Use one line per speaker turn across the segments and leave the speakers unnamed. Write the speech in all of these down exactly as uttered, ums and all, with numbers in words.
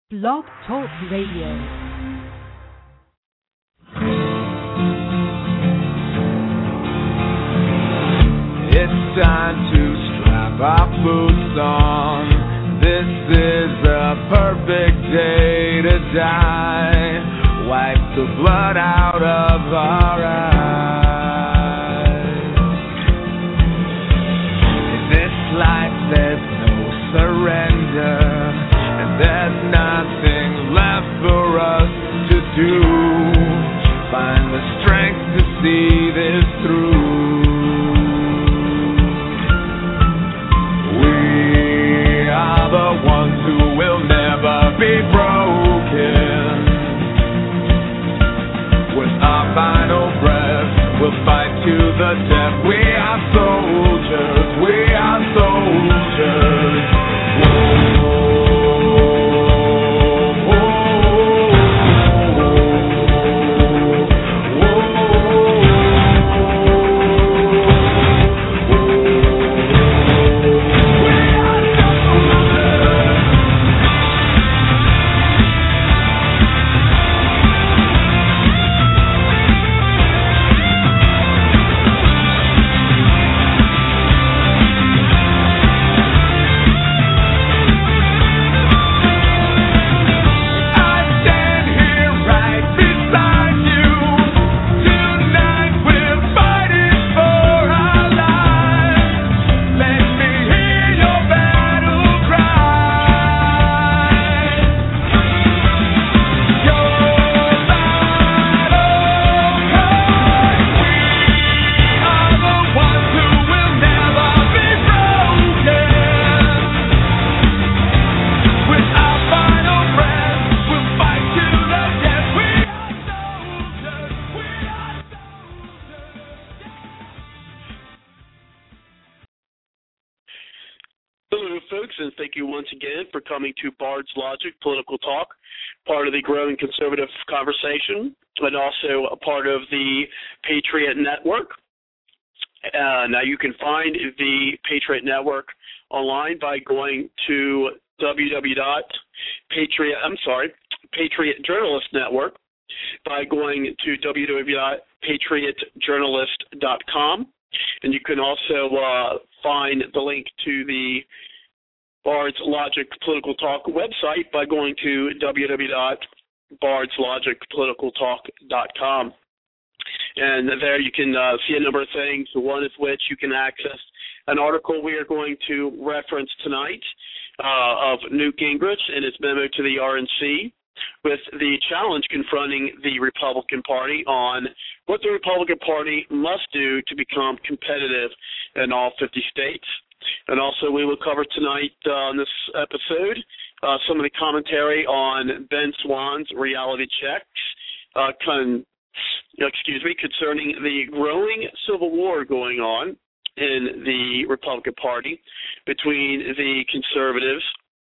Blog Talk Radio.
It's time to strap our boots on. This is a perfect day to die. Wipe the blood out of our eyes. In this life there's no surrender, and there's nothing left for us to do. Find the strength to see this through. The ones who will never be broken. With our final breath, we'll fight to the death. We are soldiers, we are soldiers. Whoa.
For coming to Bard's Logic Political Talk, part of the growing conservative conversation, and also a part of the Patriot Network. Uh, now you can find the Patriot Network online by going to www. Patriot. I'm sorry, Patriot Journalist Network by going to w w w dot patriot journalist dot com, and you can also uh, find the link to the Bard's Logic Political Talk website by going to w w w dot bards logic political talk dot com. And there you can uh, see a number of things, one of which you can access an article we are going to reference tonight uh, of Newt Gingrich and his memo to the R N C with the challenge confronting the Republican Party on what the Republican Party must do to become competitive in all fifty states. And also we will cover tonight uh, on this episode uh, some of the commentary on Ben Swann's reality checks, uh, con- excuse me, concerning the growing civil war going on in the Republican Party between the conservatives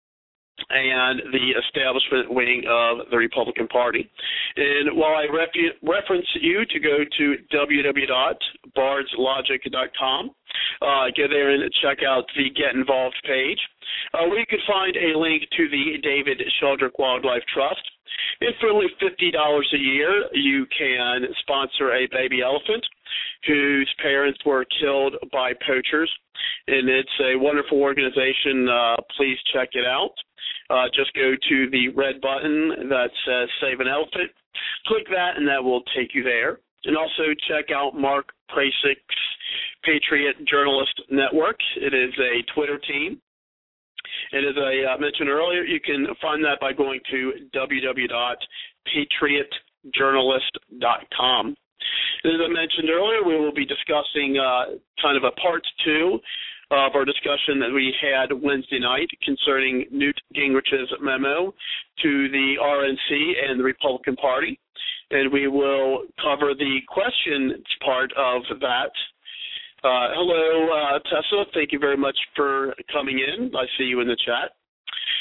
and the establishment wing of the Republican Party. And while I ref- reference you to go to w w w dot bards logic dot com, uh, go there and check out the Get Involved page, uh, where you can find a link to the David Sheldrick Wildlife Trust. And for only fifty dollars a year, you can sponsor a baby elephant whose parents were killed by poachers. And it's a wonderful organization. Uh, please check it out. Uh, just go to the red button that says Save an Elephant. Click that, and that will take you there. And also check out Mark Prasic's Patriot Journalist Network. It is a Twitter team. And as I uh, mentioned earlier, you can find that by going to w w w dot patriot journalist dot com. As I mentioned earlier, we will be discussing uh, kind of a part two of our discussion that we had Wednesday night concerning Newt Gingrich's memo to the R N C and the Republican Party. And we will cover the questions part of that. Uh, hello, uh, Tessa. Thank you very much for coming in. I see you in the chat.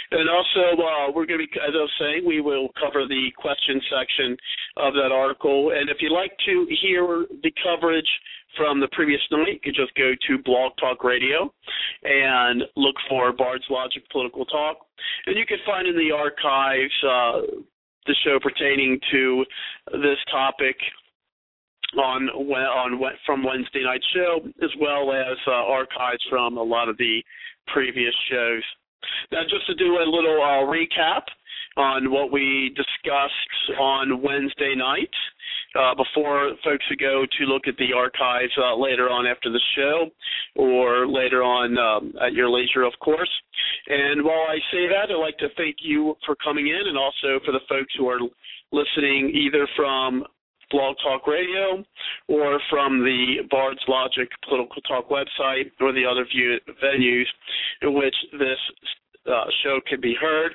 And also, uh, we're going to be, as I was saying, we will cover the question section of that article. And if you'd like to hear the coverage from the previous night, you can just go to Blog Talk Radio and look for Bard's Logic Political Talk. And you can find in the archives uh, the show pertaining to this topic on on from Wednesday night show, as well as uh, archives from a lot of the previous shows. Now, just to do a little uh, recap on what we discussed on Wednesday night, uh, before folks who go to look at the archives uh, later on after the show, or later on um, at your leisure, of course. And while I say that, I'd like to thank you for coming in, and also for the folks who are listening either from Blog Talk Radio or from the Bard's Logic Political Talk website or the other view, venues in which this uh, show can be heard.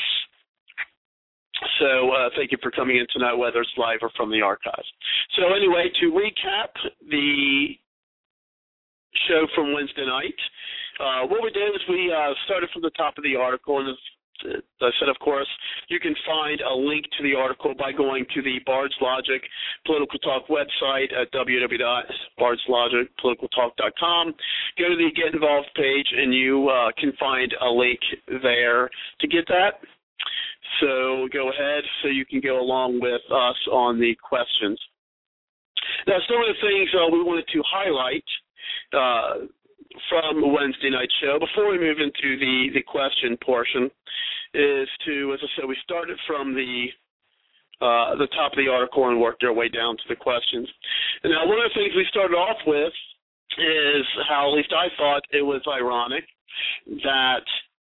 So uh, thank you for coming in tonight, whether it's live or from the archives. So anyway, to recap the show from Wednesday night, uh, what we did is we uh, started from the top of the article, and as I said, of course, you can find a link to the article by going to the Bard's Logic Political Talk website at w w w dot bards logic political talk dot com. Go to the Get Involved page, and you uh, can find a link there to get that. So go ahead so you can go along with us on the questions. Now, some of the things uh, we wanted to highlight uh, from Wednesday night show, before we move into the, the question portion, is to, as I said, we started from the uh, the top of the article and worked our way down to the questions. And now, one of the things we started off with is how, at least I thought, it was ironic that,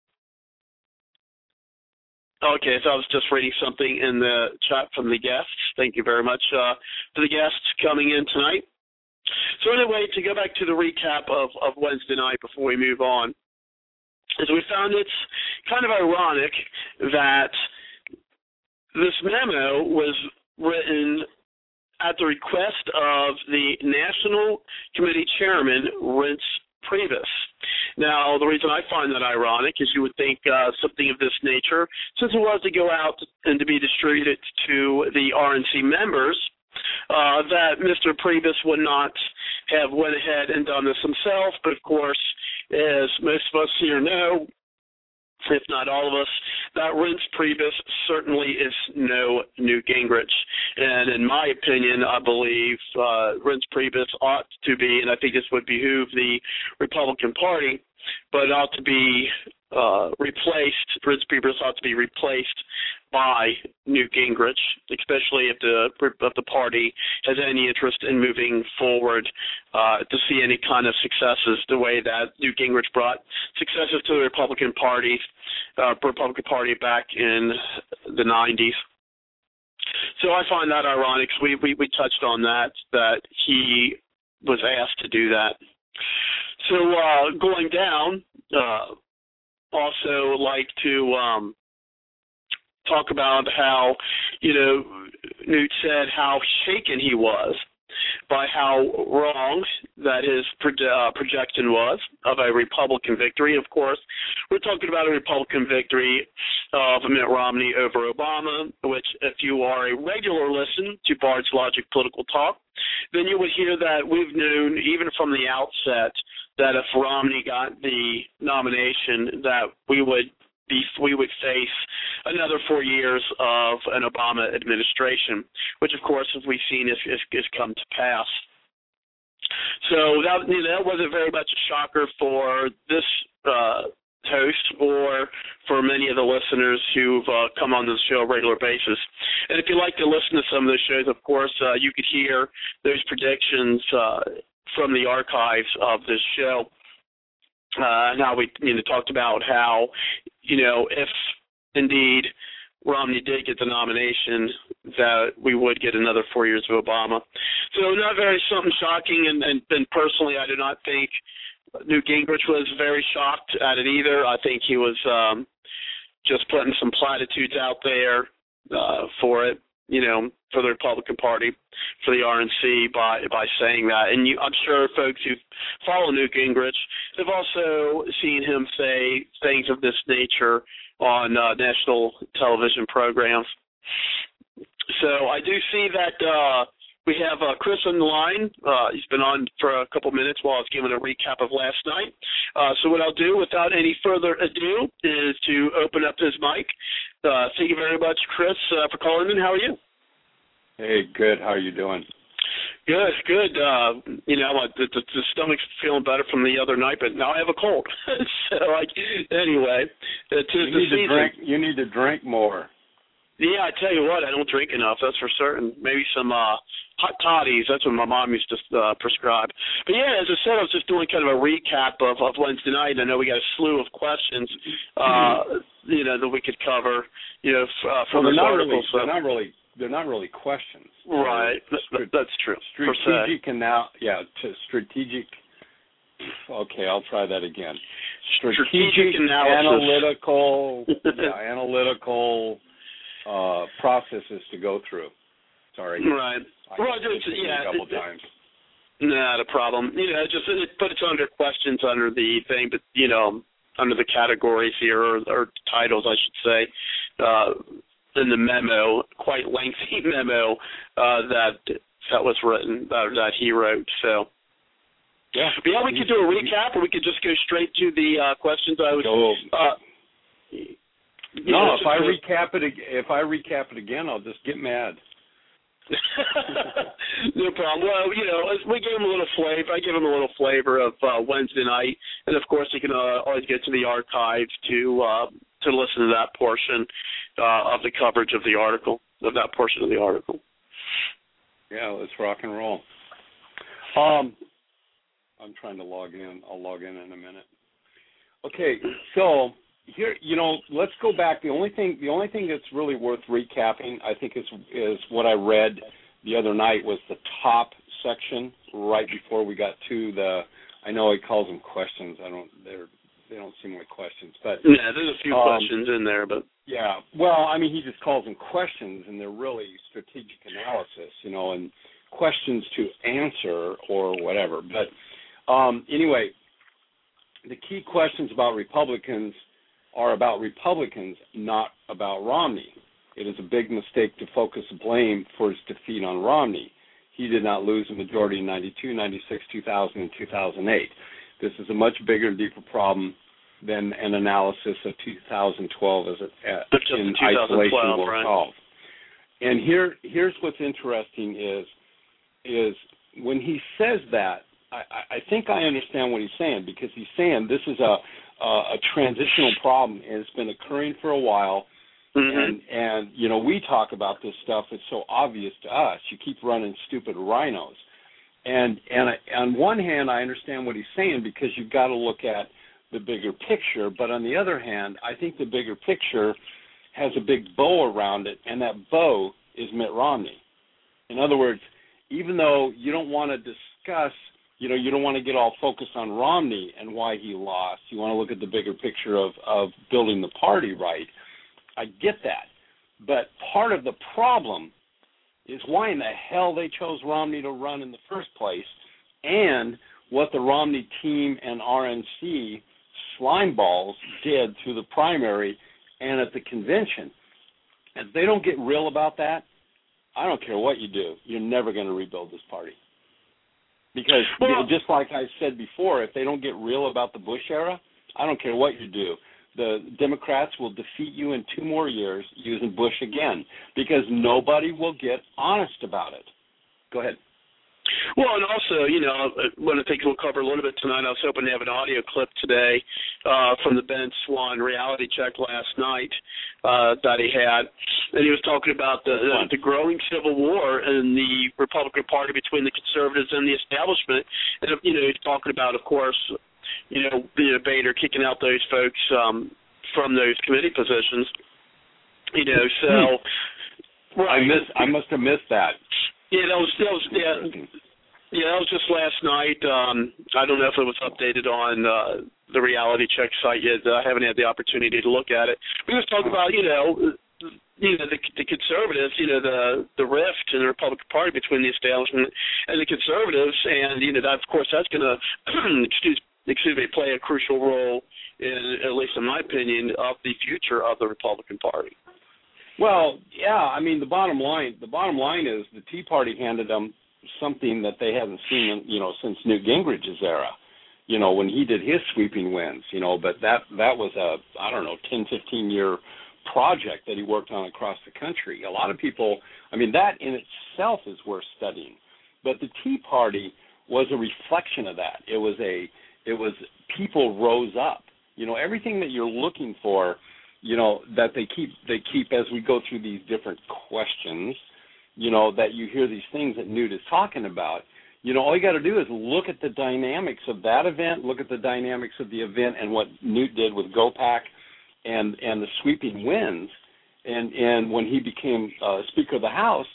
okay, so I was just reading something in the chat from the guests. Thank you very much uh, for the guests coming in tonight. So anyway, to go back to the recap of, of Wednesday night before we move on, is we found it's kind of ironic that this memo was written at the request of the National Committee Chairman, Reince Priebus. Now, the reason I find that ironic is you would think uh, something of this nature, since it was to go out and to be distributed to the R N C members, Uh, that Mister Priebus would not have went ahead and done this himself. But, of course, as most of us here know, if not all of us, that Reince Priebus certainly is no Newt Gingrich. And in my opinion, I believe uh, Reince Priebus ought to be, and I think this would behoove the Republican Party, but ought to be uh, replaced, Reince Priebus ought to be replaced by Newt Gingrich, especially if the if the party has any interest in moving forward uh, to see any kind of successes the way that Newt Gingrich brought successes to the Republican Party, uh, Republican Party back in the nineties. So I find that ironic. We, we, we touched on that, that he was asked to do that. So uh, going down, uh, also like to um, talk about how, you know, Newt said how shaken he was by how wrong that his proje- uh, projection was of a Republican victory. Of course, we're talking about a Republican victory of Mitt Romney over Obama, which if you are a regular listener to Bard's Logic Political Talk, then you would hear that we've known even from the outset that if Romney got the nomination that we would be, we would face another four years of an Obama administration, which, of course, as we've seen, has, has, has come to pass. So that, you know, that wasn't very much a shocker for this uh, host or for many of the listeners who've uh, come on this show on a regular basis. And if you like to listen to some of those shows, of course, uh, you could hear those predictions uh, from the archives of this show. Uh, and how we you know, talked about how, you know, if indeed Romney did get the nomination, that we would get another four years of Obama. So not very something shocking, and, and, and personally I do not think Newt Gingrich was very shocked at it either. I think he was um, just putting some platitudes out there uh, for it, you know, for the Republican Party, for the R N C by by saying that. And you, I'm sure folks who follow Newt Gingrich have also seen him say things of this nature on uh, national television programs. So I do see that uh, we have uh, Chris on the line. Uh, he's been on for a couple minutes while I was giving a recap of last night. Uh, so what I'll do, without any further ado, is to open up his mic. Uh, thank you very much, Chris, uh, for calling in. How are you?
Hey, good. How are you doing?
Good, good. Uh, you know, my, the, the, the stomach's feeling better from the other night, but now I have a cold. so, like, anyway, it's
you
the
need
season.
to drink. You need to drink more.
Yeah, I tell you what, I don't drink enough. That's for certain. Maybe some uh, hot toddies. That's what my mom used to uh, prescribe. But yeah, as I said, I was just doing kind of a recap of, of Wednesday night. I know we got a slew of questions, uh, you know, that we could cover. You know, f- uh, from
well,
this
they're not
article.
Really,
so.
They're not really. They're not really questions.
Right.
Str-
that's true.
Strategic and now, yeah, to strategic. Okay, I'll try that again. Strategic,
strategic analysis.
analytical, yeah, analytical. Uh, processes to go through. Sorry.
Right.
I
well, just, yeah.
A couple
it,
times.
Not a problem. You know, just it, but it's under questions under the thing, but you know, under the categories here or, or titles, I should say, uh, in the memo, quite lengthy memo uh, that that was written uh, that he wrote. So.
Yeah.
But yeah, we could do a recap, or we could just go straight to the uh, questions. I was.
Go.
Uh,
No,
know,
if I recap it, if I recap it again, I'll just get mad.
No problem. Well, you know, we gave him a little flavor. I give him a little flavor of uh, Wednesday night, and of course, you can uh, always get to the archive to uh, to listen to that portion uh, of the coverage of the article, of that portion of the article.
Yeah, let's rock and roll. Um, I'm trying to log in. I'll log in in a minute. Okay, so. Here, you know, let's go back. The only thing, the only thing that's really worth recapping, I think, is is what I read the other night was the top section right before we got to the. I know he calls them questions. I don't. They're they don't seem like questions, but
yeah, there's a few
um,
questions in there, but
yeah. Well, I mean, he just calls them questions, and they're really strategic analysis, you know, and questions to answer or whatever. But um, anyway, the key questions about Republicans are about Republicans, not about Romney. It is a big mistake to focus blame for his defeat on Romney. He did not lose a majority in ninety-two, ninety-six, two thousand, and two thousand eight. This is a much bigger and deeper problem than an analysis of two thousand twelve as a, uh, in isolation will
right.
solve. And here, here's what's interesting is, is when he says that, I, I think I understand what he's saying, because he's saying this is a Uh, a transitional problem, and it's been occurring for a while, mm-hmm. and and you know we talk about this stuff. It's so obvious to us. You keep running stupid rhinos, and and I, on one hand, I understand what he's saying because you've got to look at the bigger picture. But on the other hand, I think the bigger picture has a big bow around it, and that bow is Mitt Romney. In other words, even though you don't want to discuss. You know, you don't want to get all focused on Romney and why he lost. You want to look at the bigger picture of, of building the party right. I get that. But part of the problem is why in the hell they chose Romney to run in the first place, and what the Romney team and R N C slimeballs did through the primary and at the convention. If they don't get real about that, I don't care what you do. You're never going to rebuild this party. Because well, you know, just like I said before, if they don't get real about the Bush era, I don't care what you do. The Democrats will defeat you in two more years using Bush again, because nobody will get honest about it. Go ahead.
Well, and also, you know, one of the things we'll cover a little bit tonight, I was hoping to have an audio clip today uh, from the Ben Swann reality check last night uh, that he had. And he was talking about the, the, the growing civil war in the Republican Party between the conservatives and the establishment. And, you know, he's talking about, of course, you know, the Bader kicking out those folks um, from those committee positions. You know, so.
Hmm. Right. I, miss, I must have missed that.
Yeah, that was, that was yeah, yeah, that was just last night. Um, I don't know if it was updated on uh, the reality check site yet. I haven't had the opportunity to look at it. We was talking about, you know, you know the, the conservatives, you know, the the rift in the Republican Party between the establishment and the conservatives, and you know that of course that's going to excuse excuse me, play a crucial role in, at least in my opinion, of the future of the Republican Party.
Well, yeah, I mean, the bottom line, the bottom line is the Tea Party handed them something that they haven't seen, you know, since Newt Gingrich's era, you know, when he did his sweeping wins, you know, but that, that was a, I don't know, ten, fifteen year project that he worked on across the country. A lot of people, I mean, that in itself is worth studying. But the Tea Party was a reflection of that. It was a, it was, people rose up. You know, everything that you're looking for, you know, that they keep, they keep as we go through these different questions, you know, that you hear these things that Newt is talking about. You know, all you got to do is look at the dynamics of that event, look at the dynamics of the event and what Newt did with GOPAC and, and the sweeping wins, and, and when he became uh, Speaker of the House,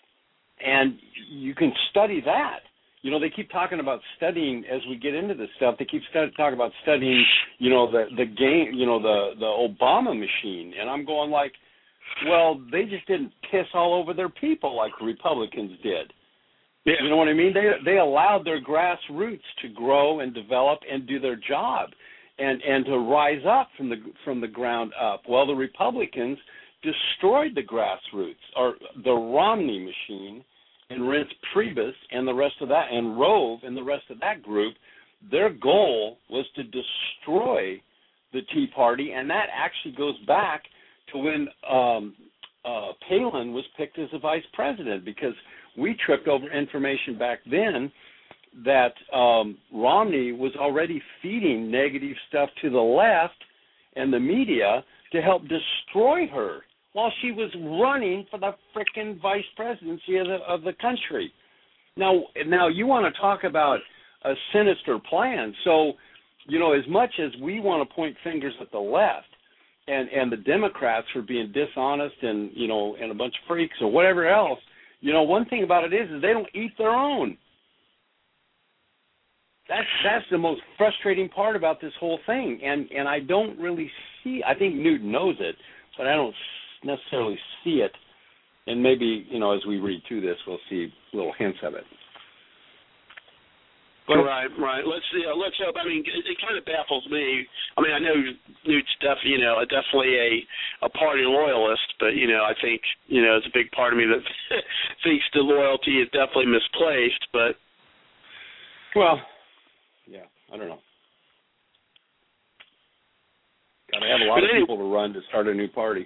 and you can study that. You know, they keep talking about studying as we get into this stuff. They keep stu- talking about studying, you know, the the game, you know, the the Obama machine, and I'm going like, well, they just didn't piss all over their people like the Republicans did. Yeah. You know what I mean? They they allowed their grassroots to grow and develop and do their job, and and to rise up from the from the ground up. Well, the Republicans destroyed the grassroots, or the Romney machine, and Reince Priebus and the rest of that, and Rove and the rest of that group. Their goal was to destroy the Tea Party, and that actually goes back to when um, uh, Palin was picked as a vice president, because we tripped over information back then that um, Romney was already feeding negative stuff to the left and the media to help destroy her while she was running for the frickin' vice presidency of the, of the country. Now, now you want to talk about a sinister plan. So, you know, as much as we want to point fingers at the left and, and the Democrats for being dishonest and, you know, and a bunch of freaks or whatever else, you know, one thing about it is, is they don't eat their own. That's that's the most frustrating part about this whole thing, and and I don't really see. I think Newt knows it, but I don't necessarily see it. And maybe, you know, as we read through this, we'll see little hints of it.
But, right, right. Let's see. Uh, let's hope. I mean, it, it kind of baffles me. I mean, I know Newt's def, you know, definitely a, a party loyalist, but you know, I think, you know, there's a big part of me that thinks the loyalty is definitely misplaced. But
well, yeah, I don't know. Got to have a lot but of anyway, people to run to start a new party.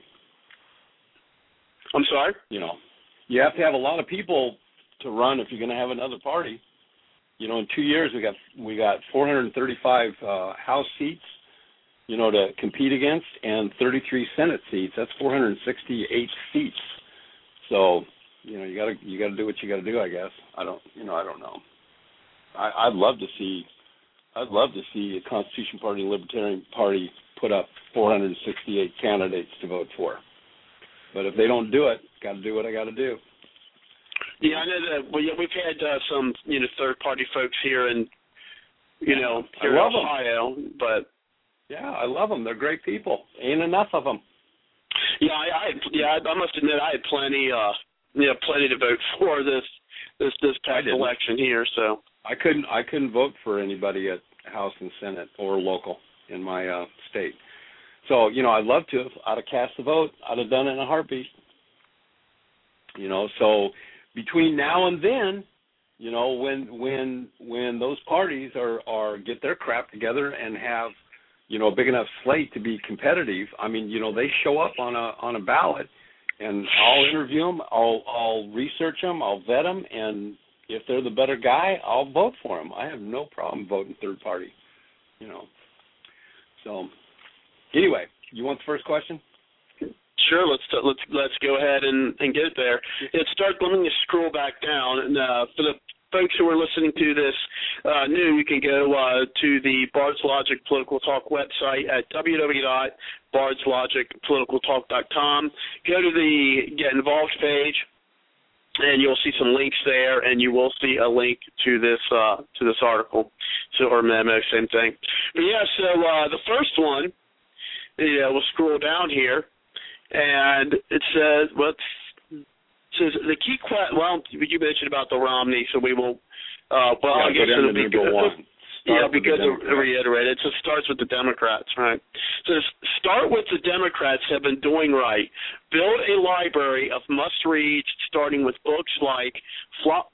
I'm sorry?
You know, you have to have a lot of people to run if you're going to have another party. You know, in two years we got we got four hundred thirty-five uh, House seats, you know, to compete against, and thirty-three Senate seats. That's four hundred sixty-eight seats. So, you know, you gotta you gotta do what you gotta do, I guess. I don't, you know, I don't know. I, I'd love to see, I'd love to see a Constitution Party, Libertarian Party put up four hundred sixty-eight candidates to vote for. But if they don't do it, got to do what I got to do.
Yeah, I know that we, we've had uh, some, you know, third-party folks here in, you
yeah,
know, here in Ohio, them. but
yeah, I love them. They're great people. Ain't enough of them.
Yeah, I, I yeah, I must admit I had plenty, uh, you know, plenty to vote for this this this past election here. So
I couldn't I couldn't vote for anybody at House and Senate or local in my uh, state. So, you know, I'd love to. If I'd have cast the vote, I'd have done it in a heartbeat. You know, so between now and then, you know, when when when those parties are, are get their crap together and have, you know, a big enough slate to be competitive, I mean, you know, they show up on a on a ballot, and I'll interview them, I'll I'll research them, I'll vet them, and if they're the better guy, I'll vote for them. I have no problem voting third party, you know. So anyway, you want the first question?
Sure, let's let's let's go ahead and, and get it there. It starts. Let me just scroll back down, and uh, for the folks who are listening to this uh, new, you can go uh, to the Bard's Logic Political Talk website at w w w dot bards logic political talk dot com. Go to the Get Involved page, and you'll see some links there, and you will see a link to this uh, to this article, so or memo, same thing. But yeah, so uh, the first one, yeah, we'll scroll down here. And it says, well, it says the key question. Well, you mentioned about the Romney, so we will. Uh, well,
yeah,
I guess it'll be
number one. start
yeah,
with
because
the
it reiterated, it just starts with the Democrats, right? So start with the Democrats have been doing right. Build a library of must-reads, starting with books like Flop.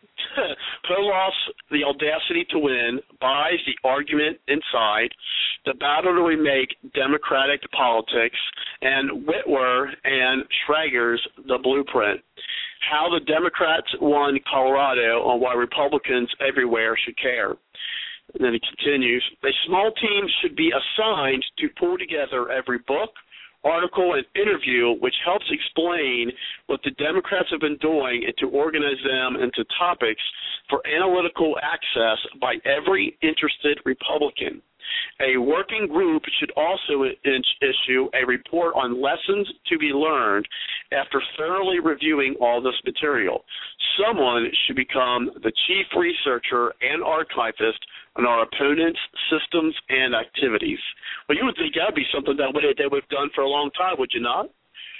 Perloff's The Audacity to Win, Buys The Argument Inside, The Battle to Remake Democratic Politics, and Whitwer and Schrager's The Blueprint. How the Democrats Won Colorado and Why Republicans Everywhere Should Care. And then he continues, a small team should be assigned to pull together every book, article, and interview which helps explain what the Democrats have been doing and to organize them into topics for analytical access by every interested Republican. A working group should also issue a report on lessons to be learned after thoroughly reviewing all this material. Someone should become the chief researcher and archivist on our opponents' systems and activities. Well, you would think that would be something that they would have done for a long time, would you not?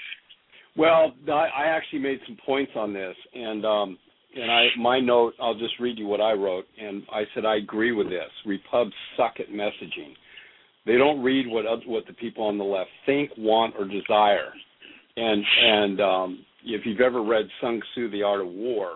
Well, I actually made some points on this, and um, and I my note, I'll just read you what I wrote, and I said I agree with this. Repubs suck at messaging. They don't read what what the people on the left think, want, or desire. And and um, if you've ever read Sun Tzu, The Art of War,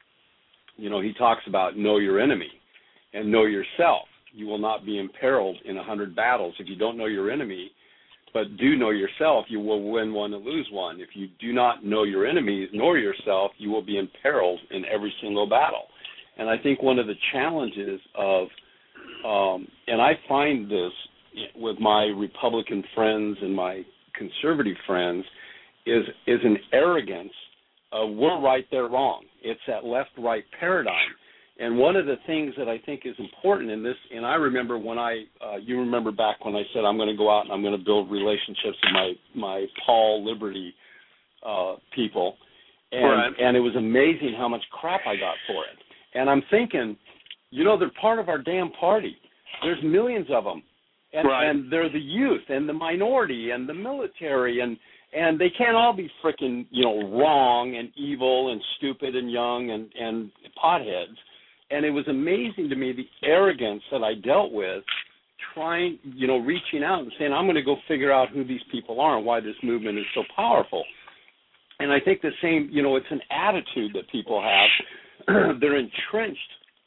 you know, he talks about know your enemy and know yourself. You will not be imperiled in a hundred battles. If you don't know your enemy, but do know yourself, you will win one and lose one. If you do not know your enemies nor yourself, you will be imperiled in every single battle. And I think one of the challenges of, um, and I find this with my Republican friends and my conservative friends, is is an arrogance of we're right, they're wrong. It's that left-right paradigm. And one of the things that I think is important in this, and I remember when I, uh, you remember back when I said I'm going to go out and I'm going to build relationships with my, my Paul Liberty uh, people, and,
right.
and it was amazing how much crap I got for it. And I'm thinking, you know, they're part of our damn party. There's millions of them, and,
right.
and they're the youth and the minority and the military, and and they can't all be freaking, you know, wrong and evil and stupid and young and, and potheads. And it was amazing to me the arrogance that I dealt with trying, you know, reaching out and saying, I'm going to go figure out who these people are and why this movement is so powerful. And I think the same, you know, it's an attitude that people have. They're entrenched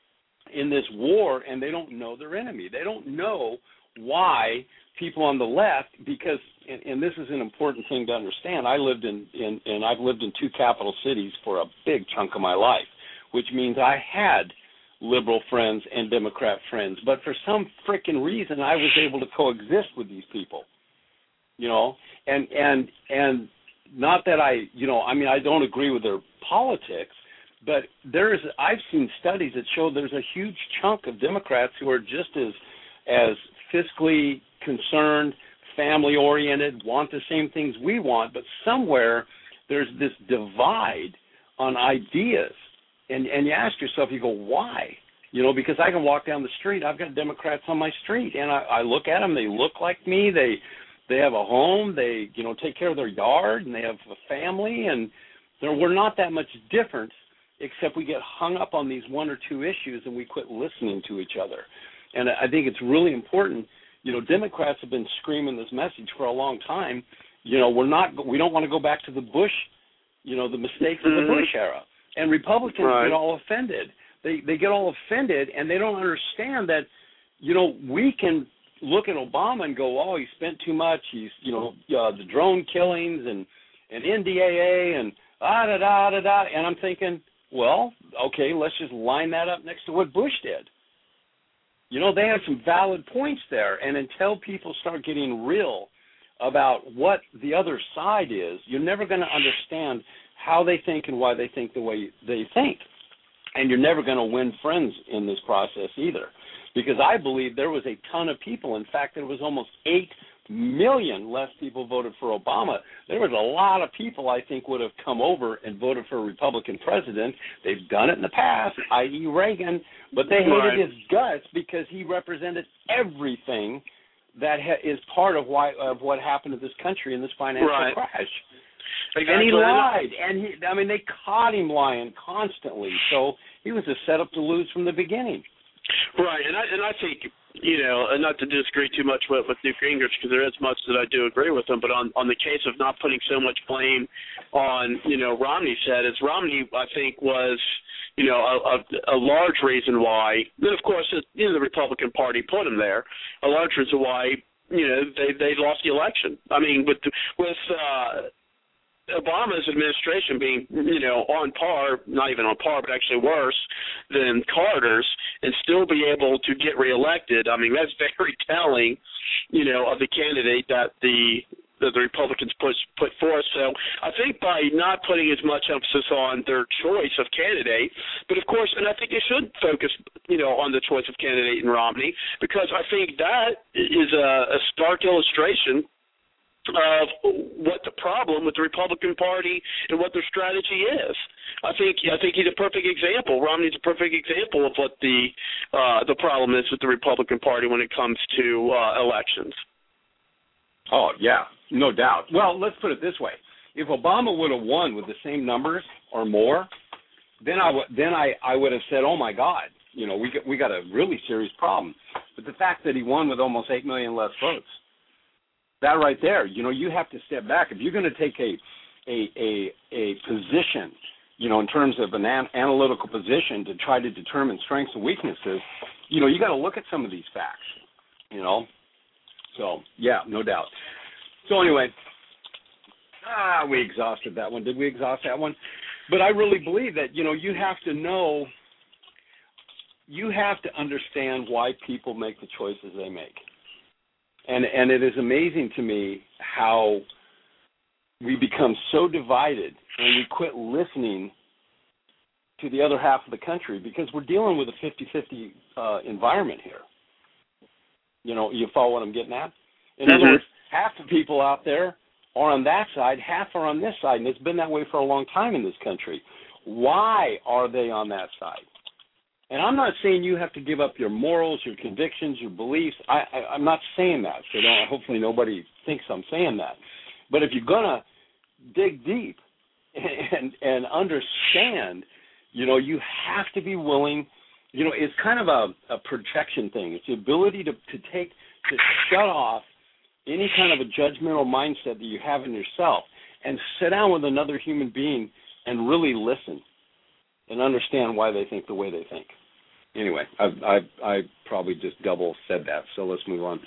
in this war and they don't know their enemy. They don't know why people on the left, because, and, and this is an important thing to understand, I lived in, in, and I've lived in two capital cities for a big chunk of my life, which means I had liberal friends and Democrat friends. But for some frickin' reason, I was able to coexist with these people, you know, and and and not that I, you know, I mean, I don't agree with their politics, but there's, I've seen studies that show there's a huge chunk of Democrats who are just as as fiscally concerned, family-oriented, want the same things we want, but somewhere there's this divide on ideas. And and you ask yourself, you go, why? You know, because I can walk down the street. I've got Democrats on my street, and I, I look at them. They look like me. They they have a home. They, you know, take care of their yard, and they have a family. And we're not that much different, except we get hung up on these one or two issues, and we quit listening to each other. And I think it's really important. You know, Democrats have been screaming this message for a long time. You know, we're not. We don't want to go back to the Bush, you know, the mistakes of the
Mm-hmm.
Bush era. And Republicans
right.
get all offended. They they get all offended, and they don't understand that, you know, we can look at Obama and go, oh, he spent too much. He's, you know, uh, the drone killings and, and N D A A and ah da da da da. And I'm thinking, well, okay, let's just line that up next to what Bush did. You know, they have some valid points there. And until people start getting real about what the other side is, you're never going to understand how they think and why they think the way they think. And you're never going to win friends in this process either. Because I believe there was a ton of people. In fact, there was almost eight million less people voted for Obama. There was a lot of people I think would have come over and voted for a Republican president. They've done it in the past, that is. Reagan, but they hated
right.
his guts because he represented everything that ha- is part of why of what happened to this country in this financial
right.
crash.
Exactly.
And he lied, and he, I mean, they caught him lying constantly, so he was a setup to lose from the beginning.
Right, and I and I think, you know, and not to disagree too much with, with Newt Gingrich, because there is much that I do agree with him, but on, on the case of not putting so much blame on, you know, Romney's head, is Romney, I think, was, you know, a, a, a large reason why, then of course, it, you know, the Republican Party put him there, a large reason why, you know, they they lost the election. I mean, with, with uh, Obama's administration being, you know, on par, not even on par, but actually worse than Carter's, and still be able to get reelected, I mean, that's very telling, you know, of the candidate that the that the Republicans put put forth. So I think by not putting as much emphasis on their choice of candidate, but of course, and I think they should focus, you know, on the choice of candidate in Romney, because I think that is a, a stark illustration of what the problem with the Republican Party and what their strategy is. I think I think he's a perfect example. Romney's a perfect example of what the uh, the problem is with the Republican Party when it comes to uh, elections.
Oh, yeah, no doubt. Well, let's put it this way. If Obama would have won with the same numbers or more, then I, w- then I, I would have said, oh, my God, you know, we got, we got a really serious problem. But the fact that he won with almost eight million less votes, that right there, you know, you have to step back. If you're going to take a, a a a position, you know, in terms of an, an analytical position to try to determine strengths and weaknesses, you know, you got to look at some of these facts, you know. So, yeah, no doubt. So anyway, ah, we exhausted that one. Did we exhaust that one? But I really believe that, you know, you have to know, you have to understand why people make the choices they make. And and it is amazing to me how we become so divided and we quit listening to the other half of the country, because we're dealing with a fifty-fifty uh, environment here. You know, you follow what I'm getting at? In mm-hmm. other words, half the people out there are on that side, half are on this side, and it's been that way for a long time in this country. Why are they on that side? And I'm not saying you have to give up your morals, your convictions, your beliefs. I, I, I'm not saying that, so don't, hopefully nobody thinks I'm saying that. But if you're going to dig deep and, and understand, you know, you have to be willing. You know, it's kind of a, a projection thing. It's the ability to, to take, to shut off any kind of a judgmental mindset that you have in yourself and sit down with another human being and really listen and understand why they think the way they think. Anyway, I I, I probably just double said that, so let's move on.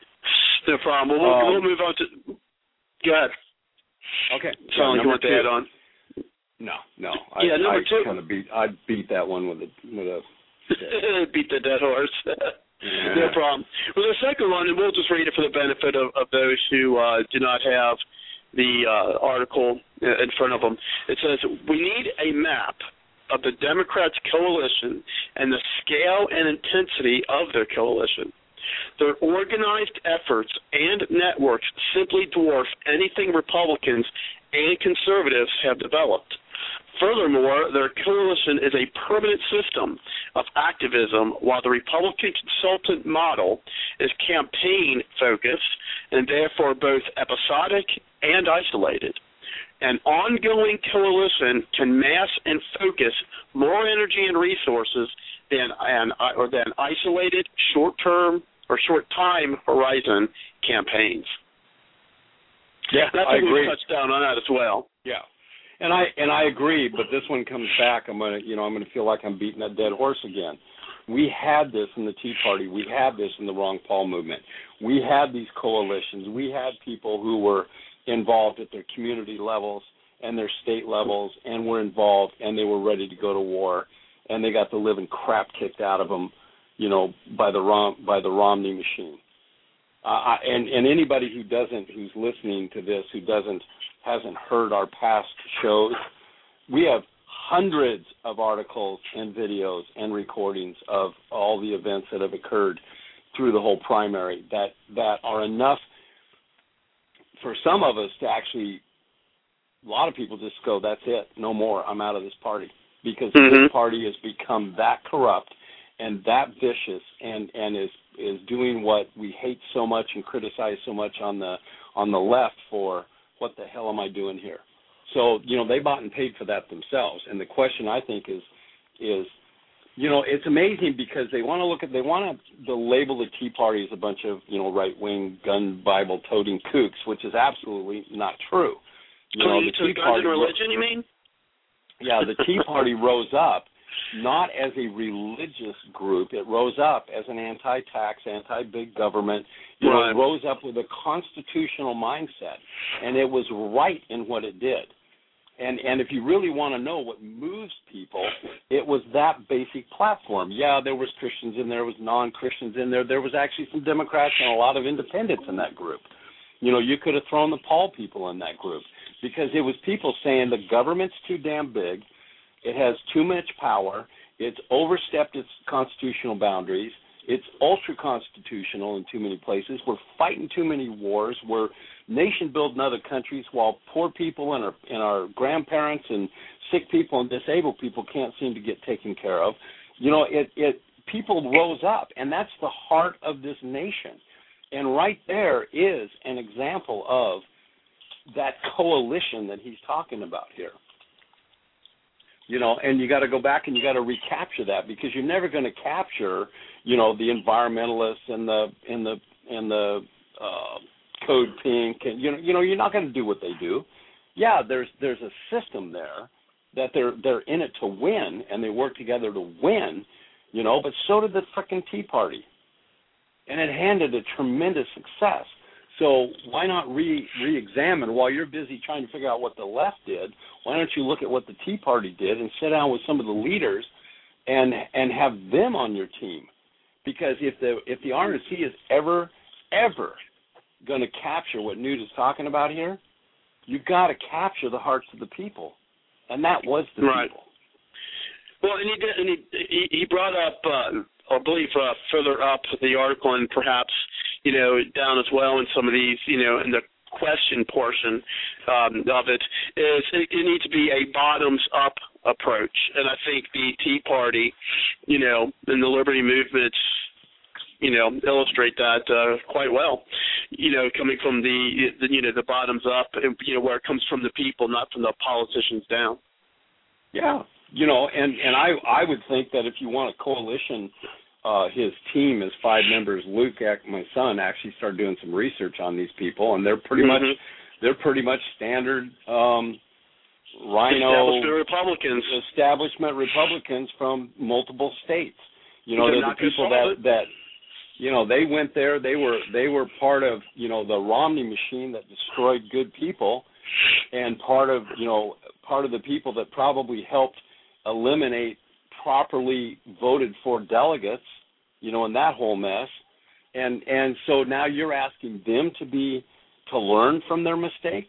No problem. We'll, um, we'll move on to. Go ahead.
Okay.
So you want to add on?
No, no.
Yeah,
I,
number
I
two.
Kind of beat. I beat that one with a with a.
beat the dead horse.
Yeah.
No problem. Well, the second one, and we'll just read it for the benefit of, of those who uh, do not have the uh, article in front of them. It says, we need a map of the Democrats' coalition and the scale and intensity of their coalition. Their organized efforts and networks simply dwarf anything Republicans and conservatives have developed. Furthermore, their coalition is a permanent system of activism, while the Republican consultant model is campaign-focused and therefore both episodic and isolated. An ongoing coalition can mass and focus more energy and resources than an or than isolated short-term or short-time horizon campaigns.
Yeah,
and I think
I agree.
we touched down on that as well.
Yeah, and I and I agree. But this one comes back. I'm gonna, you know, I'm gonna feel like I'm beating that dead horse again. We had this in the Tea Party. We had this in the Ron Paul movement. We had these coalitions. We had people who were involved at their community levels and their state levels, and were involved, and they were ready to go to war, and they got the living crap kicked out of them, you know, by the Rom, by the Romney machine. Uh, and and anybody who doesn't, who's listening to this, who doesn't, hasn't heard our past shows, we have hundreds of articles and videos and recordings of all the events that have occurred through the whole primary that that are enough for some of us to actually, a lot of people just go, that's it, no more, I'm out of this party. Because mm-hmm. this party has become that corrupt and that vicious and, and is is doing what we hate so much and criticize so much on the on the left for, what the hell am I doing here? So, you know, they bought and paid for that themselves. And the question, I think, is, is you know, it's amazing because they want to look at, they want to, to label the Tea Party as a bunch of, you know, right-wing gun Bible toting kooks, which is absolutely not true. You know, the Tea Party,
religion, you mean?
Yeah, the Tea Party rose up not as a religious group. It rose up as an anti-tax, anti-big government. You know, it rose up with a constitutional mindset, and it was right in what it did. And and if you really want to know what moves people, it was that basic platform. Yeah, there was Christians in there, there was non-Christians in there. There was actually some Democrats and a lot of independents in that group. You know, you could have thrown the Paul people in that group because it was people saying the government's too damn big, it has too much power, it's overstepped its constitutional boundaries, it's ultra-constitutional in too many places, we're fighting too many wars, we're nation-building other countries while poor people and our, and our grandparents and sick people and disabled people can't seem to get taken care of. You know, it, it people rose up, and that's the heart of this nation. And right there is an example of that coalition that he's talking about here. You know, and you got to go back and you got to recapture that because you're never going to capture, you know, the environmentalists and the and the and the uh, Code Pink, and you know, you know, you're not going to do what they do. Yeah, there's there's a system there that they're they're in it to win, and they work together to win, you know. But so did the frickin' Tea Party, and it handed a tremendous success. So why not re re-examine while you're busy trying to figure out what the left did? Why don't you look at what the Tea Party did and sit down with some of the leaders and and have them on your team? Because if the if the R N C is ever ever going to capture what Newt is talking about here, you've got to capture the hearts of the people, and that was the
right.
people.
Well, and he did, and he he brought up, uh, I believe, uh, further up the article, and perhaps you know down as well in some of these, you know, in the question portion um, of it, is it, it needs to be a bottoms up approach, and I think the Tea Party, you know, and the Liberty movements, you know, illustrate that uh, quite well. You know, coming from the, the you know the bottoms up, and, you know, where it comes from the people, not from the politicians down.
Yeah, you know, and, and I I would think that if you want a coalition, uh, his team, his five members, Luke, my son, actually started doing some research on these people, and they're pretty mm-hmm. much they're pretty much standard um, Rhino
establishment Republicans,
establishment Republicans from multiple states. You know, they're, they're the people that that. You know, they went there. They were they were part of, you know, the Romney machine that destroyed good people, and part of, you know, part of the people that probably helped eliminate properly voted for delegates, you know, in that whole mess. And and so now you're asking them to be to learn from their mistakes.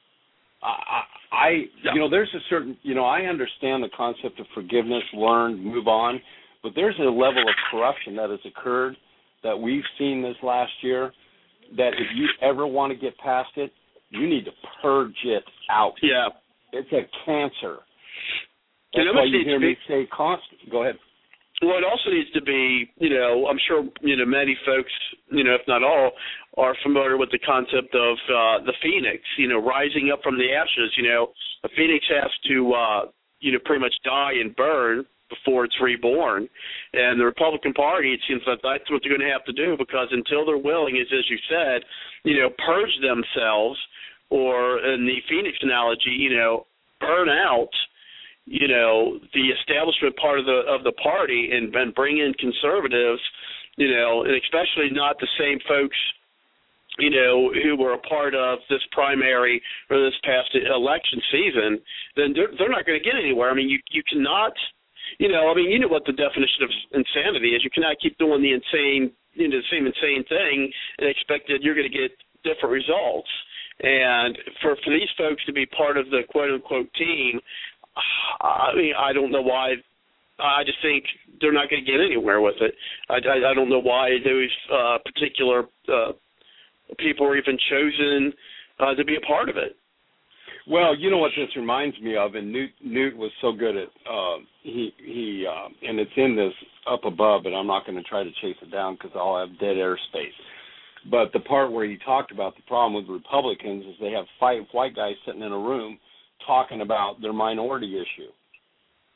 I, I
yeah.
you know, there's a certain, you know, I understand the concept of forgiveness, learn, move on, but there's a level of corruption that has occurred that we've seen this last year, that if you ever want to get past it, you need to purge it out.
Yeah.
It's a cancer.
That's
why you hear me say constant. Go ahead.
Well, it also needs to be, you know, I'm sure, you know, many folks, you know, if not all, are familiar with the concept of uh, the phoenix, you know, rising up from the ashes. You know, a phoenix has to, uh, you know, pretty much die and burn before it's reborn. And the Republican Party, it seems like that's what they're going to have to do, because until they're willing, as, as you said, you know, purge themselves, or in the Phoenix analogy, you know, burn out, you know, the establishment part of the of the party, and, and bring in conservatives, you know, and especially not the same folks, you know, who were a part of this primary or this past election season, then they're, they're not going to get anywhere. I mean, you you cannot... You know, I mean, you know what the definition of insanity is. You cannot keep doing the insane, you know, the same insane thing and expect that you're going to get different results. And for, for these folks to be part of the quote-unquote team, I mean, I don't know why. I just think they're not going to get anywhere with it. I, I, I don't know why those uh, particular uh, people were even chosen uh, to be a part of it.
Well, you know what this reminds me of, and Newt, Newt was so good at uh, he he uh, and it's in this up above, but I'm not going to try to chase it down because I'll have dead air space. But the part where he talked about the problem with Republicans is they have five white guys sitting in a room talking about their minority issue.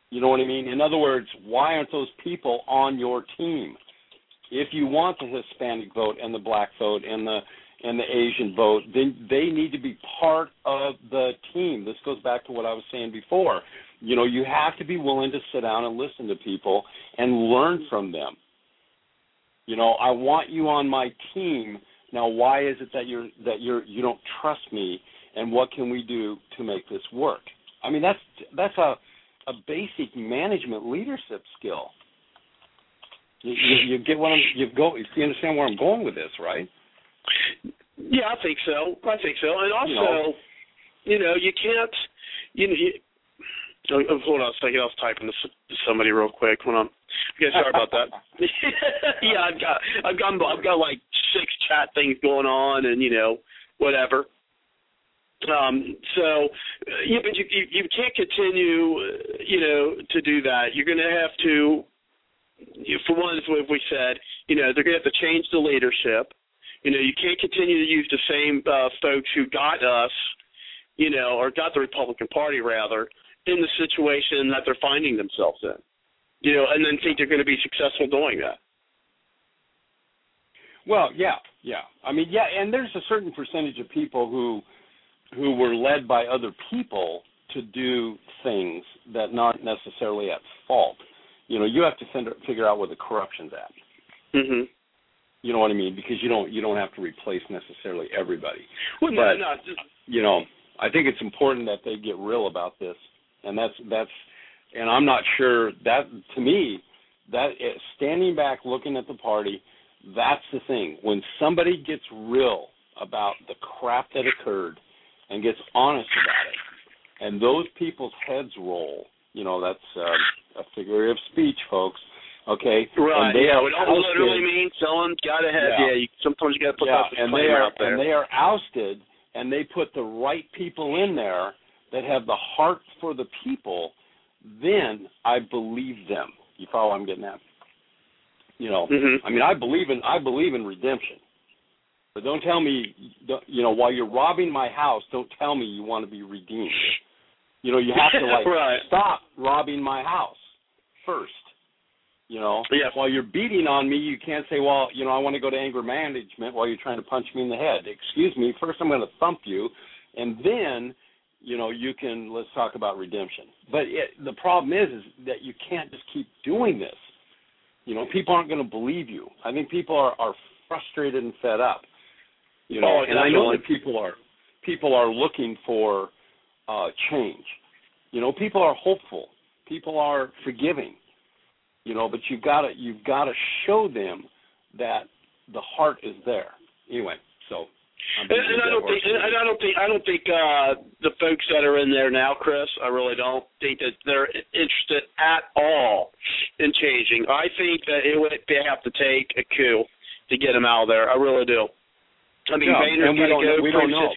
You know what I mean? In other words, why aren't those people on your team? If you want the Hispanic vote and the black vote and the and the Asian vote, then they need to be part of the team. This goes back to what I was saying before. You know, you have to be willing to sit down and listen to people and learn from them. You know, I want you on my team. Now, why is it that you're that you're you don't trust me, and what can we do to make this work? I mean, that's that's a a basic management leadership skill. You, you, you get what I'm you go. You understand where I'm going with this, right?
Yeah, I think so. I think so. And also,
you know,
you know, you can't. You know, you, oh, hold on a second. I was typing to somebody real quick. Hold on. Okay, sorry about that. yeah, I've got, I've got, I've got like six chat things going on, and you know, whatever. Um, so, yeah, but you, you you can't continue, you know, to do that. You're going to have to, you, for one, as we said, you know, they're going to have to change the leadership. You know, you can't continue to use the same uh, folks who got us, you know, or got the Republican Party rather, in the situation that they're finding themselves in. You know, and then think they're going to be successful doing that.
Well, yeah, yeah. I mean, yeah, and there's a certain percentage of people who who were led by other people to do things that not necessarily at fault. You know, you have to figure, figure out where the corruption's at.
Mm-hmm.
You know what I mean? Because you don't you don't have to replace necessarily everybody.
Well,
but,
no, no, just,
you know, I think it's important that they get real about this, and that's that's. And I'm not sure that, to me, that standing back looking at the party, that's the thing. When somebody gets real about the crap that occurred and gets honest about it, and those people's heads roll, you know, that's uh, a figure of speech, folks. Okay,
right?
And they
yeah,
are
what it literally means someone got ahead. Yeah, yeah you, sometimes you got to put
yeah,
that
and they are
out there.
and they are ousted, and they put the right people in there that have the heart for the people. Then I believe them. You follow what I'm getting at? You know,
mm-hmm.
I mean, I believe in I believe in redemption. But don't tell me, you know, while you're robbing my house, don't tell me you want to be redeemed. You know, you have to like
right.
stop robbing my house first. You know,
yeah.
While you're beating on me, you can't say, well, you know, I want to go to anger management while you're trying to punch me in the head. Excuse me, first I'm going to thump you, and then, you know, you can, let's talk about redemption. But it, the problem is, is that you can't just keep doing this. You know, people aren't going to believe you. I think people are, are frustrated and fed up. You know,
oh,
and I know that people are people are looking for uh, change. You know, people are hopeful. People are forgiving. You know, but you've got to you've got to show them that the heart is there. Anyway, so.
And, and I don't think, and I don't think, I don't think uh, the folks that are in there now, Chris, I really don't think that they're interested at all in changing. I think that it would have to take a coup to get them out of there. I really do. I mean,
yeah,
Boehner's got to go.
We don't know.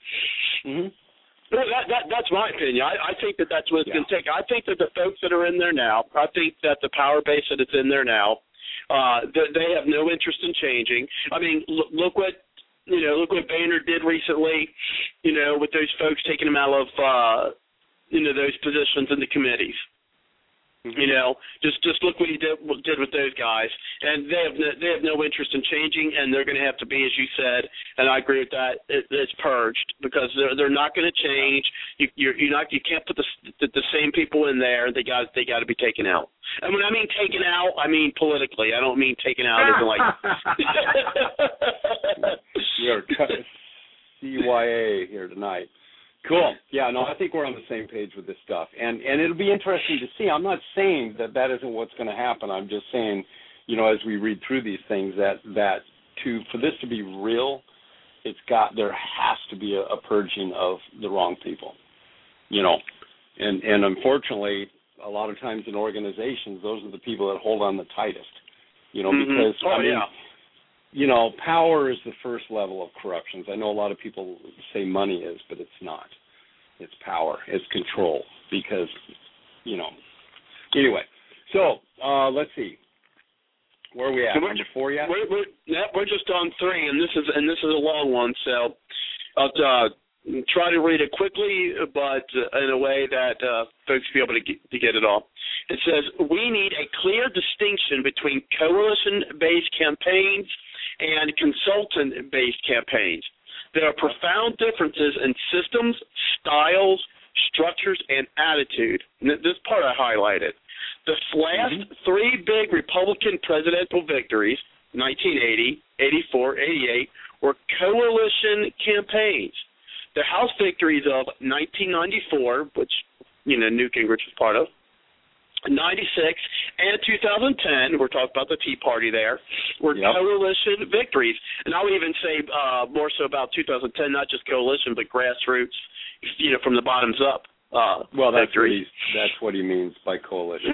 Mm-hmm. Well, that, that, that's my opinion. I, I think that that's what it's yeah. going to take. I think that the folks that are in there now, I think that the power base that is in there now, uh, they, they have no interest in changing. I mean, look, look what, you know, look what Boehner did recently, you know, with those folks taking them out of, uh, you know, those positions in the committees. Mm-hmm. You know, just just look what he did, did with those guys, and they have no, they have no interest in changing, and they're going to have to be, as you said, and I agree with that. It, it's purged because they're they're not going to change. You you're, you're not you can't put the, the the same people in there. They got they got to be taken out. And when I mean taken out, I mean politically. I don't mean taken out as in like.
You're C Y A here tonight. Cool. Yeah, no, I think we're on the same page with this stuff. And and it'll be interesting to see. I'm not saying that that isn't what's going to happen. I'm just saying, you know, as we read through these things, that, that to for this to be real, it's got there has to be a, a purging of the wrong people, you know. And, and unfortunately, a lot of times in organizations, those are the people that hold on the tightest, you know,
mm-hmm.
because,
oh,
I mean,
yeah.
you know, power is the first level of corruptions. I know a lot of people say money is, but it's not. It's power. It's control because, you know. Anyway, so uh, let's see. Where are we at? Number four yet?
We're, we're, yeah, we're just on three, and this is and this is a long one. So, uh, try to read it quickly, but uh, in a way that uh, folks will be able to get, to get it all. It says, we need a clear distinction between coalition-based campaigns and consultant-based campaigns. There are profound differences in systems, styles, structures, and attitude. And this part I highlighted. The last mm-hmm. three big Republican presidential victories, nineteen eighty, eighty-four, eighty-eight, were coalition campaigns. The House victories of nineteen ninety-four, which, you know, Newt Gingrich was part of, ninety-six, and two thousand ten, we're talking about the Tea Party there, were yep. coalition victories. And I would even say uh, more so about two thousand ten, not just coalition, but grassroots, you know, from the bottoms up uh,
well, that's
victories.
What he, that's what he means by coalition.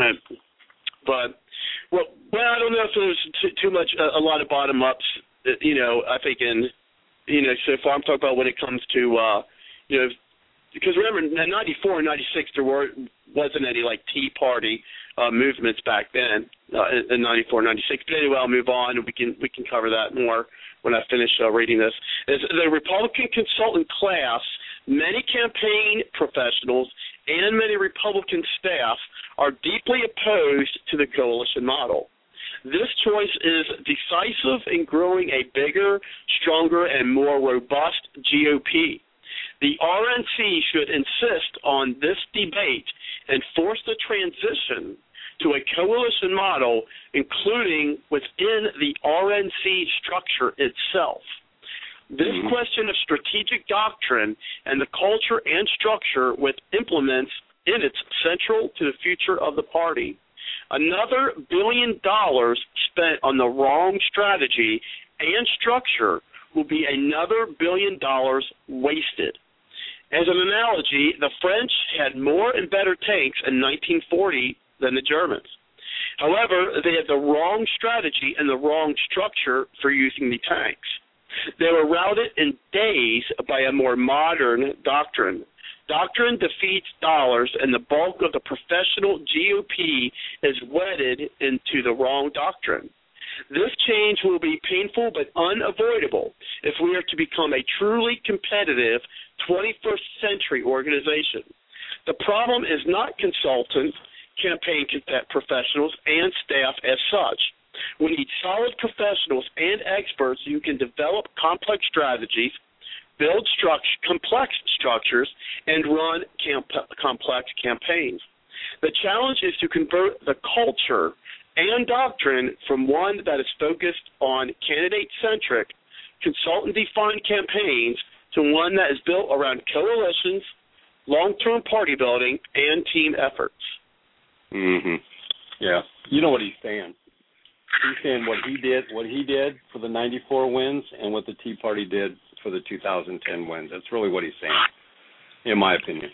But, well, well, I don't know if there's too, too much, a, a lot of bottom-ups, you know, I think in, you know, so far I'm talking about when it comes to, uh, you know, because remember, in ninety-four and ninety-six, there were, wasn't any, like, Tea Party uh, movements back then uh, in ninety-four, ninety-six. But anyway, I'll move on, and we can we can cover that more when I finish uh, reading this. Is the Republican consultant class, many campaign professionals, and many Republican staff are deeply opposed to the coalition model. This choice is decisive in growing a bigger, stronger, and more robust G O P. The R N C should insist on this debate and force the transition to a coalition model, including within the R N C structure itself. This mm-hmm. question of strategic doctrine and the culture and structure with implements in its central to the future of the party. Another billion dollars spent on the wrong strategy and structure will be another billion dollars wasted. As an analogy, the French had more and better tanks in nineteen forty than the Germans. However, they had the wrong strategy and the wrong structure for using the tanks. They were routed in days by a more modern doctrine. Doctrine defeats dollars, and the bulk of the professional G O P is wedded into the wrong doctrine. This change will be painful but unavoidable if we are to become a truly competitive twenty-first century organization. The problem is not consultants, campaign professionals, and staff as such. We need solid professionals and experts who can develop complex strategies, build struct- complex structures, and run camp- complex campaigns. The challenge is to convert the culture and doctrine from one that is focused on candidate-centric, consultant-defined campaigns to one that is built around coalitions, long-term party building, and team efforts.
Mm-hmm. Yeah. You know what he's saying. He's saying what he did, what he did for the ninety-four wins and what the Tea Party did for the two thousand ten wins. That's really what he's saying, in my opinion.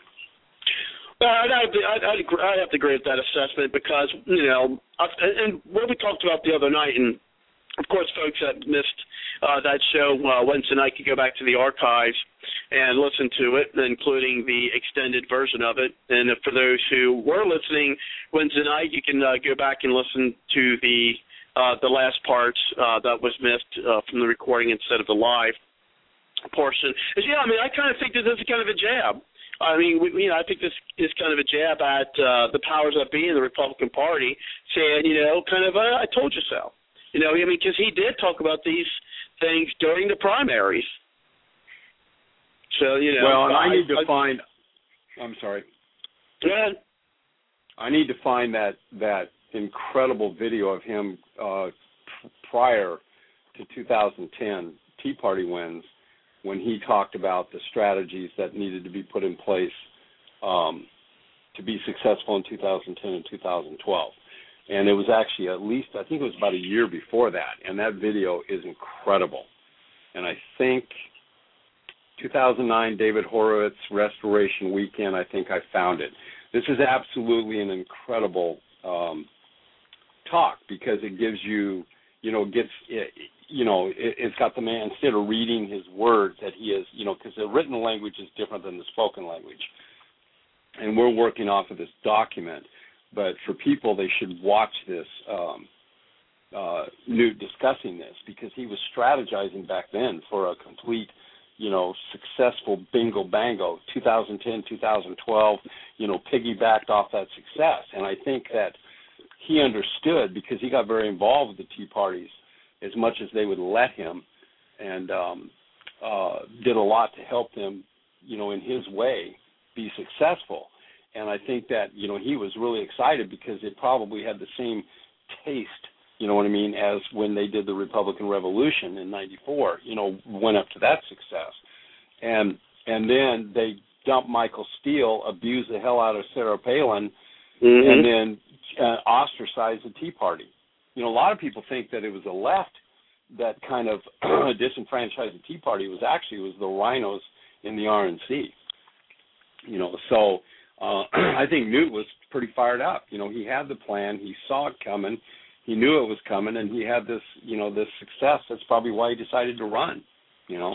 Well, I'd, I'd, I'd, I'd have to agree with that assessment because, you know, and what we talked about the other night, and, of course, folks that missed uh, that show uh, Wednesday night can go back to the archives and listen to it, including the extended version of it. And for those who were listening Wednesday night, you can uh, go back and listen to the uh, the last part uh, that was missed uh, from the recording instead of the live portion. Yeah, I mean, I kind of think that this is kind of a jab. I mean, we, you know, I think this is kind of a jab at uh, the powers that be in the Republican Party, saying, you know, kind of, uh, I told you so. You know, I mean, because he did talk about these things during the primaries. So, you know.
Well, and I, I need to
I,
find. I'm sorry.
Go ahead.
I need to find that that incredible video of him uh, prior to two thousand ten Tea Party wins, when he talked about the strategies that needed to be put in place um, to be successful in two thousand ten and two thousand twelve. And it was actually at least, I think it was about a year before that, and that video is incredible. And I think two thousand nine David Horowitz Restoration Weekend, I think I found it. This is absolutely an incredible um, talk because it gives you, you know, gets, it, you know, it, it's got the man, instead of reading his words that he is, you know, because the written language is different than the spoken language. And we're working off of this document. But for people, they should watch this, um, uh, Newt discussing this, because he was strategizing back then for a complete you know, successful bingo bango, two thousand ten, two thousand twelve, you know, piggybacked off that success. And I think that he understood, because he got very involved with the Tea Parties as much as they would let him, and um, uh, did a lot to help them, you know, in his way, be successful. And I think that, you know, he was really excited because it probably had the same taste, you know what I mean, as when they did the Republican Revolution in ninety-four, you know, went up to that success. And and then they dumped Michael Steele, abused the hell out of Sarah Palin, mm-hmm. and then uh, ostracized the Tea Party. You know, a lot of people think that it was the left that kind of disenfranchised the Tea Party. It was actually it was the rhinos in the R N C. You know, so uh, I think Newt was pretty fired up. You know, he had the plan. He saw it coming. He knew it was coming, and he had this, you know, this success. That's probably why he decided to run, you know.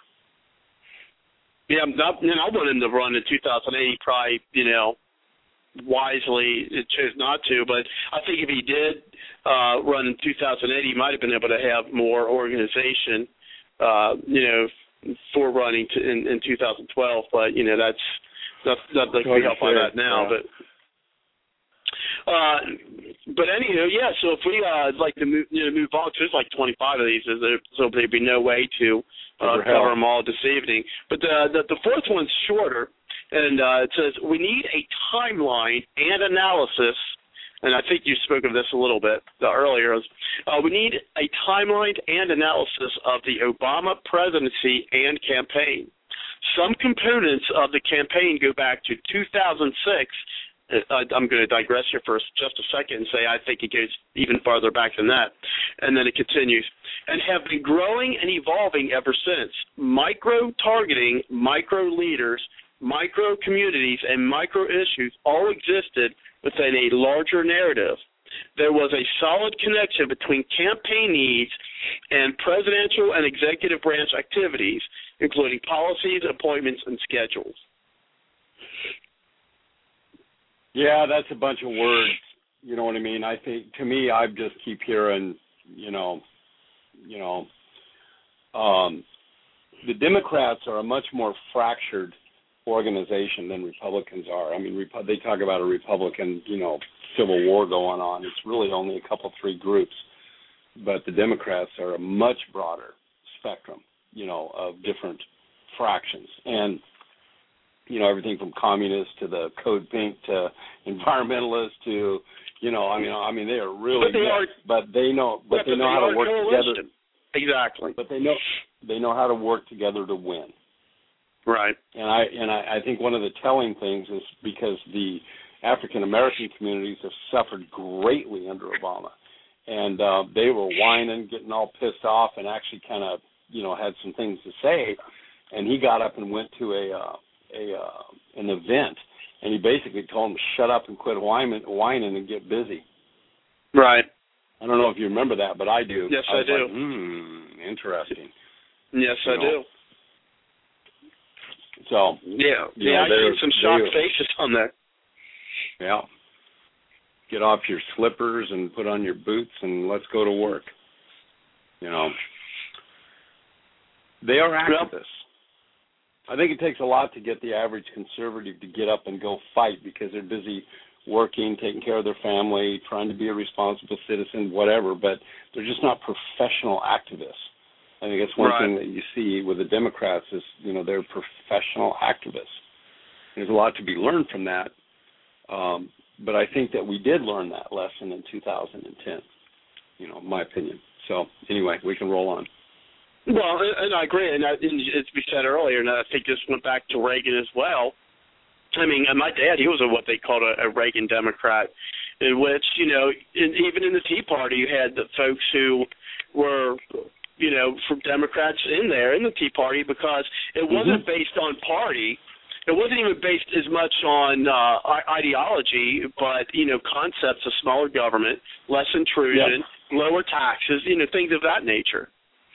Yeah, not, you know, I wanted him to run in two thousand eight. He probably, you know, wisely chose not to. But I think if he did uh, run in two thousand eight, he might have been able to have more organization, uh, you know, for running to, in, in two thousand twelve. But, you know, that's not, not like we help on that now. Yeah. But uh, but anywho, yeah. So if we uh, like to move, you know, move on, there's like twenty-five of these, so there'd be no way to uh, cover them all this evening. But the, the the fourth one's shorter, and uh, it says we need a timeline and analysis. And I think you spoke of this a little bit earlier. Uh, we need a timeline and analysis of the Obama presidency and campaign. Some components of the campaign go back to two thousand six. Uh, I'm going to digress here for just a second and say I think it goes even farther back than that. And then it continues. And have been growing and evolving ever since. Micro-targeting, micro-leaders, micro-communities, and micro-issues all existed within a larger narrative. There was a solid connection between campaign needs and presidential and executive branch activities, including policies, appointments, and schedules.
Yeah, that's a bunch of words. You know what I mean? I think, to me, I just keep hearing, you know, you know, um, the Democrats are a much more fractured organization than Republicans are. I mean, Repu- they talk about a Republican, you know, civil war going on. It's really only a couple, three groups. But the Democrats are a much broader spectrum, you know, of different fractions. And, you know, everything from communists to the Code Pink to environmentalists to, you know, I mean, I mean, they are really,
but they, are,
but they know, but, but they know they how to work
coalition.
together.
Exactly.
But they know, they know how to work together to win.
Right.
And I and I, I think one of the telling things is because the African American communities have suffered greatly under Obama, and uh, they were whining, getting all pissed off, and actually kind of, you know, had some things to say. And he got up and went to a uh, a uh, an event, and he basically told them, "Shut up and quit whining, whining and get busy."
Right.
I don't know if you remember that, but I do.
Yes, I,
I
do.
Like, hmm, interesting.
Yes, you I know. do.
So
yeah,
yeah,
yeah, I see some shocked faces on there.
Yeah. Get off your slippers and put on your boots and let's go to work. You know. They are activists. Yep. I think it takes a lot to get the average conservative to get up and go fight because they're busy working, taking care of their family, trying to be a responsible citizen, whatever, but they're just not professional activists. I think that's one
right.
thing that you see with the Democrats is, you know, they're professional activists. There's a lot to be learned from that, um, but I think that we did learn that lesson in two thousand ten, you know, in my opinion. So, anyway, we can roll on.
Well, and I agree, and, I, and as we said earlier, and I think this went back to Reagan as well. I mean, my dad, he was a, what they called a, a Reagan Democrat, in which, you know, in, even in the Tea Party, you had the folks who were, you know, from Democrats in there, in the Tea Party, because it wasn't mm-hmm. based on party. It wasn't even based as much on uh, ideology, but, you know, concepts of smaller government, less intrusion, yep. lower taxes, you know, things of that nature.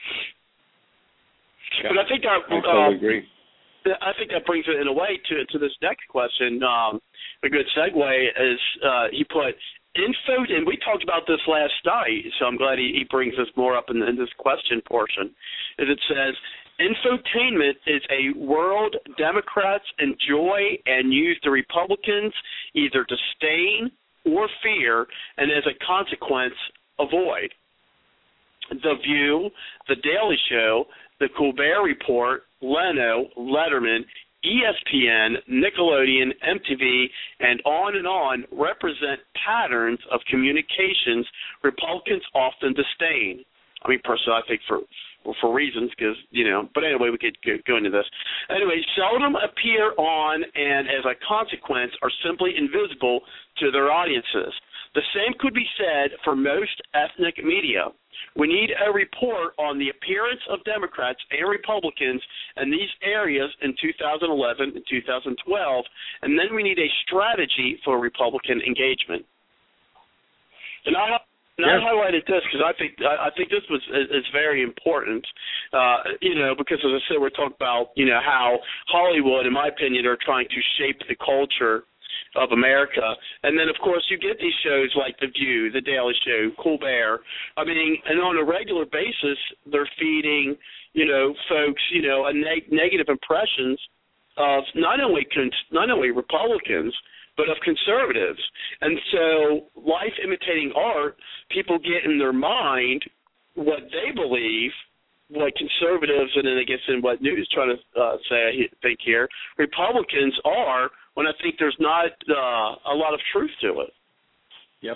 Yeah. But I think I,
I totally uh, agree.
I think that brings it in a way to to this next question. Um, a good segue is uh, he put info, and we talked about this last night, so I'm glad he, he brings this more up in, in this question portion. Is it says Infotainment is a world Democrats enjoy and use the Republicans either disdain or fear, and as a consequence, avoid. The View, The Daily Show, The Colbert Report, Leno, Letterman, E S P N, Nickelodeon, M T V, and on and on represent patterns of communications Republicans often disdain. I mean, personally, I think for for reasons, because, you know, but anyway, we could go into this. Anyway, seldom appear on and, as a consequence, are simply invisible to their audiences. The same could be said for most ethnic media. We need a report on the appearance of Democrats and Republicans in these areas in two thousand eleven and two thousand twelve, and then we need a strategy for Republican engagement. And I And I highlighted this because I think I think this was is very important, uh, you know, because as I said, we're talking about, you know, how Hollywood, in my opinion, are trying to shape the culture of America. And then, of course, you get these shows like The View, The Daily Show, Colbert. I mean, and on a regular basis, they're feeding, you know, folks, you know, a neg- negative impressions of not only cons- not only Republicans, but of conservatives. And so life imitating art, people get in their mind what they believe, what conservatives, and then I guess in what Newt is trying to uh, say, I think here, Republicans are, when I think there's not uh, a lot of truth to it.
Yep.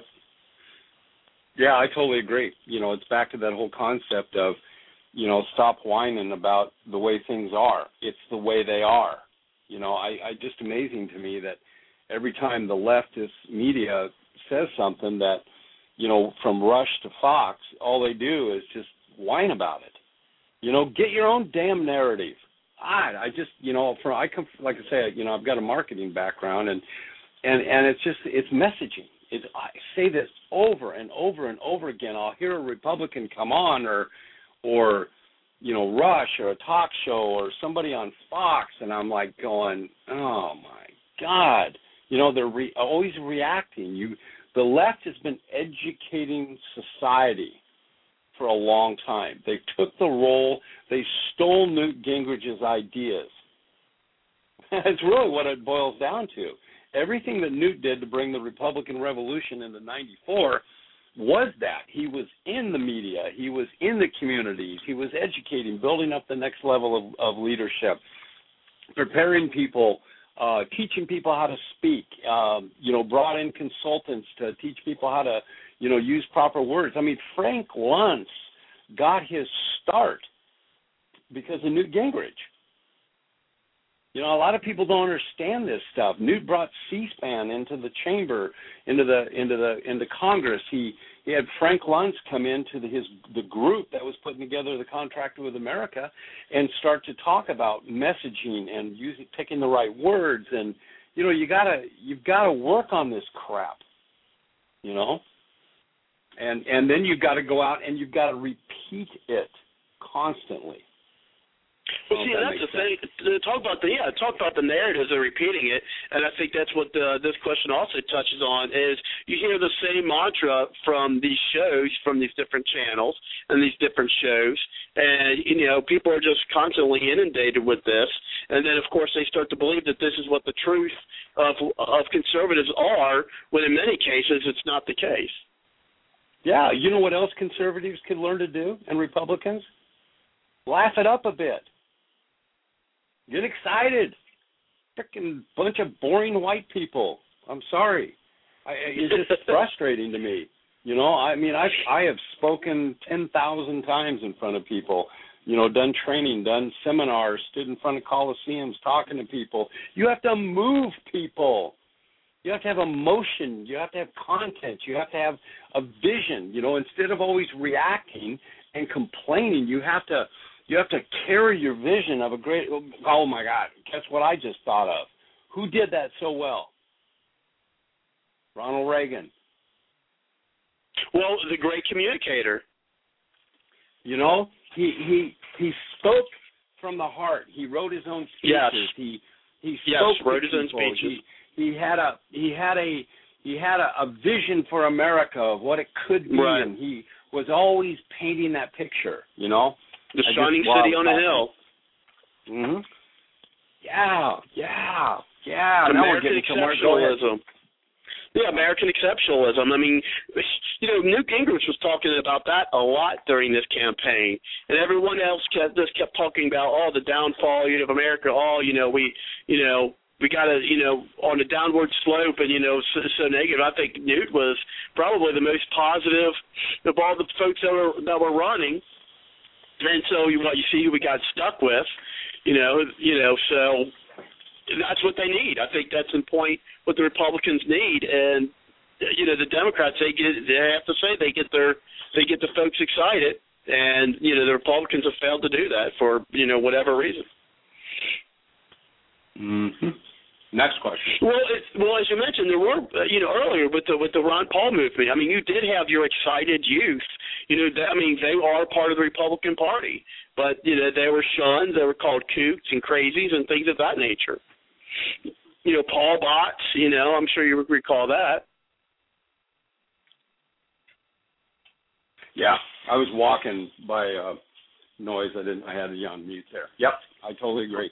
Yeah, I totally agree. You know, it's back to that whole concept of, you know, stop whining about the way things are. It's the way they are. You know, I, I just amazing to me that every time the leftist media says something that, you know, from Rush to Fox, all they do is just whine about it. You know, get your own damn narrative. I, I just, you know, from I come, like I say, you know, I've got a marketing background, and and and it's just it's messaging. It's, I say this over and over and over again. I'll hear a Republican come on, or or you know, Rush or a talk show or somebody on Fox, and I'm like going, oh my God. You know, they're re- always reacting. You, the left has been educating society for a long time. They took the role. They stole Newt Gingrich's ideas. That's really what it boils down to. Everything that Newt did to bring the Republican Revolution into ninety-four was that. He was in the media. He was in the communities. He was educating, building up the next level of, of leadership, preparing people, Uh, teaching people how to speak, um, you know, brought in consultants to teach people how to, you know, use proper words. I mean, Frank Luntz got his start because of Newt Gingrich. You know, a lot of people don't understand this stuff. Newt brought C-SPAN into the chamber, into the into the into Congress. He he had Frank Luntz come into the, his the group that was putting together the Contractor with America and start to talk about messaging and using picking the right words. And you know, you gotta you've got to work on this crap. You know, and and then you've got to go out and you've got to repeat it constantly.
Well, see, that's the thing. Talk about the yeah, talk about the narratives and repeating it, and I think that's what the, this question also touches on. Is you hear the same mantra from these shows, from these different channels and these different shows, and you know people are just constantly inundated with this, and then of course they start to believe that this is what the truth of of conservatives are, when in many cases it's not the case.
Yeah, you know what else conservatives could learn to do, and Republicans? Laugh it up a bit. Get excited. Freaking bunch of boring white people. I'm sorry. I, it's just frustrating to me. You know, I mean, I I have spoken ten thousand times in front of people, you know, done training, done seminars, stood in front of coliseums talking to people. You have to move people. You have to have emotion. You have to have content. You have to have a vision. You know, instead of always reacting and complaining, you have to you have to carry your vision of a great. Oh my God! Guess what I just thought of? Who did that so well? Ronald Reagan.
Well, the great communicator.
You know, he he he spoke from the heart. He wrote his own speeches.
Yes.
He he
yes,
spoke
wrote his
people.
own speeches.
He, he had a he had a he had a, a vision for America of what it could be,
right.
and he was always painting that picture. You know,
the
I
shining
just, wow,
city on a hill.
Mm-hmm. Yeah, yeah, yeah.
American
now we're getting somewhere.
exceptionalism. Yeah, American exceptionalism. I mean, you know, Newt Gingrich was talking about that a lot during this campaign, and everyone else kept just kept talking about, oh, the downfall you know, of America. Oh, you know, we, you know, we got to, you know, on a downward slope, and you know, so, so negative. I think Newt was probably the most positive of all the folks that were that were running, and so you, what you see, we got stuck with, you know, you know, so. That's what they need. I think that's in point what the Republicans need, and you know the Democrats they get they have to say they get their they get the folks excited, and you know the Republicans have failed to do that for you know whatever reason.
Mm-hmm. Next question.
Well, it, well, as you mentioned, there were uh, you know earlier with the with the Ron Paul movement. I mean, you did have your excited youth. You know, I mean, they are part of the Republican Party, but you know they were shunned. They were called kooks and crazies and things of that nature. You know, Paul Bots, you know, I'm sure you recall that.
Yeah, I was walking by uh, noise. I didn't. I had you on mute there. Yep, I totally agree.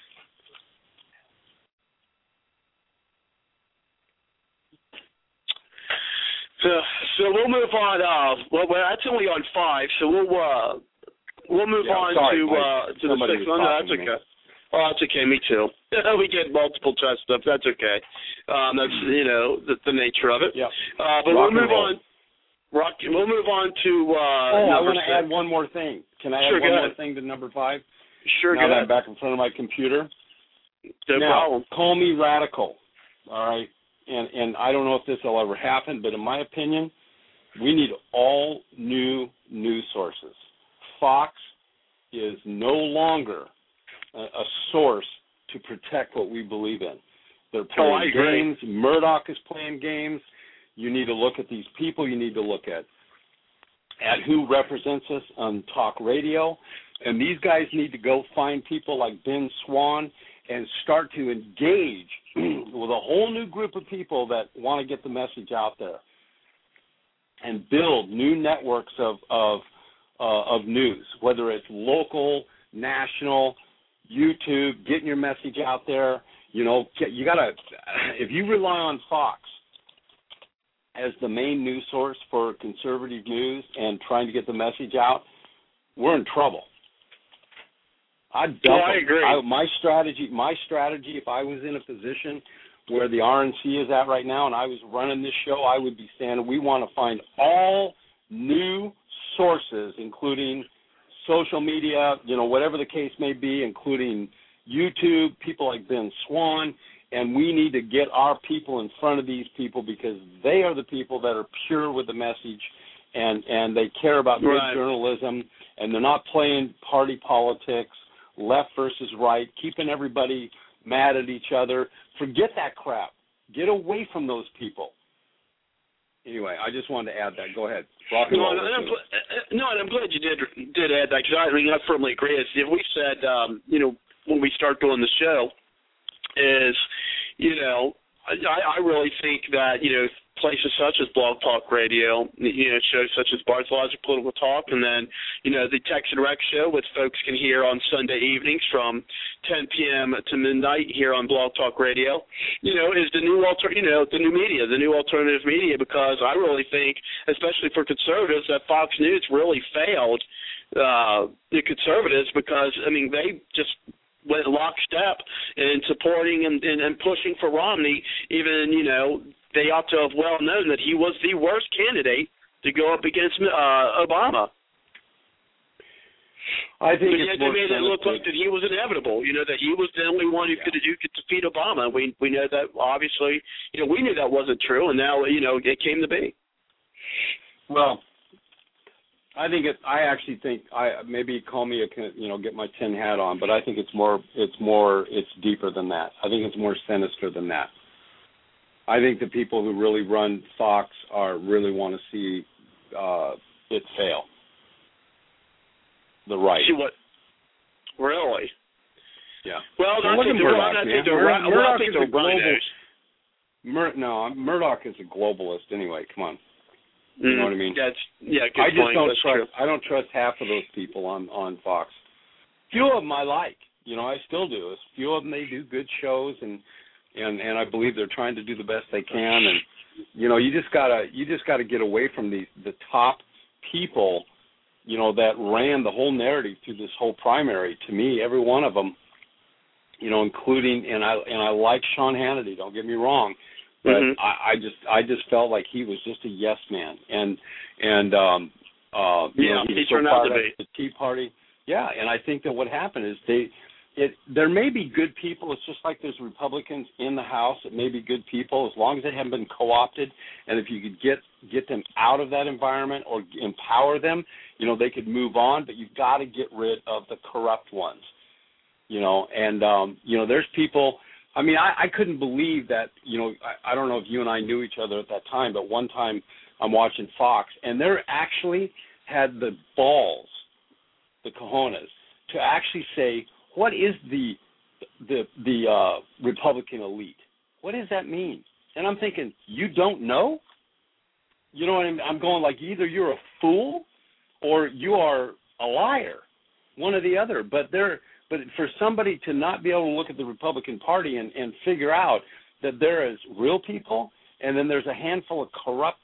So, so we'll move on. Uh, well, well, that's only on five, so we'll uh, we'll move
yeah,
on
sorry,
to
my,
uh, to the sixth one. No, that's okay. Oh, that's okay. Me too. We get multiple test stuff. That's okay. Um, that's you know the, the nature of it.
Yeah.
Uh, but
Rock
we'll move
roll.
on. Rock. We'll move on to. Uh,
oh, I
want
to add one more thing. Can I add
sure,
one more
ahead.
thing to number five?
Sure.
Now
go
that
ahead.
I'm back in front of my computer.
No
now,
problem.
Call me radical. All right. And and I don't know if this will ever happen, but in my opinion, we need all new news sources. Fox is no longer a, a source to protect what we believe in. They're playing
oh, I agree.
games. Murdoch is playing games. You need to look at these people. You need to look at at who represents us on talk radio. And these guys need to go find people like Ben Swann and start to engage with a whole new group of people that want to get the message out there and build new networks of of uh, of news, whether it's local, national, YouTube, getting your message out there. You know, you got to, if you rely on Fox as the main news source for conservative news and trying to get the message out, we're in trouble. I'd dump
oh, I
them.
agree.
I, my strategy, my strategy, if I was in a position where the R N C is at right now and I was running this show, I would be saying we want to find all new sources, including social media, you know, whatever the case may be, including YouTube, people like Ben Swann, and we need to get our people in front of these people because they are the people that are pure with the message and, and they care about good
right.
journalism, and they're not playing party politics, left versus right, keeping everybody mad at each other. Forget that crap. Get away from those people. Anyway, I just wanted to add that. Go ahead. Rock and
no,
roll.
no, and I'm, no, and I'm glad you did did add that because I mean I firmly agree. As if we said, um, you know, when we start doing the show, is you know, I, I really think that you know places such as Blog Talk Radio, you know, shows such as Bard's Logic Political Talk, and then you know the Tex and Rex show, which folks can hear on Sunday evenings from ten p.m. to midnight here on Blog Talk Radio, you know, is the new alter, you know, the new media, the new alternative media, because I really think, especially for conservatives, that Fox News really failed uh, the conservatives because, I mean, they just went lockstep in supporting and, and, and pushing for Romney, even, you know, they ought to have well known that he was the worst candidate to go up against uh, Obama.
I think
but
it's
yet they made it look
sensitive.
like that he was inevitable. You know that he was the only one who
yeah.
could who could defeat Obama. We we know that obviously. You know we knew that wasn't true, and now you know it came to be.
Well, I think it. I actually think I maybe call me a you know get my tin hat on, but I think it's more it's more it's deeper than that. I think it's more sinister than that. I think the people who really run Fox are really want to see uh, it fail. The right.
See what? Really?
Yeah.
Well,
well
that's
look at Murdoch,
I
man.
think the
Mur-
well,
Murdoch
I think
is
the
a global.
rhinos.
Mur- no, Murdoch is a globalist anyway. Come on. You
Mm,
know what I mean?
That's yeah. Good
I just
point.
don't
That's
trust.
true.
I don't trust half of those people on, on Fox. Few of them I like. You know, I still do. A few of them, they do good shows, and and and I believe they're trying to do the best they can. And you know, you just gotta you just gotta get away from the the top people, you know, that ran the whole narrative through this whole primary. To me, every one of them, you know, including and I and I like Sean Hannity. Don't get me wrong, but mm-hmm. I, I just I just felt like he was just a yes man, and and um, uh, you
yeah,
know, he,
he
was so
turned out
part
to
of
be
the Tea Party. Yeah, and I think that what happened is they. It, there may be good people. It's just like there's Republicans in the House that may be good people as long as they haven't been co-opted. And if you could get get them out of that environment or empower them, you know, they could move on. But you've got to get rid of the corrupt ones, you know. And, um, you know, there's people. I mean, I, I couldn't believe that, you know, I, I don't know if you and I knew each other at that time, but one time I'm watching Fox, and they actually had the balls, the cojones, to actually say, what is the the the uh, Republican elite? What does that mean? And I'm thinking, you don't know? You know what I mean? I'm going like either you're a fool or you are a liar, one or the other. But there, but for somebody to not be able to look at the Republican Party and, and figure out that there is real people and then there's a handful of corrupt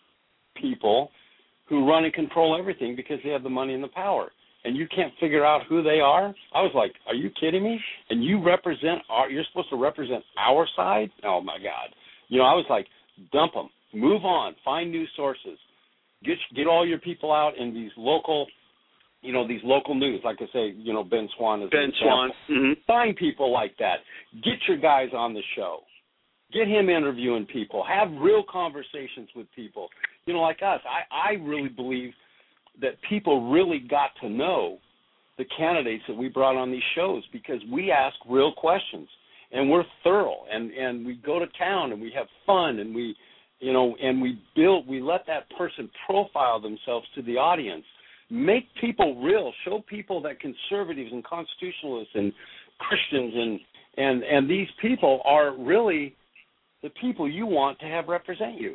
people who run and control everything because they have the money and the power, and you can't figure out who they are. I was like, are you kidding me? And you represent our, you're supposed to represent our side? Oh, my God. You know, I was like, dump them. Move on. Find new sources. Get get all your people out in these local, you know, these local news. Like I say, you know, Ben Swann is
Ben Swann. Mm-hmm.
Find people like that. Get your guys on the show. Get him interviewing people. Have real conversations with people. You know, like us. I, I really believe that people really got to know the candidates that we brought on these shows because we ask real questions and we're thorough and, and we go to town and we have fun and we, you know, and we build, we let that person profile themselves to the audience. Make people real. Show people that conservatives and constitutionalists and Christians and, and, and these people are really the people you want to have represent you.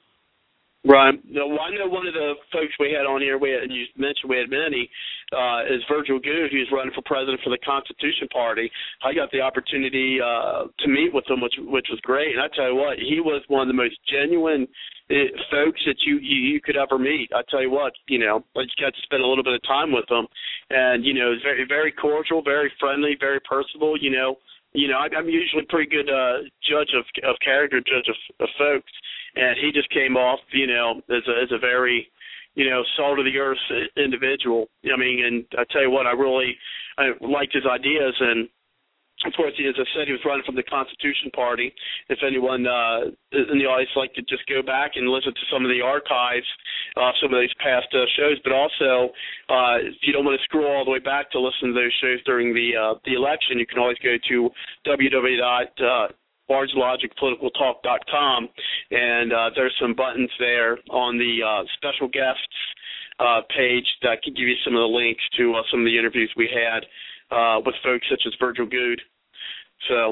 Right. Well, I know one of the folks we had on here, we had, and you mentioned we had many, uh, is Virgil Goode, who's running for president for the Constitution Party. I got the opportunity uh, to meet with him, which which was great. And I tell you what, he was one of the most genuine uh, folks that you, you you could ever meet. I tell you what, you know, I just got to spend a little bit of time with him, and you know, very very cordial, very friendly, very personable. You know, you know, I, I'm usually a pretty good uh, judge of of character, judge of, of folks. And he just came off, you know, as a, as a very, you know, salt-of-the-earth individual. I mean, and I tell you what, I really I liked his ideas. And, of course, as I said, he was running from the Constitution Party. If anyone uh, in the audience like to just go back and listen to some of the archives, uh, some of these past uh, shows, but also uh, if you don't want to scroll all the way back to listen to those shows during the uh, the election, you can always go to w w w dot bards logic political talk dot com, and uh, there's some buttons there on the uh, special guests uh, page that can give you some of the links to uh, some of the interviews we had uh, with folks such as Virgil Goode. So,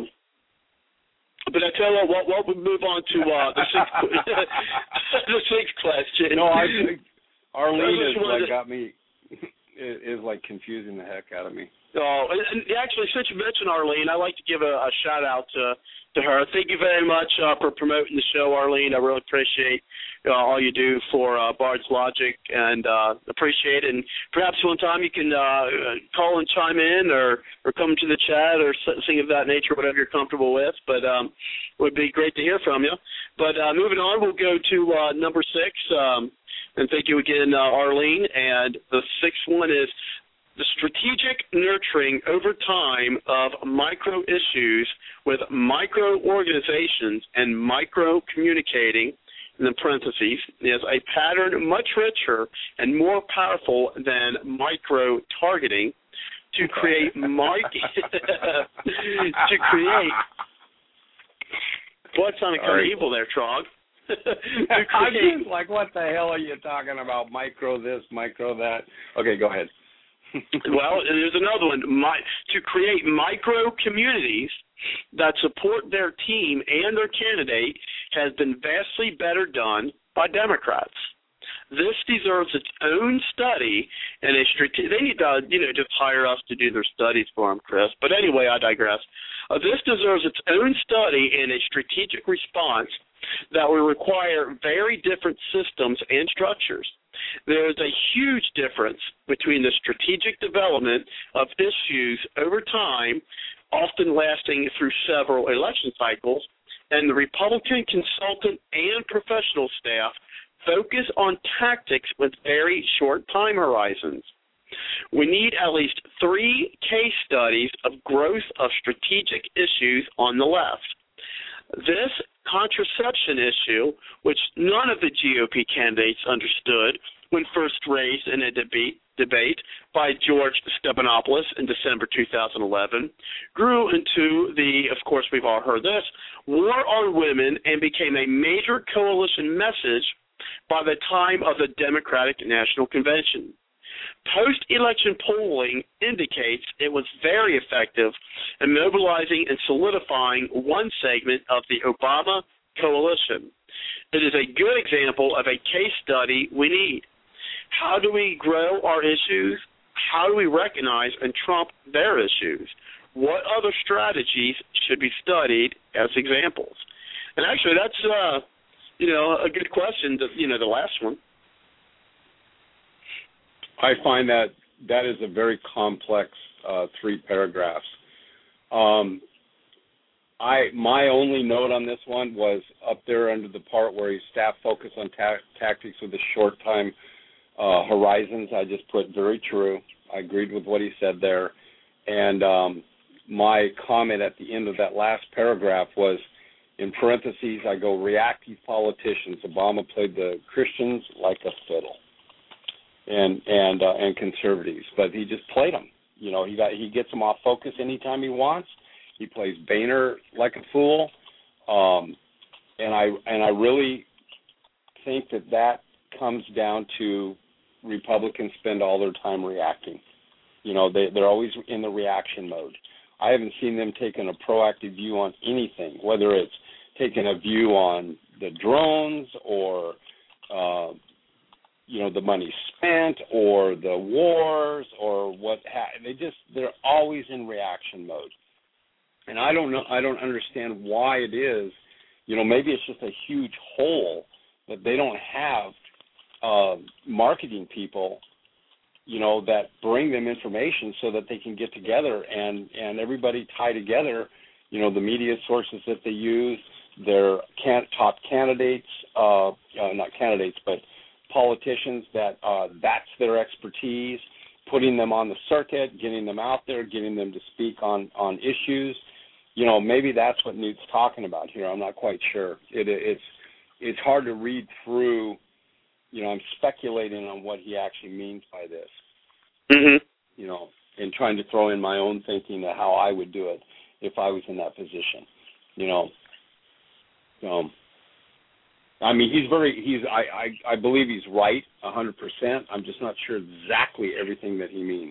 but I tell you what, what we move on to uh, the sixth the sixth question.
No, I think Arlene is what got me is like confusing the heck out of me.
Oh, and actually, since you mentioned Arlene, I'd like to give a, a shout out to to her. Thank you very much uh, for promoting the show, Arlene. I really appreciate uh, all you do for uh, Bard's Logic, and uh, appreciate it. And perhaps one time you can uh, call and chime in, or or come to the chat, or something of that nature, whatever you're comfortable with. But um, it would be great to hear from you. But uh, moving on, we'll go to uh, number six. Um, and thank you again, uh, Arlene. And the sixth one is the strategic nurturing over time of micro issues with micro organizations and micro communicating, in the parentheses, is a pattern much richer and more powerful than micro targeting to create mic to create. Boy, it sounded kind of evil there, Trog.
I mean, like, what the hell are you talking about? Micro this, micro that. Okay, go ahead.
Well, there's another one. My, to create micro communities that support their team and their candidate has been vastly better done by Democrats. This deserves its own study and a strate- They need to, you know, just hire us to do their studies for them, Chris. But anyway, I digress. Uh, this deserves its own study and a strategic response that will require very different systems and structures. There is a huge difference between the strategic development of issues over time, often lasting through several election cycles, and the Republican consultant and professional staff focus on tactics with very short time horizons. We need at least three case studies of growth of strategic issues on the left. This contraception issue, which none of the G O P candidates understood when first raised in a debate, debate by George Stephanopoulos in December two thousand eleven, grew into the, of course we've all heard this, war on women and became a major coalition message by the time of the Democratic National Convention. Post-election polling indicates it was very effective in mobilizing and solidifying one segment of the Obama coalition. It is a good example of a case study we need. How do we grow our issues? How do we recognize and trump their issues? What other strategies should be studied as examples? And actually, that's uh, you know a good question. To, you know, the last one.
I find that that is a very complex uh, three paragraphs. Um, I my only note on this one was up there under the part where he staff focus on ta- tactics with a short time uh, horizons. I just put very true. I agreed with what he said there. And um, my comment at the end of that last paragraph was, in parentheses, I go, reactive politicians. Obama played the Christians like a fiddle. And and uh, and conservatives, but he just played them. You know, he got he gets them off focus anytime he wants. He plays Boehner like a fool, um, and I and I really think that that comes down to Republicans spend all their time reacting. You know, they they're always in the reaction mode. I haven't seen them taking a proactive view on anything, whether it's taking a view on the drones or uh, you know, the money spent or the wars or what ha- they just they're always in reaction mode. And I don't know I don't understand why it is. You know, maybe it's just a huge hole that they don't have uh, marketing people, you know, that bring them information so that they can get together and, and everybody tie together, you know, the media sources that they use, their can- top candidates, uh, uh, not candidates, but politicians that uh, that's their expertise, putting them on the circuit, getting them out there, getting them to speak on, on issues. You know, maybe that's what Newt's talking about here. I'm not quite sure. It, it's it's hard to read through. You know, I'm speculating on what he actually means by this.
Mm-hmm.
You know, and trying to throw in my own thinking of how I would do it if I was in that position. You know, um. I mean, he's very, he's, I, I, I believe he's right one hundred percent. I'm just not sure exactly everything that he means.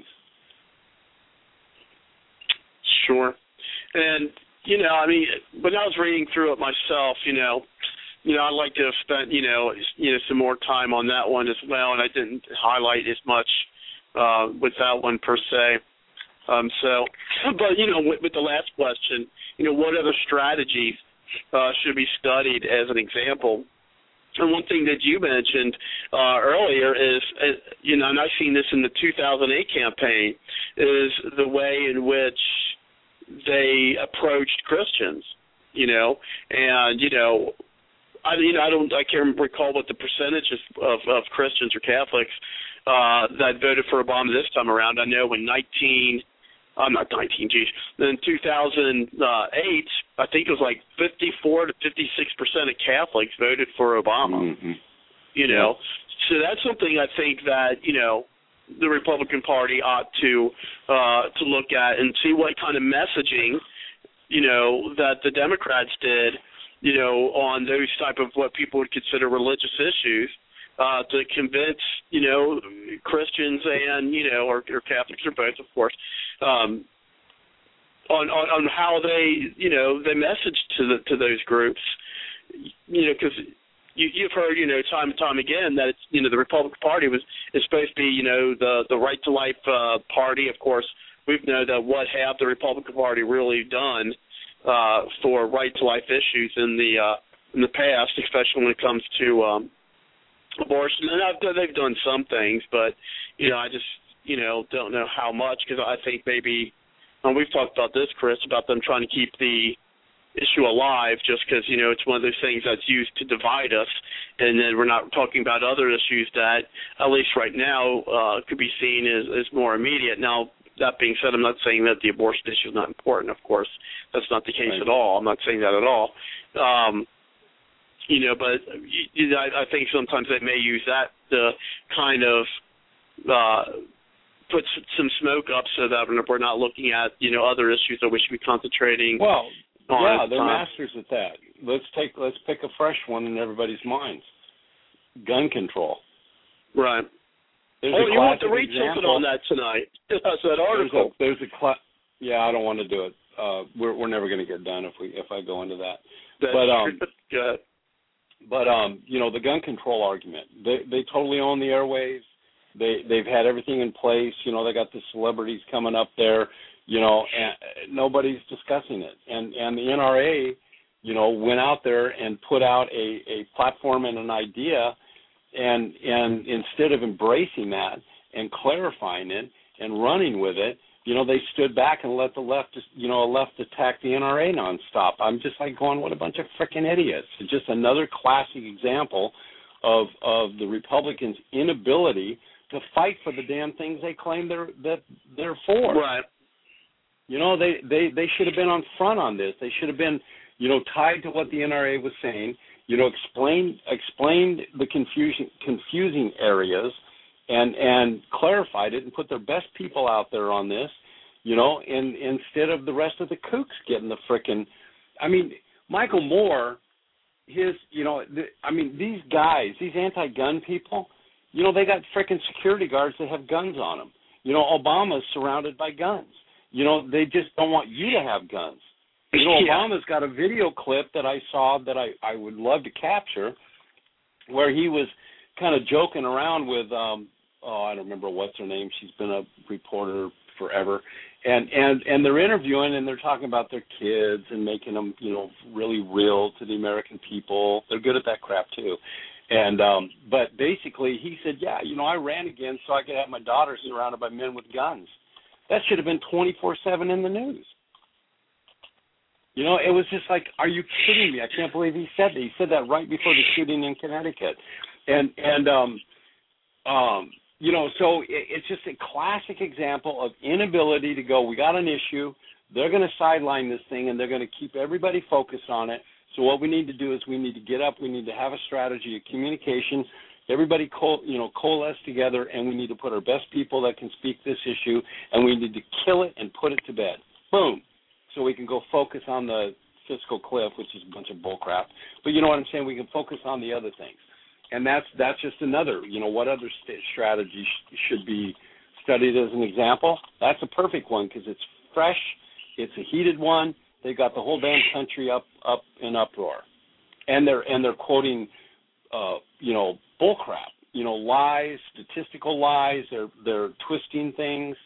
Sure. And, you know, I mean, when I was reading through it myself, you know, you know, I'd like to have spent, you know, you know, some more time on that one as well, and I didn't highlight as much uh, with that one per se. Um, so, but, you know, with, with the last question, you know, what other strategies uh, should be studied as an example? And one thing that you mentioned uh, earlier is, uh, you know, and I've seen this in the two thousand eight campaign, is the way in which they approached Christians, you know, and, you know, I, you know, I don't, I can't recall what the percentages of, of Christians or Catholics uh, that voted for Obama this time around. I know in nineteen I'm not nineteen, geez. In two thousand eight, I think it was like fifty-four to fifty-six percent of Catholics voted for Obama.
Mm-hmm.
You know, yeah. So that's something I think that, you know, the Republican Party ought to uh, to look at and see what kind of messaging, you know, that the Democrats did, you know, on those type of what people would consider religious issues. Uh, to convince, you know, Christians and, you know, or, or Catholics or both, of course, um, on, on on how they, you know, they message to the to those groups, you know, because you, you've heard, you know, time and time again that it's, you know, the Republican Party was is supposed to be, you know, the the right to life uh, party. Of course, we know that what have the Republican Party really done uh, for right to life issues in the uh, in the past, especially when it comes to um, abortion. And I've, they've done some things, but you know, I just you know don't know how much, because I think maybe, and we've talked about this, Chris, about them trying to keep the issue alive, just because, you know, it's one of those things that's used to divide us, and then we're not talking about other issues that, at least right now, uh, could be seen as, as more immediate. Now, that being said, I'm not saying that the abortion issue is not important, of course. That's not the case right. at all. I'm not saying that at all. Um, you know, but you know, I, I think sometimes they may use that to kind of uh, put some smoke up so that we're not looking at, you know, other issues that we should be concentrating
well,
on.
Yeah, they're
uh,
masters at that. Let's take let's pick a fresh one in everybody's minds. Gun control.
Right.
There's
oh,
a
you want to read
example.
something on that tonight? That's that article.
There's a, there's a cl- yeah, I don't want to do it. Uh, we're we're never going to get done if we if I go into that.
That's
but um,
good.
but um, you know, the gun control argument. They they totally own the airwaves. They they've had everything in place. You know, they got the celebrities coming up there. You know, and nobody's discussing it. And and the N R A, you know, went out there and put out a, a platform and an idea, and and instead of embracing that and clarifying it and running with it, you know, they stood back and let the left, you know, left attack the N R A nonstop. I'm just like going, what a bunch of freaking idiots. It's just another classic example of of the Republicans' inability to fight for the damn things they claim they're that they're for.
Right.
You know, they, they, they should have been on front on this. They should have been, you know, tied to what the N R A was saying, you know, explained explained the confusion confusing areas and and clarified it and put their best people out there on this, you know, and instead of the rest of the kooks getting the frickin' I mean, Michael Moore, his, you know, the, I mean, these guys, these anti-gun people, you know, they got frickin' security guards that have guns on them. You know, Obama's surrounded by guns. You know, they just don't want you to have guns. You know,
yeah.
Obama's got a video clip that I saw that I, I would love to capture where he was kind of joking around with, um, oh, I don't remember what's her name. She's been a reporter forever. And, and, and they're interviewing and they're talking about their kids and making them, you know, really real to the American people. They're good at that crap, too. And um, but basically he said, yeah, you know, I ran again so I could have my daughter surrounded by men with guns. That should have been twenty-four seven in the news. You know, it was just like, are you kidding me? I can't believe he said that. He said that right before the shooting in Connecticut. And, and um, um, you know, so it, it's just a classic example of inability to go, we got an issue, they're going to sideline this thing, and they're going to keep everybody focused on it. So what we need to do is we need to get up, we need to have a strategy, a communication, everybody co- you know, coalesce together, and we need to put our best people that can speak this issue, and we need to kill it and put it to bed. Boom. So we can go focus on the fiscal cliff, which is a bunch of bullcrap. But you know what I'm saying? We can focus on the other things. And that's that's just another, you know, what other st- strategy sh- should be studied as an example? That's a perfect one because it's fresh, it's a heated one. They got the whole damn country up up in uproar. And they're, and they're quoting, uh, you know, bullcrap, you know, lies, statistical lies. They're they're twisting things.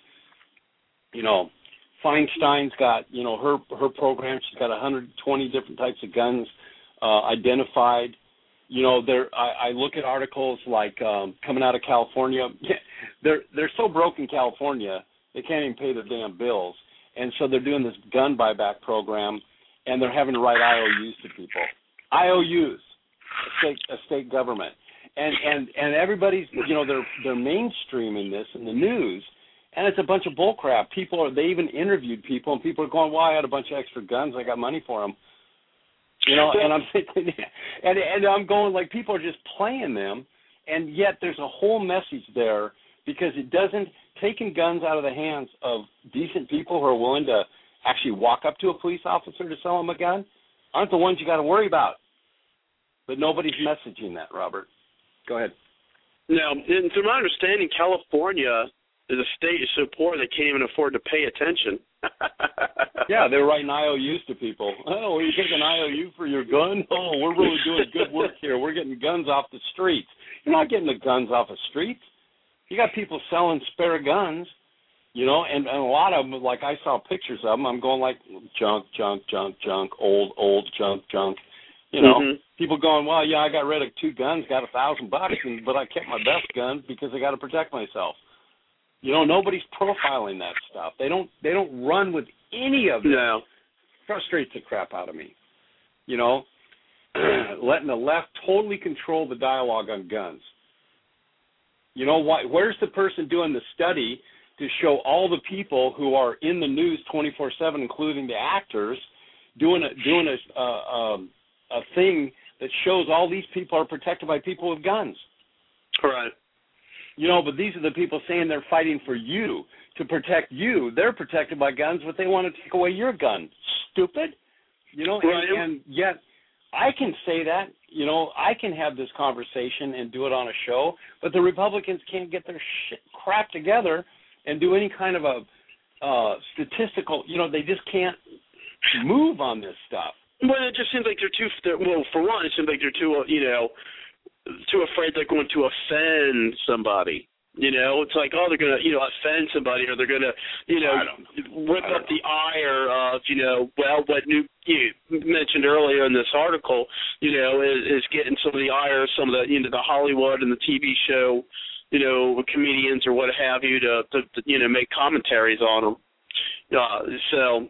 You know, Feinstein's got, you know, her her program. She's got one hundred twenty different types of guns uh, identified. You know, there. I, I look at articles like um, coming out of California. they're they're so broke in California they can't even pay their damn bills, and so they're doing this gun buyback program, and they're having to write I O Us to people. I O Us, a state a state government. And, and and everybody's, you know, they're they're mainstreaming this in the news, and it's a bunch of bullcrap. People are, they even interviewed people, and people are going, well, I had a bunch of extra guns, I got money for them. You know, and I'm thinking, and and I'm going, like, people are just playing them, and yet there's a whole message there because it doesn't, taking guns out of the hands of decent people who are willing to actually walk up to a police officer to sell them a gun aren't the ones you got to worry about. But nobody's messaging that, Robert. Go ahead.
Now, in, to my understanding, California is a state so poor they can't even afford to pay attention.
Yeah, they're writing I O Us to people. Oh, you take an I O U for your gun? Oh, we're really doing good work here. We're getting guns off the streets. You're not getting the guns off the streets. You got people selling spare guns, you know, and, and a lot of them, like I saw pictures of them, I'm going like junk, junk, junk, junk, old, old, junk, junk. You know, mm-hmm. people going, well, yeah, I got rid of two guns, got a thousand bucks, and, but I kept my best gun because I got to protect myself. You know, nobody's profiling that stuff. They don't. They don't run with any of it.
No.
Frustrates the crap out of me. You know, letting the left totally control the dialogue on guns. You know, why? Where's the person doing the study to show all the people who are in the news twenty-four seven, including the actors, doing a doing a uh, um, a thing that shows all these people are protected by people with guns?
Right.
You know, but these are the people saying they're fighting for you, to protect you. They're protected by guns, but they want to take away your gun. Stupid. You know,
right.
and, and yet I can say that, you know, I can have this conversation and do it on a show, but the Republicans can't get their shit crap together and do any kind of a uh, statistical, you know, they just can't move on this stuff.
Well, it just seems like they're too, they're, well, for one, it seems like they're too, uh, you know, too afraid they're going to offend somebody. You know, it's like, oh, they're going to, you know, offend somebody, or they're going to, you know, whip up the ire of, you know, well, what new, you mentioned earlier in this article, you know, is, is getting some of the ire, some of the, you know, the Hollywood and the T V show, you know, comedians or what have you to, to, to you know, make commentaries on them. Uh, so,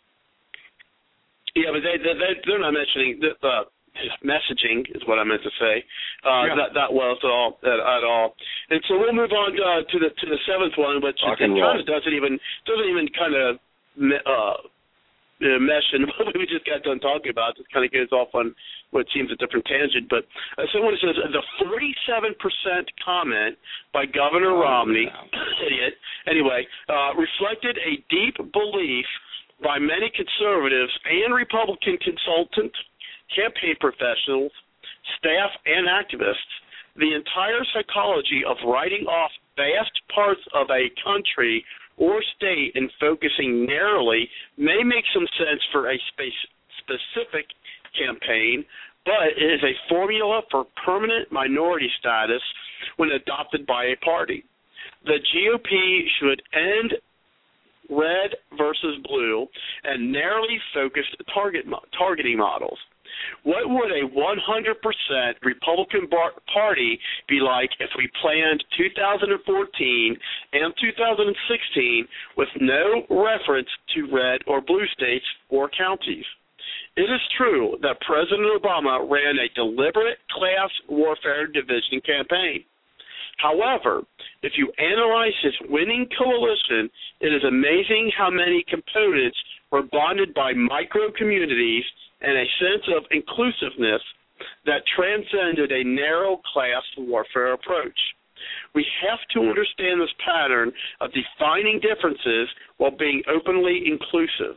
yeah, but they, they, they're not mentioning the, uh, messaging is what I meant to say. Uh, yeah. That that well at all at, at all. And so we'll move on uh, to the to the seventh one, which it kind of doesn't even doesn't even kind of uh, mesh in what we just got done talking about. It kind of goes off on what seems a different tangent. But uh, someone says the forty-seven percent comment by Governor oh, Romney, yeah. idiot. Anyway, uh, reflected a deep belief by many conservatives and Republican consultants, campaign professionals, staff, and activists, the entire psychology of writing off vast parts of a country or state and focusing narrowly may make some sense for a space specific campaign, but it is a formula for permanent minority status when adopted by a party. The G O P should end red versus blue and narrowly focused target targeting models. What would a one hundred percent Republican bar- Party be like if we planned two thousand fourteen and two thousand sixteen with no reference to red or blue states or counties? It is true that President Obama ran a deliberate class warfare division campaign. However, if you analyze his winning coalition, it is amazing how many components were bonded by micro-communities and a sense of inclusiveness that transcended a narrow class warfare approach. We have to understand this pattern of defining differences while being openly inclusive.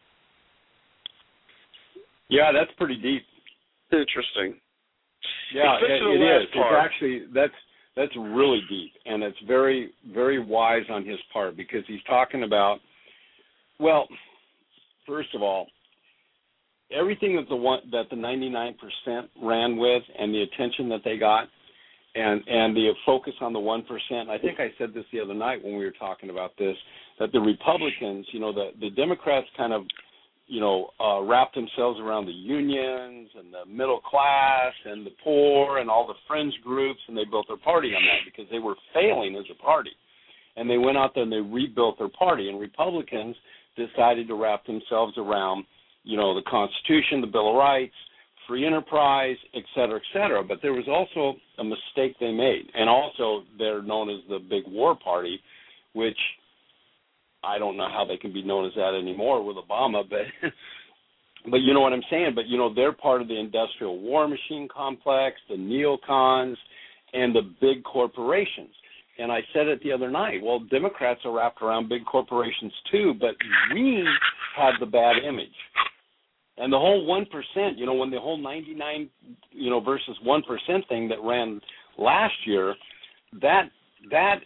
Yeah, that's pretty deep.
Interesting.
Yeah, it, it is. It's actually, that's that's really deep, and it's very, very wise on his part, because he's talking about, well, first of all, everything that the one that the ninety-nine percent ran with, and the attention that they got, and and the focus on the one percent. I think I said this the other night when we were talking about this, that the Republicans, you know, the the Democrats kind of, you know, uh, wrapped themselves around the unions and the middle class and the poor and all the fringe groups, and they built their party on that because they were failing as a party. And they went out there and they rebuilt their party. And Republicans decided to wrap themselves around, you know, the Constitution, the Bill of Rights, free enterprise, et cetera, et cetera. But there was also a mistake they made. And also they're known as the Big War Party, which I don't know how they can be known as that anymore with Obama, but but you know what I'm saying. But, you know, they're part of the industrial war machine complex, the neocons, and the big corporations. And I said it the other night, well, Democrats are wrapped around big corporations too, but we have the bad image. And the whole one percent, you know, when the whole ninety-nine, you know, versus one percent thing that ran last year, that that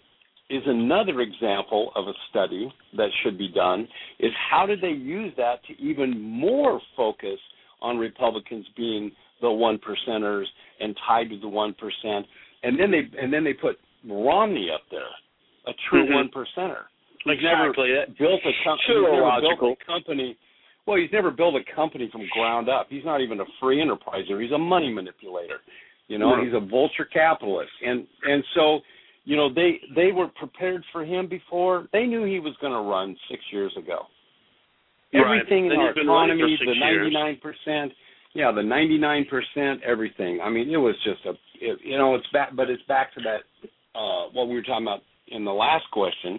is another example of a study that should be done, is how did they use that to even more focus on Republicans being the one percenters and tied to the one percent, and then they and then they put Romney up there, a true
mm-hmm.
one percenter. He's
exactly.
never built a company. He's never built a company. Well, he's never built a company from ground up. He's not even a free enterpriser. He's a money manipulator. You know, right. He's a vulture capitalist, and and so. You know, they, they were prepared for him before. They knew he was going to run six years ago.
Right.
Everything in
and
our economy, the ninety-nine percent, yeah, the ninety-nine percent, everything. I mean, it was just a, it, you know, it's back, but it's back to that, uh, what we were talking about in the last question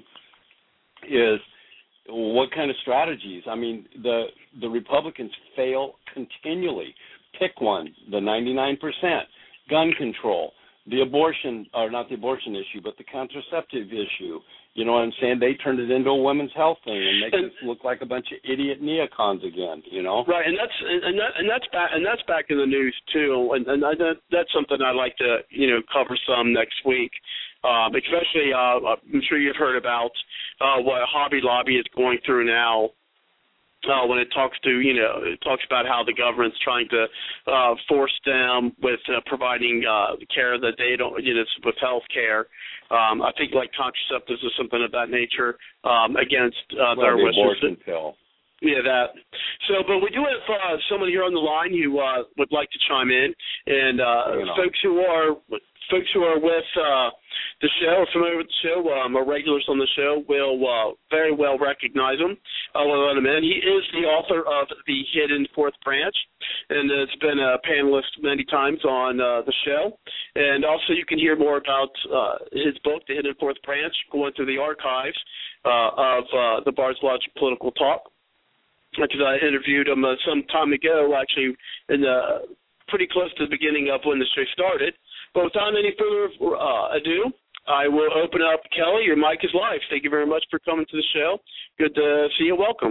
is what kind of strategies? I mean, the the Republicans fail continually. Pick one, the ninety-nine percent, gun control. The abortion, or not the abortion issue, but the contraceptive issue. You know what I'm saying? They turned it into a women's health thing and make us look like a bunch of idiot neocons again. You know? Right,
and that's and that and that's back and that's back in the news too. And, and that, that's something I'd like to you know cover some next week. Um, especially, uh, I'm sure you've heard about uh, what Hobby Lobby is going through now. Uh, when it talks to, you know, it talks about how the government's trying to uh, force them with uh, providing uh, care that they don't, you know, with health care. Um, I think like contraceptives or something of that nature um, against uh,
well,
their
the
wishes.
abortion pill.
Yeah, that. So, but we do have uh, someone here on the line who uh, would like to chime in, and uh,
you know.
folks who are folks who are with uh, the show, familiar with the show, um, our regulars on the show will uh, very well recognize him. Uh, we'll let him in. He is the author of The Hidden Fourth Branch, and has been a panelist many times on uh, the show. And also, you can hear more about uh, his book, The Hidden Fourth Branch, going through the archives uh, of uh, the Bard's Logic Political Talk. Because I interviewed him uh, some time ago, actually, in the, pretty close to the beginning of when the show started. But without any further uh, ado, I will open up. Kelly, your mic is live. Thank you very much for coming to the show. Good to see you. Welcome.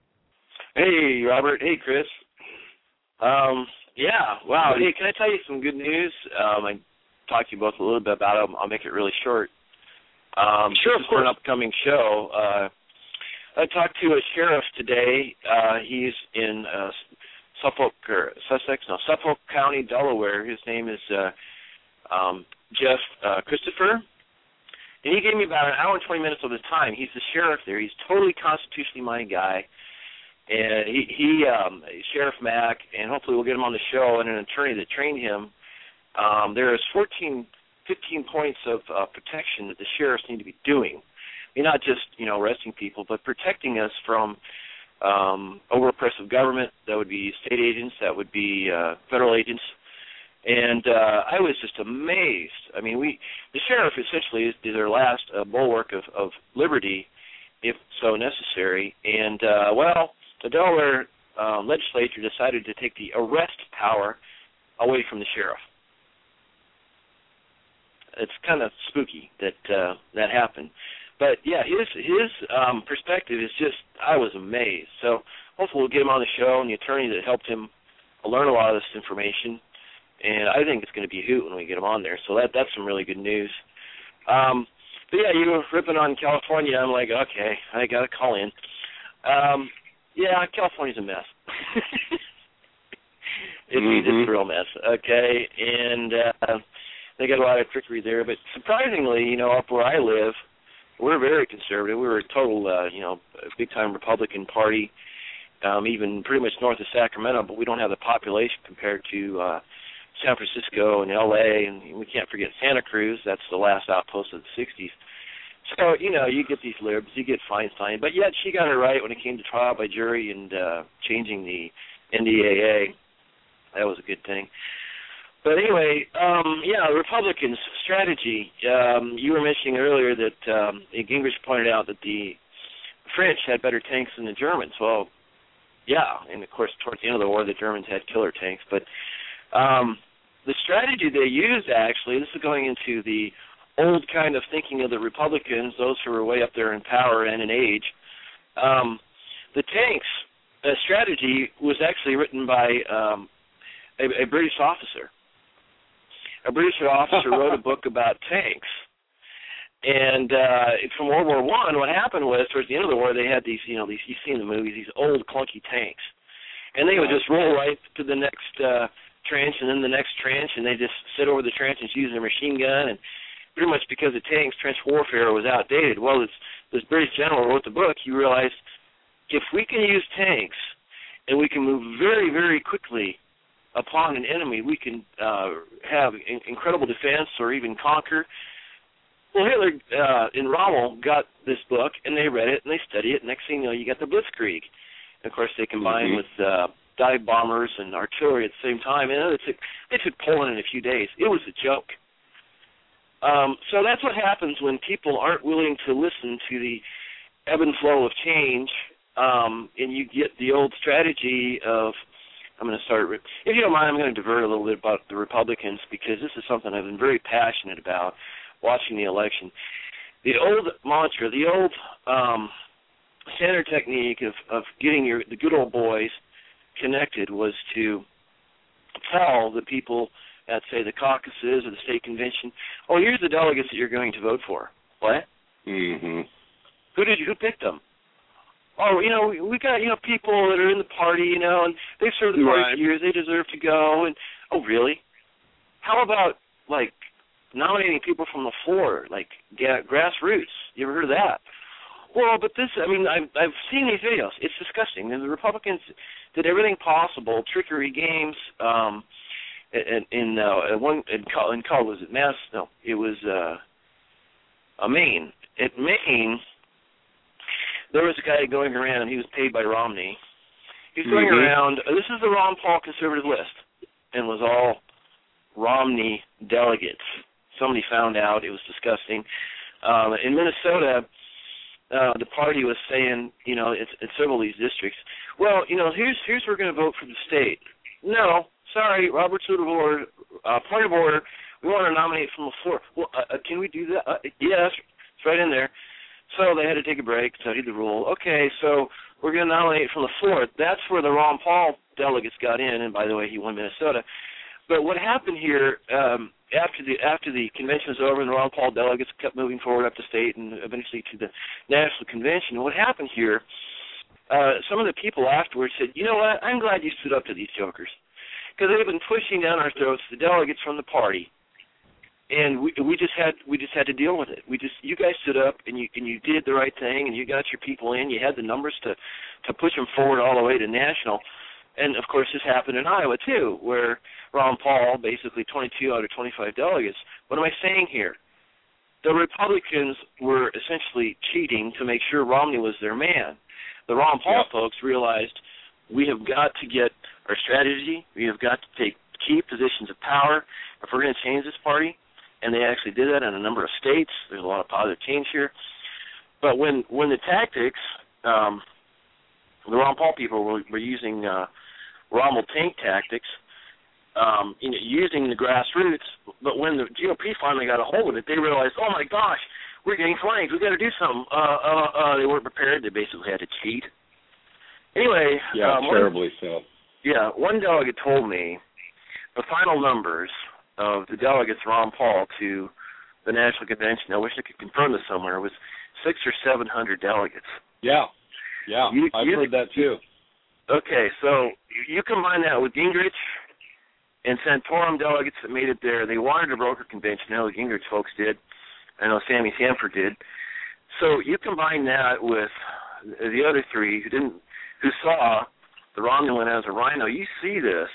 Hey, Robert. Hey, Chris. Um, yeah, wow. Hey, can I tell you some good news? Um, I talked to you both a little bit about it. I'll make it really short. Um,
sure, of course.
For an upcoming show, uh, I talked to a sheriff today. Uh, he's in uh, Suffolk, or Sussex, no, Suffolk County, Delaware. His name is uh, um, Jeff uh, Christopher. And he gave me about an hour and twenty minutes of his time. He's the sheriff there. He's a totally constitutionally minded guy. And he, he um, Sheriff Mack, and hopefully we'll get him on the show, and an attorney that trained him. Um, there is fourteen, fifteen points of uh, protection that the sheriffs need to be doing. You're not just, you know, arresting people, but protecting us from um, over-oppressive government. That would be state agents. That would be uh, federal agents. And uh, I was just amazed. I mean, we the sheriff essentially is their last uh, bulwark of, of liberty, if so necessary. And, uh, well, the Delaware uh, legislature decided to take the arrest power away from the sheriff. It's kind of spooky that uh, that happened. But, yeah, his his um, perspective is just, I was amazed. So hopefully we'll get him on the show, and the attorney that helped him learn a lot of this information. And I think it's going to be a hoot when we get him on there. So that that's some really good news. Um, but, yeah, you were ripping on California. I'm like, okay, I got to call in. Um, yeah, California's a mess. it's,
mm-hmm.
it's a real mess, okay? And uh, they got a lot of trickery there. But surprisingly, you know, up where I live, we're very conservative. We were a total, uh, you know, big-time Republican party, um, even pretty much north of Sacramento, but we don't have the population compared to uh, San Francisco and L A, and we can't forget Santa Cruz. That's the last outpost of the sixties. So, you know, you get these libs, you get Feinstein, but yet she got it right when it came to trial by jury and uh, changing the N D A A. That was a good thing. But anyway, um, yeah, Republicans' strategy. Um, you were mentioning earlier that um, Gingrich pointed out that the French had better tanks than the Germans. Well, yeah, and of course, towards the end of the war, the Germans had killer tanks. But um, the strategy they used, actually, this is going into the old kind of thinking of the Republicans, those who were way up there in power and in age. Um, the tanks uh, strategy was actually written by um, a, a British officer. A British officer wrote a book about tanks, And uh, from World War One, what happened was towards the end of the war, they had these, you know, these you see in the movies, these old clunky tanks, and they would just roll right to the next uh, trench and then the next trench, and they just sit over the trench and use their machine gun, and pretty much because the tanks, trench warfare was outdated. Well, this, this British general wrote the book. He realized if we can use tanks and we can move very, very quickly upon an enemy, we can uh, have in- incredible defense or even conquer. Well, Hitler uh, and Rommel got this book, and they read it, and they studied it. Next thing you know, you got the Blitzkrieg. And of course, they combined mm-hmm. with uh, dive bombers and artillery at the same time. And it took, they took Poland in a few days. It was a joke. Um, so that's what happens when people aren't willing to listen to the ebb and flow of change, um, and you get the old strategy of, I'm going to start, if you don't mind, I'm going to divert a little bit about the Republicans, because this is something I've been very passionate about watching the election. The old mantra, the old um, standard technique of, of getting your the good old boys connected was to tell the people at, say, the caucuses or the state convention, oh, here's the delegates that you're going to vote for. What?
Mm-hmm.
Who did you, who picked them? Oh, you know, we got, you know, people that are in the party, you know, and they've served the party
right.
for years, they deserve to go, and, oh, really? How about, like, nominating people from the floor, like ga- grassroots? You ever heard of that? Well, but this, I mean, I've, I've seen these videos. It's disgusting. And the Republicans did everything possible, trickery games, um, in, in uh, one, in, in college, was it Mass? No, it was uh, a Maine. At Maine, there was a guy going around, he was paid by Romney. He was going mm-hmm. around, uh, this is the Ron Paul conservative list, and was all Romney delegates. Somebody found out. It was disgusting. Um, in Minnesota, uh, the party was saying, you know, it's, it's several of these districts, well, you know, here's here's where we're going to vote for the state. No, sorry, Robert's Rule of Order, uh, point of order, we want to nominate from the floor. Well, uh, can we do that? Uh, yes, it's right in there. So they had to take a break, studied the rule. Okay, so we're going to nominate from the floor. That's where the Ron Paul delegates got in, and by the way, he won Minnesota. But what happened here, um, after the after the convention was over and the Ron Paul delegates kept moving forward up to state and eventually to the national convention, what happened here, uh, some of the people afterwards said, you know what, I'm glad you stood up to these jokers, because they've been pushing down our throats the delegates from the party, and we we just had we just had to deal with it. We just you guys stood up and you and you did the right thing, and you got your people in. You had the numbers to to push them forward all the way to national. And, of course, this happened in Iowa, too, where Ron Paul, basically twenty-two out of twenty-five delegates. What am I saying here? The Republicans were essentially cheating to make sure Romney was their man. The Ron Paul yeah. folks realized we have got to get our strategy. We have got to take key positions of power if we're going to change this party. And they actually did that in a number of states. There's a lot of positive change here. But when, when the tactics, um, the Ron Paul people were, were using uh, Rommel tank tactics, um, you know, using the grassroots. But when the G O P finally got a hold of it, they realized, oh, my gosh, we're getting flanked. We've got to do something. Uh, uh, uh, they weren't prepared. They basically had to cheat. Anyway.
Yeah, um, terribly
one,
so.
Yeah, one delegate told me the final numbers of the delegates, Ron Paul, to the National Convention, I wish I could confirm this somewhere, was six or seven hundred delegates.
Yeah, yeah, you, I've you, heard that too.
Okay, so you combine that with Gingrich and Santorum delegates that made it there. They wanted a broker convention. I know the Gingrich folks did. I know Sammy Sanford did. So you combine that with the other three who didn't, who saw the Romulan as a rhino. You see this.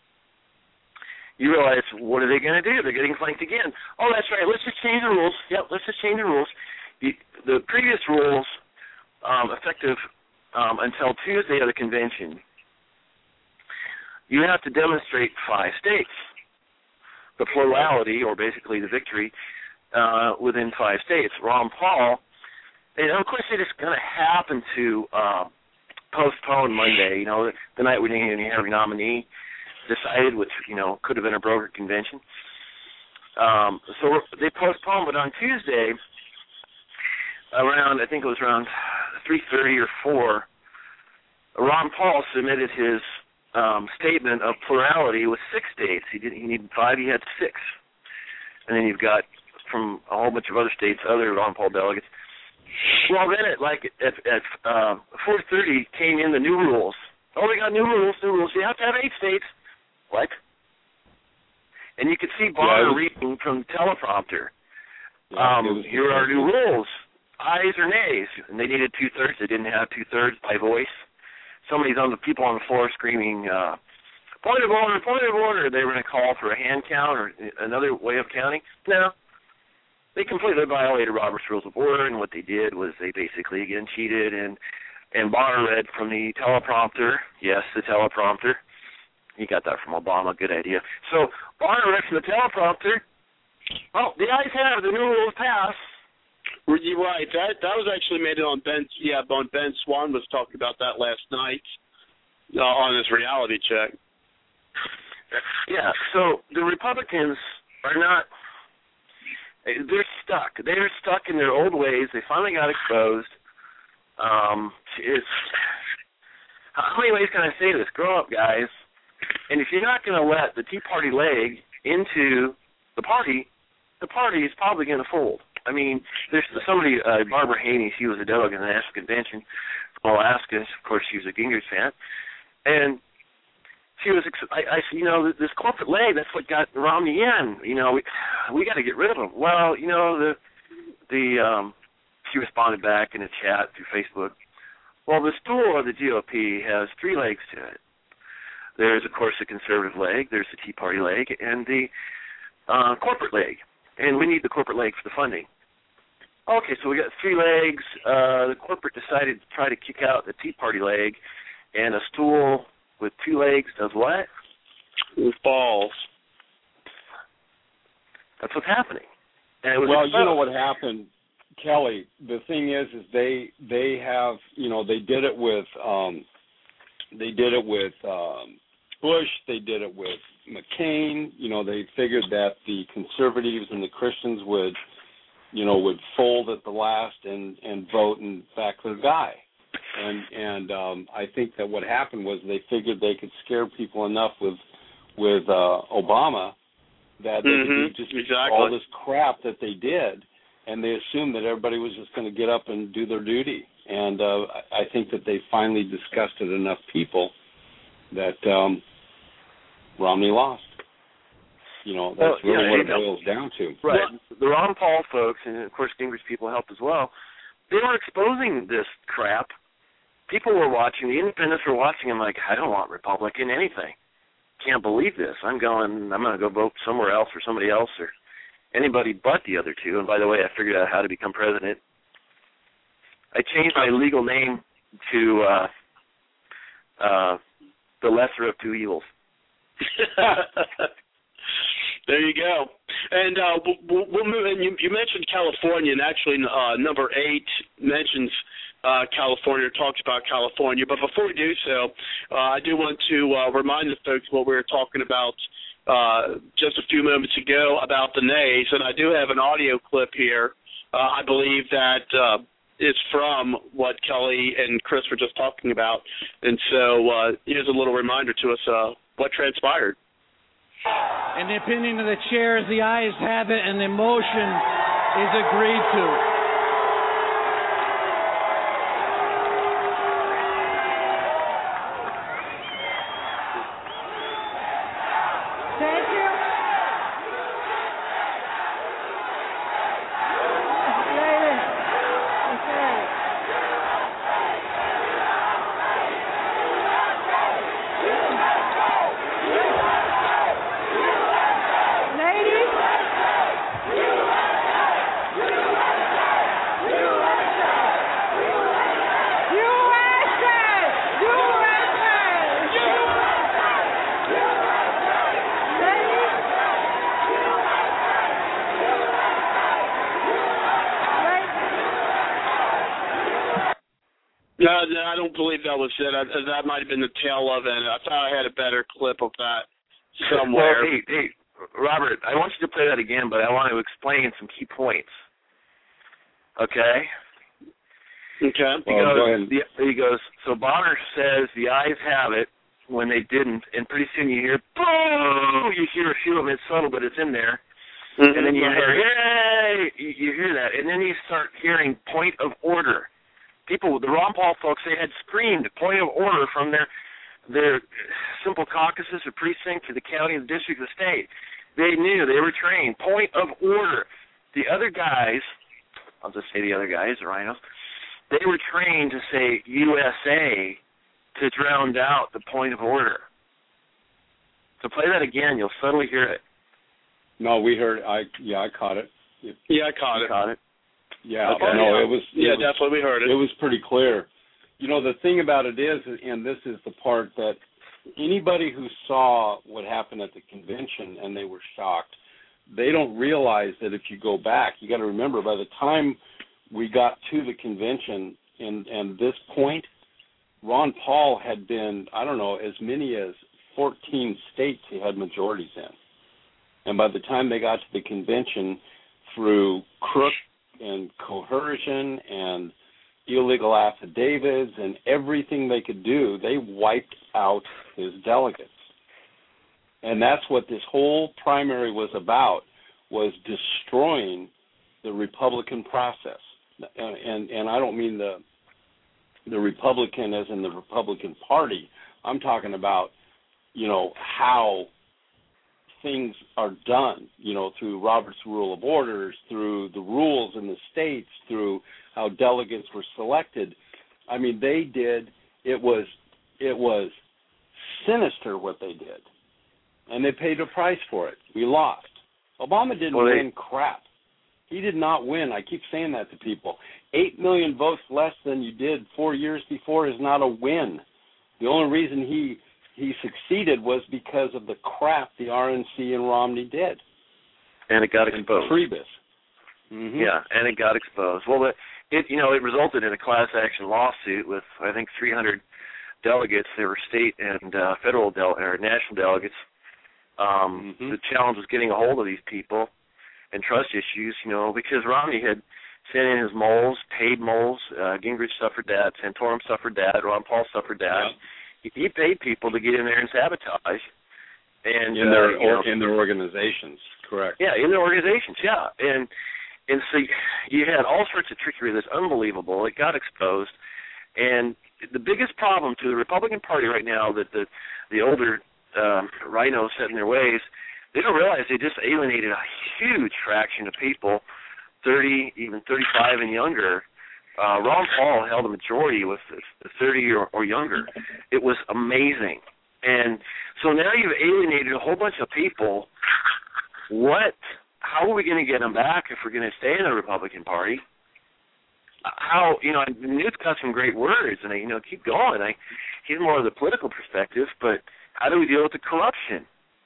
You realize, what are they going to do? They're getting flanked again. Oh, that's right. Let's just change the rules. Yep, let's just change the rules. The, the previous rules, um, effective Um, until Tuesday of the convention, you have to demonstrate five states, the plurality, or basically the victory, uh, within five states. Ron Paul, and of course they're just going to happen to uh, postpone Monday, you know, the, the night we didn't even have a nominee decided, which, you know, could have been a broker convention. Um, so they postponed, but on Tuesday, around, I think it was around three thirty or four, Ron Paul submitted his um, statement of plurality with six states. He didn't. He needed five. He had six. And then you've got from a whole bunch of other states, other Ron Paul delegates. Well, then at like at, at uh, four thirty came in the new rules. Oh, we got new rules, new rules. You have to have eight states. What? And you could see Bonner yeah, reading from the teleprompter. Yeah, um, here are new rules. Ayes or nays. And they needed two-thirds. They didn't have two-thirds by voice. Somebody's on the people on the floor screaming, uh, point of order, point of order. They were going to call for a hand count or another way of counting. No. They completely violated Robert's Rules of Order, and what they did was they basically, again, cheated, and, and Bonner read from the teleprompter. Yes, the teleprompter. He got that from Obama. Good idea. So Bonner read from the teleprompter. Oh, the ayes have it. The new rules pass.
You're right. That that was actually made on Ben. Yeah, on Ben Swan was talking about that last night uh, on his reality check.
Yeah. So the Republicans are not. They're stuck. They're stuck in their old ways. They finally got exposed. Um, it's how many ways can I say this? Grow up, guys. And if you're not going to let the Tea Party leg into the party, the party is probably going to fold. I mean, there's somebody, uh, Barbara Haney, she was a delegate in the National Convention from Alaska. Of course, she was a Gingrich fan. And she was, I, I you know, this corporate leg, that's what got Romney in. You know, we, we got to get rid of him. Well, you know, the, the um, she responded back in a chat through Facebook. Well, the stool of the G O P has three legs to it. There's, of course, the conservative leg, there's the Tea Party leg, and the uh, corporate leg. And we need the corporate leg for the funding. Okay, so we got three legs. Uh, the corporate decided to try to kick out the Tea Party leg, and a stool with two legs does what?
It falls.
That's what's happening. And it was
well,
exposed.
You know what happened, Kelly. The thing is, is they they have, you know, they did it with um, they did it with um, Bush. They did it with McCain. You know, they figured that the conservatives and the Christians would, you know, would fold at the last and, and vote and back their guy. And and um, I think that what happened was they figured they could scare people enough with with uh, Obama that they
mm-hmm,
could do just
exactly.
all this crap that they did, and they assumed that everybody was just going to get up and do their duty. And uh, I think that they finally disgusted enough people that um, Romney lost. You know, that's
well,
really
yeah,
what it
know.
boils down to.
Right. Well, the Ron Paul folks, and of course Gingrich people helped as well, they were exposing this crap. People were watching, the independents were watching, and like, I don't want Republican anything. Can't believe this. I'm going, I'm going to go vote somewhere else or somebody else or anybody but the other two. And by the way, I figured out how to become president. I changed my legal name to uh, uh, the lesser of two evils.
There you go. And uh, we'll, we'll move. And you, you mentioned California, and actually, uh, number eight mentions uh, California, talks about California. But before we do so, uh, I do want to uh, remind the folks what we were talking about uh, just a few moments ago about the nays. And I do have an audio clip here. Uh, I believe that uh, is from what Kelly and Chris were just talking about. And so uh, here's a little reminder to us uh, what transpired.
In the opinion of the chairs, the ayes have it, and the motion is agreed to.
Thank you. Ladies, okay.
No, I don't believe that was it. I, that might have been the tail of it. I thought I had a better clip of that somewhere.
Well, hey, hey, Robert, I want you to play that again, but I want to explain some key points. Okay?
Okay.
He,
well,
goes,
go ahead.
the, he goes, so Bonner says the ayes have it when they didn't, and pretty soon you hear, boom, you hear a few of them. It's subtle, but it's in there. Mm-hmm. And then you hear, yay! You, you hear that, and then you start hearing point of order. People, the Ron Paul folks, they had screamed point of order from their their simple caucuses or precinct to the county, the district, the state. They knew, they were trained. Point of order. The other guys, I'll just say the other guys, the rhinos, they were trained to say U S A to drown out the point of order. So play that again, you'll subtly hear it.
No, we heard, I yeah, I caught it. it
yeah, I caught
you
it.
Caught it?
Yeah,
okay.
no, it was. It
yeah,
was,
definitely we heard it.
It was pretty clear. You know, the thing about it is, and this is the part that anybody who saw what happened at the convention and they were shocked, they don't realize that if you go back, you got to remember, by the time we got to the convention and, and this point, Ron Paul had been, I don't know, as many as fourteen states he had majorities in. And by the time they got to the convention, through crook and coercion and illegal affidavits and everything they could do, they wiped out his delegates. And that's what this whole primary was about, was destroying the Republican process. And, and, and I don't mean the the Republican as in the Republican Party. I'm talking about, you know, how things are done, you know, through Robert's Rule of Orders, through the rules in the states, through how delegates were selected. I mean, they did, it was, it was sinister what they did. And they paid a price for it. We lost. Obama didn't well, they, win crap. He did not win. I keep saying that to people. Eight million votes less than you did four years before is not a win. The only reason he he succeeded was because of the crap the R N C and Romney did.
And it got exposed.
Priebus. Mm-hmm.
Yeah, and it got exposed. Well, it, it you know it resulted in a class action lawsuit with I think three hundred delegates. There were state and uh, federal del- or national delegates. Um, mm-hmm. The challenge was getting a hold of these people and trust issues, you know, because Romney had sent in his moles, paid moles. Uh, Gingrich suffered that. Santorum suffered that. Ron Paul suffered that. Yeah. He, he paid people to get in there and sabotage. And
in their
uh, you know,
or, in their organizations, correct?
Yeah, in their organizations, yeah. And and so you had all sorts of trickery that's unbelievable. It got exposed, and the biggest problem to the Republican Party right now that the the older um, rhinos set in their ways, they don't realize they just alienated a huge fraction of people, thirty, even thirty-five and younger. Uh, Ron Paul held a majority with thirty or, or younger. It was amazing. And so now you've alienated a whole bunch of people. What? How are we going to get them back if we're going to stay in the Republican Party? How, you know, Newt's got some great words, and I, you know, keep going. I, he's more of the political perspective, but how do we deal with the corruption?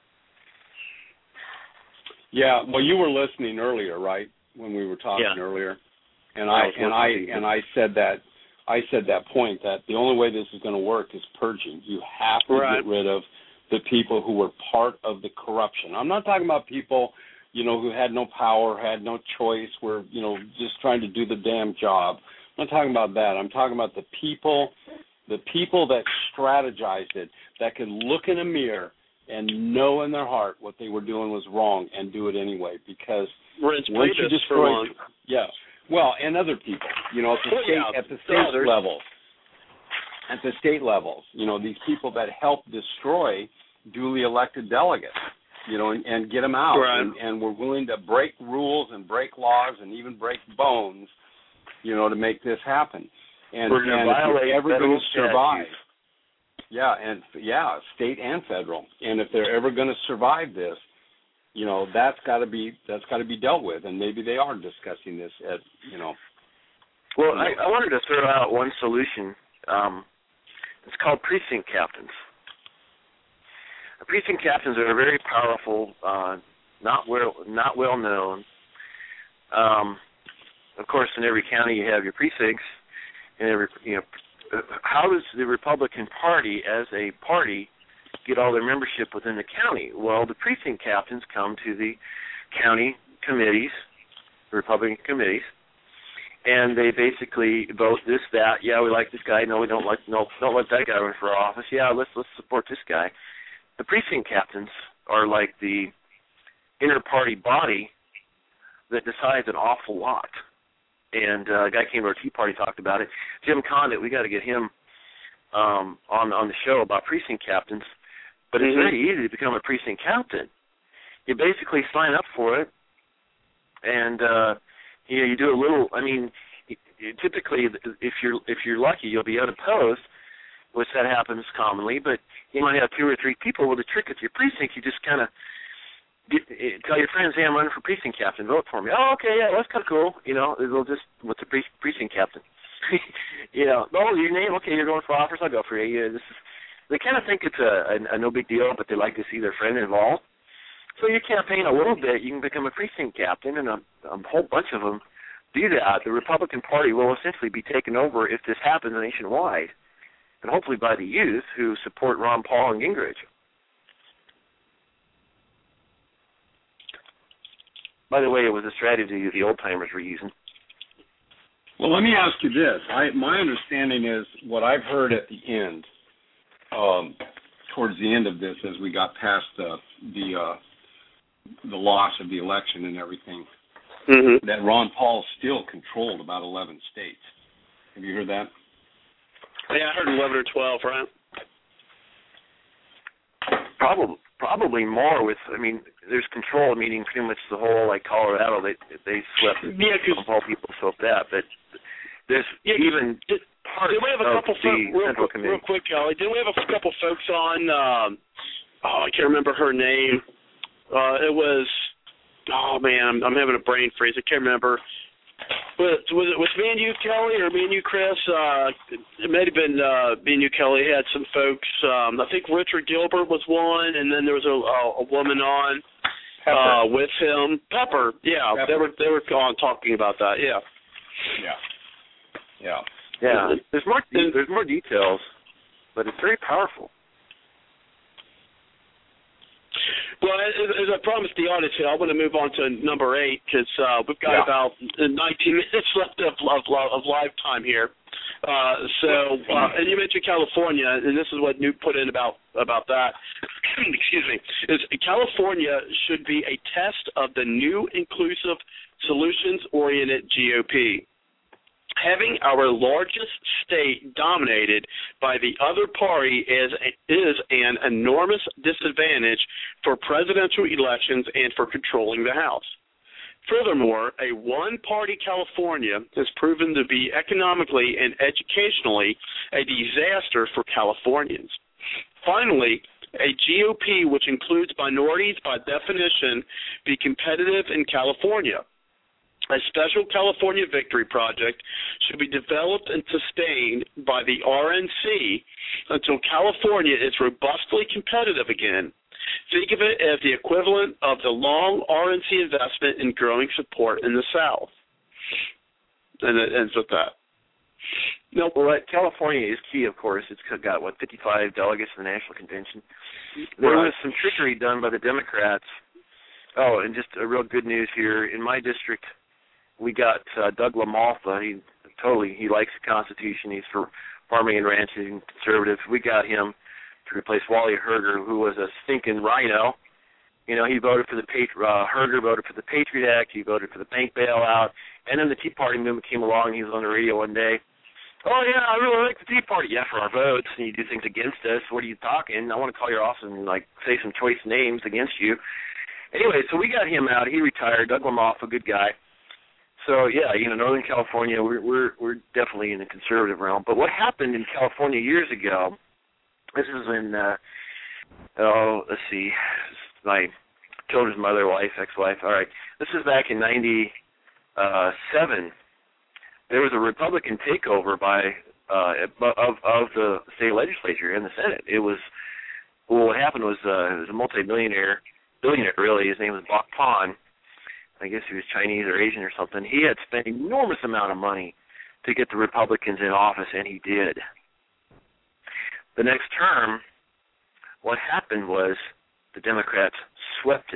Yeah, well, you were listening earlier, right, when we were talking
yeah.
earlier, and I, I and I and I said that I said that point that the only way this is going to work is purging. You have to right. get rid of the people who were part of the corruption. I'm not talking about people, you know, who had no power, had no choice, were, you know, just trying to do the damn job. I'm not talking about that. I'm talking about the people, the people that strategized it, that could look in a mirror and know in their heart what they were doing was wrong and do it anyway. Because
Rich
once you destroy, yeah, well, and other people, you know, at the state,
yeah,
at the state levels, at the state levels, you know, these people that help destroy duly elected delegates, you know, and, and get them out,
right.
and, and we're willing to break rules and break laws and even break bones, you know, to make this happen. And,
we're
and if you're ever going to survive,
statutes.
yeah, and yeah, state and federal, and if they're ever going to survive this, you know, that's got to be that's got to be dealt with, and maybe they are discussing this at, you know.
Well, I, I wanted to throw out one solution. Um, it's called precinct captains. The precinct captains are very powerful, uh, not well not well known. Um, of course, in every county you have your precincts, and every you know. How does the Republican Party, as a party, get all their membership within the county? Well, the precinct captains come to the county committees, the Republican committees, and they basically vote this, that. Yeah, we like this guy. No, we don't like. No, don't let that guy run for office. Yeah, let's let's support this guy. The precinct captains are like the inter-party body that decides an awful lot. And uh, a guy came to our Tea Party, talked about it. Jim Condit, we got to get him um, on on the show about precinct captains. But it's
mm-hmm.
very easy to become a precinct captain. You basically sign up for it, and uh, you know, you do a little. I mean, you, you, typically, if you're if you're lucky, you'll be unopposed, which that happens commonly. But you might have two or three people. Well, the trick with your precinct, you just kind of tell your friends, "Hey, I'm running for precinct captain. Vote for me." Oh, okay, yeah, that's kind of cool. You know, they'll just what's a pre- precinct captain? you know, oh, your name? Okay, you're going for office. I'll go for you. Yeah, this is. They kind of think it's a, a, a no big deal, but they like to see their friend involved. So you campaign a little bit, you can become a precinct captain, and a, a whole bunch of them do that. The Republican Party will essentially be taken over if this happens nationwide, and hopefully by the youth who support Ron Paul and Gingrich. By the way, it was a strategy the old-timers were using.
Well, let me ask you this. I, my understanding is what I've heard at the end, Um, towards the end of this, as we got past the the, uh, the loss of the election and everything,
mm-hmm.
that Ron Paul still controlled about eleven states. Have you heard that?
Yeah, I heard eleven or twelve, right?
Probably, probably more. With, I mean, there's control, meaning pretty much the whole, like Colorado, they they swept
yeah,
Ron Paul people swept that, but there's yeah, even.
It, Did we have a couple folks, real, quick, real quick, Kelly, did we have a couple folks on, um, oh, I can't remember her name. Uh, it was, oh, man, I'm, I'm having a brain freeze. I can't remember. Was, was it was me and you, Kelly, or me and you, Chris? Uh, it may have been uh, me and you, Kelly, had some folks. Um, I think Richard Gilbert was one, and then there was a, a, a woman on uh, with him. Pepper, yeah. Pepper. They were they were on talking about that, yeah.
Yeah. Yeah.
Yeah, there's more there's more details, but it's very powerful.
Well, as, as I promised the audience here, I want to move on to number eight because uh, we've got yeah. about nineteen minutes left of, of, of live time here. Uh, so, uh, and you mentioned California, and this is what Newt put in about about that. Excuse me. Is California should be a test of the new inclusive, solutions-oriented G O P. Having our largest state dominated by the other party is, is an enormous disadvantage for presidential elections and for controlling the House. Furthermore, a one-party California has proven to be economically and educationally a disaster for Californians. Finally, a G O P which includes minorities by definition be competitive in California. A special California Victory Project should be developed and sustained by the R N C until California is robustly competitive again. Think of it as the equivalent of the long R N C investment in growing support in the South. And it ends with that.
No, well, California is key, of course. It's got, what, fifty-five delegates in the National Convention. There right. was some trickery done by the Democrats. Oh, and just a real good news here. In my district, we got uh, Doug LaMalfa. He totally he likes the Constitution. He's for farming and ranching, conservative. We got him to replace Wally Herger, who was a stinking rhino. You know, he voted for the Patri- uh, Herger voted for the Patriot Act. He voted for the bank bailout. And then the Tea Party movement came along. And he was on the radio one day. Oh yeah, I really like the Tea Party. Yeah, for our votes, and you do things against us. What are you talking? I want to call your office and like say some choice names against you. Anyway, so we got him out. He retired. Doug LaMalfa, a good guy. So yeah, you know, Northern California, we're we're we're definitely in the conservative realm. But what happened in California years ago? This is when uh, oh, let's see, my children's mother, wife, ex-wife. All right, this is back in ninety-seven. There was a Republican takeover by uh, of of the state legislature and the Senate. It was well, what happened was uh, it was a multi-millionaire, billionaire really. His name was Bok Pan. I guess he was Chinese or Asian or something. He had spent an enormous amount of money to get the Republicans in office, and he did. The next term, what happened was the Democrats swept it.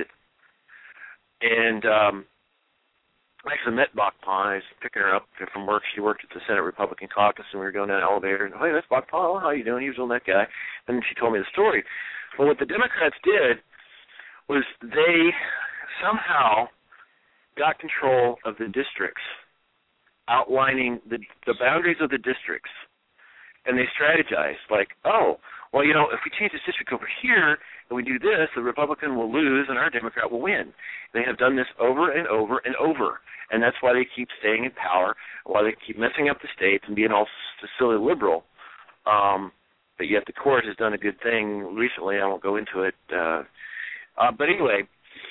And um, I actually met Bok Pan. I was picking her up from work. She worked at the Senate Republican caucus, and we were going down the elevator. And, hey, that's Bok Pan. Oh, how you doing? He was on that guy. And then she told me the story. Well, what the Democrats did was they somehow got control of the districts, outlining the the boundaries of the districts, and they strategized like, oh, well, you know, if we change this district over here and we do this, the Republican will lose and our Democrat will win. They have done this over and over and over, and that's why they keep staying in power, why they keep messing up the states and being all silly liberal. Um, but yet the court has done a good thing recently. I won't go into it. Uh, uh, but anyway,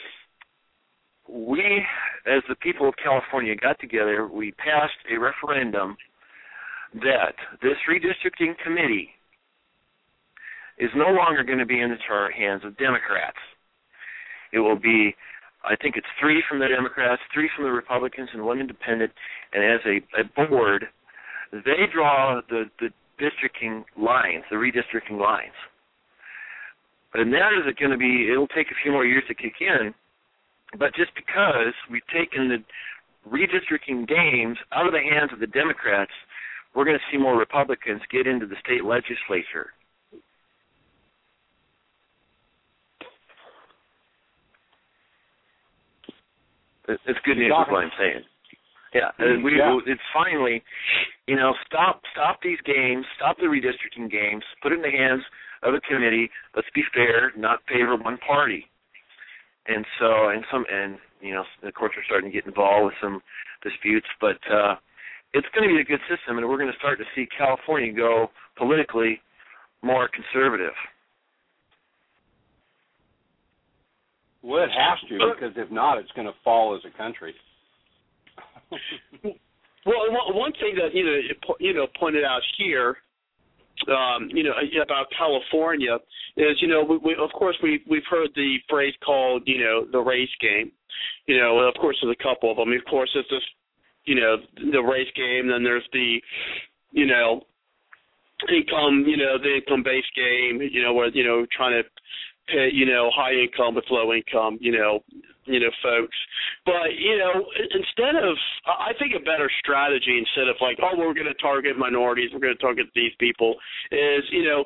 we, as the people of California, got together. We passed a referendum that this redistricting committee is no longer going to be in the hands of Democrats. It will be, I think it's three from the Democrats, three from the Republicans, and one independent. And as a, a board, they draw the, the districting lines, the redistricting lines. And that is going to be, it'll take a few more years to kick in, but just because we've taken the redistricting games out of the hands of the Democrats, we're going to see more Republicans get into the state legislature. It's good news, is what I'm saying. Yeah, we,
yeah.
It's finally, you know, stop stop these games, stop the redistricting games, put it in the hands of a committee. Let's be fair, not favor one party. And so, and some, and you know, the courts are starting to get involved with some disputes, but uh, it's going to be a good system, and we're going to start to see California go politically more conservative.
Well, it has to, because if not, it's going to fall as a country.
Well, one thing that you know, you know, pointed out here, um, you know, about California is, you know, we, we, of course we we've heard the phrase called, you know, the race game. You know, of course there's a couple of them. Of course, there's this, you know, the race game. Then there's the, you know, income, you know, the income-based game. You know, where you know trying to pay, you know, high income with low income, you know, you know, folks. But, you know, instead of, I think a better strategy instead of like, oh, we're going to target minorities, we're going to target these people, is, you know,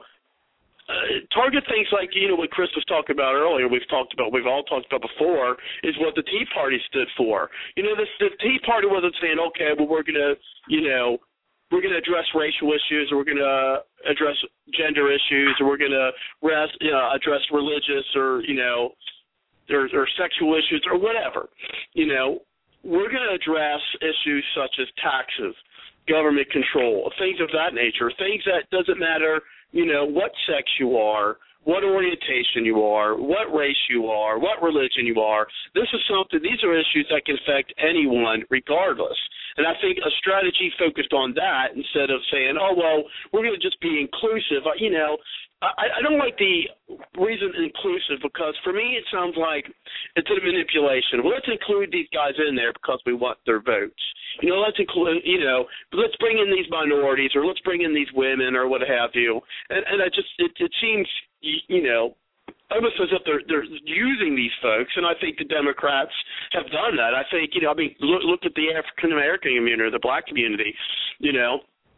uh, target things like, you know, what Chris was talking about earlier, we've talked about, we've all talked about before, is what the Tea Party stood for. You know, this, the Tea Party wasn't saying, okay, well, we're going to, you know, we're going to address racial issues, or we're going to address gender issues, or we're going to rest, you know, address religious or, you know, or, or sexual issues or whatever. You know, we're going to address issues such as taxes, government control, things of that nature, things that doesn't matter, you know, what sex you are, what orientation you are, what race you are, what religion you are. This is something, these are issues that can affect anyone regardless. And I think a strategy focused on that instead of saying, oh, well, we're going to just be inclusive. You know, I, I don't like the reason inclusive, because for me it sounds like it's a manipulation. Well, let's include these guys in there because we want their votes. You know, let's include, you know, let's bring in these minorities, or let's bring in these women, or what have you. And, and I just, it, it seems, you know, almost as if they're they're using these folks, and I think the Democrats have done that. I think, you know, I mean, look, look at the African American community, or the black community, you know,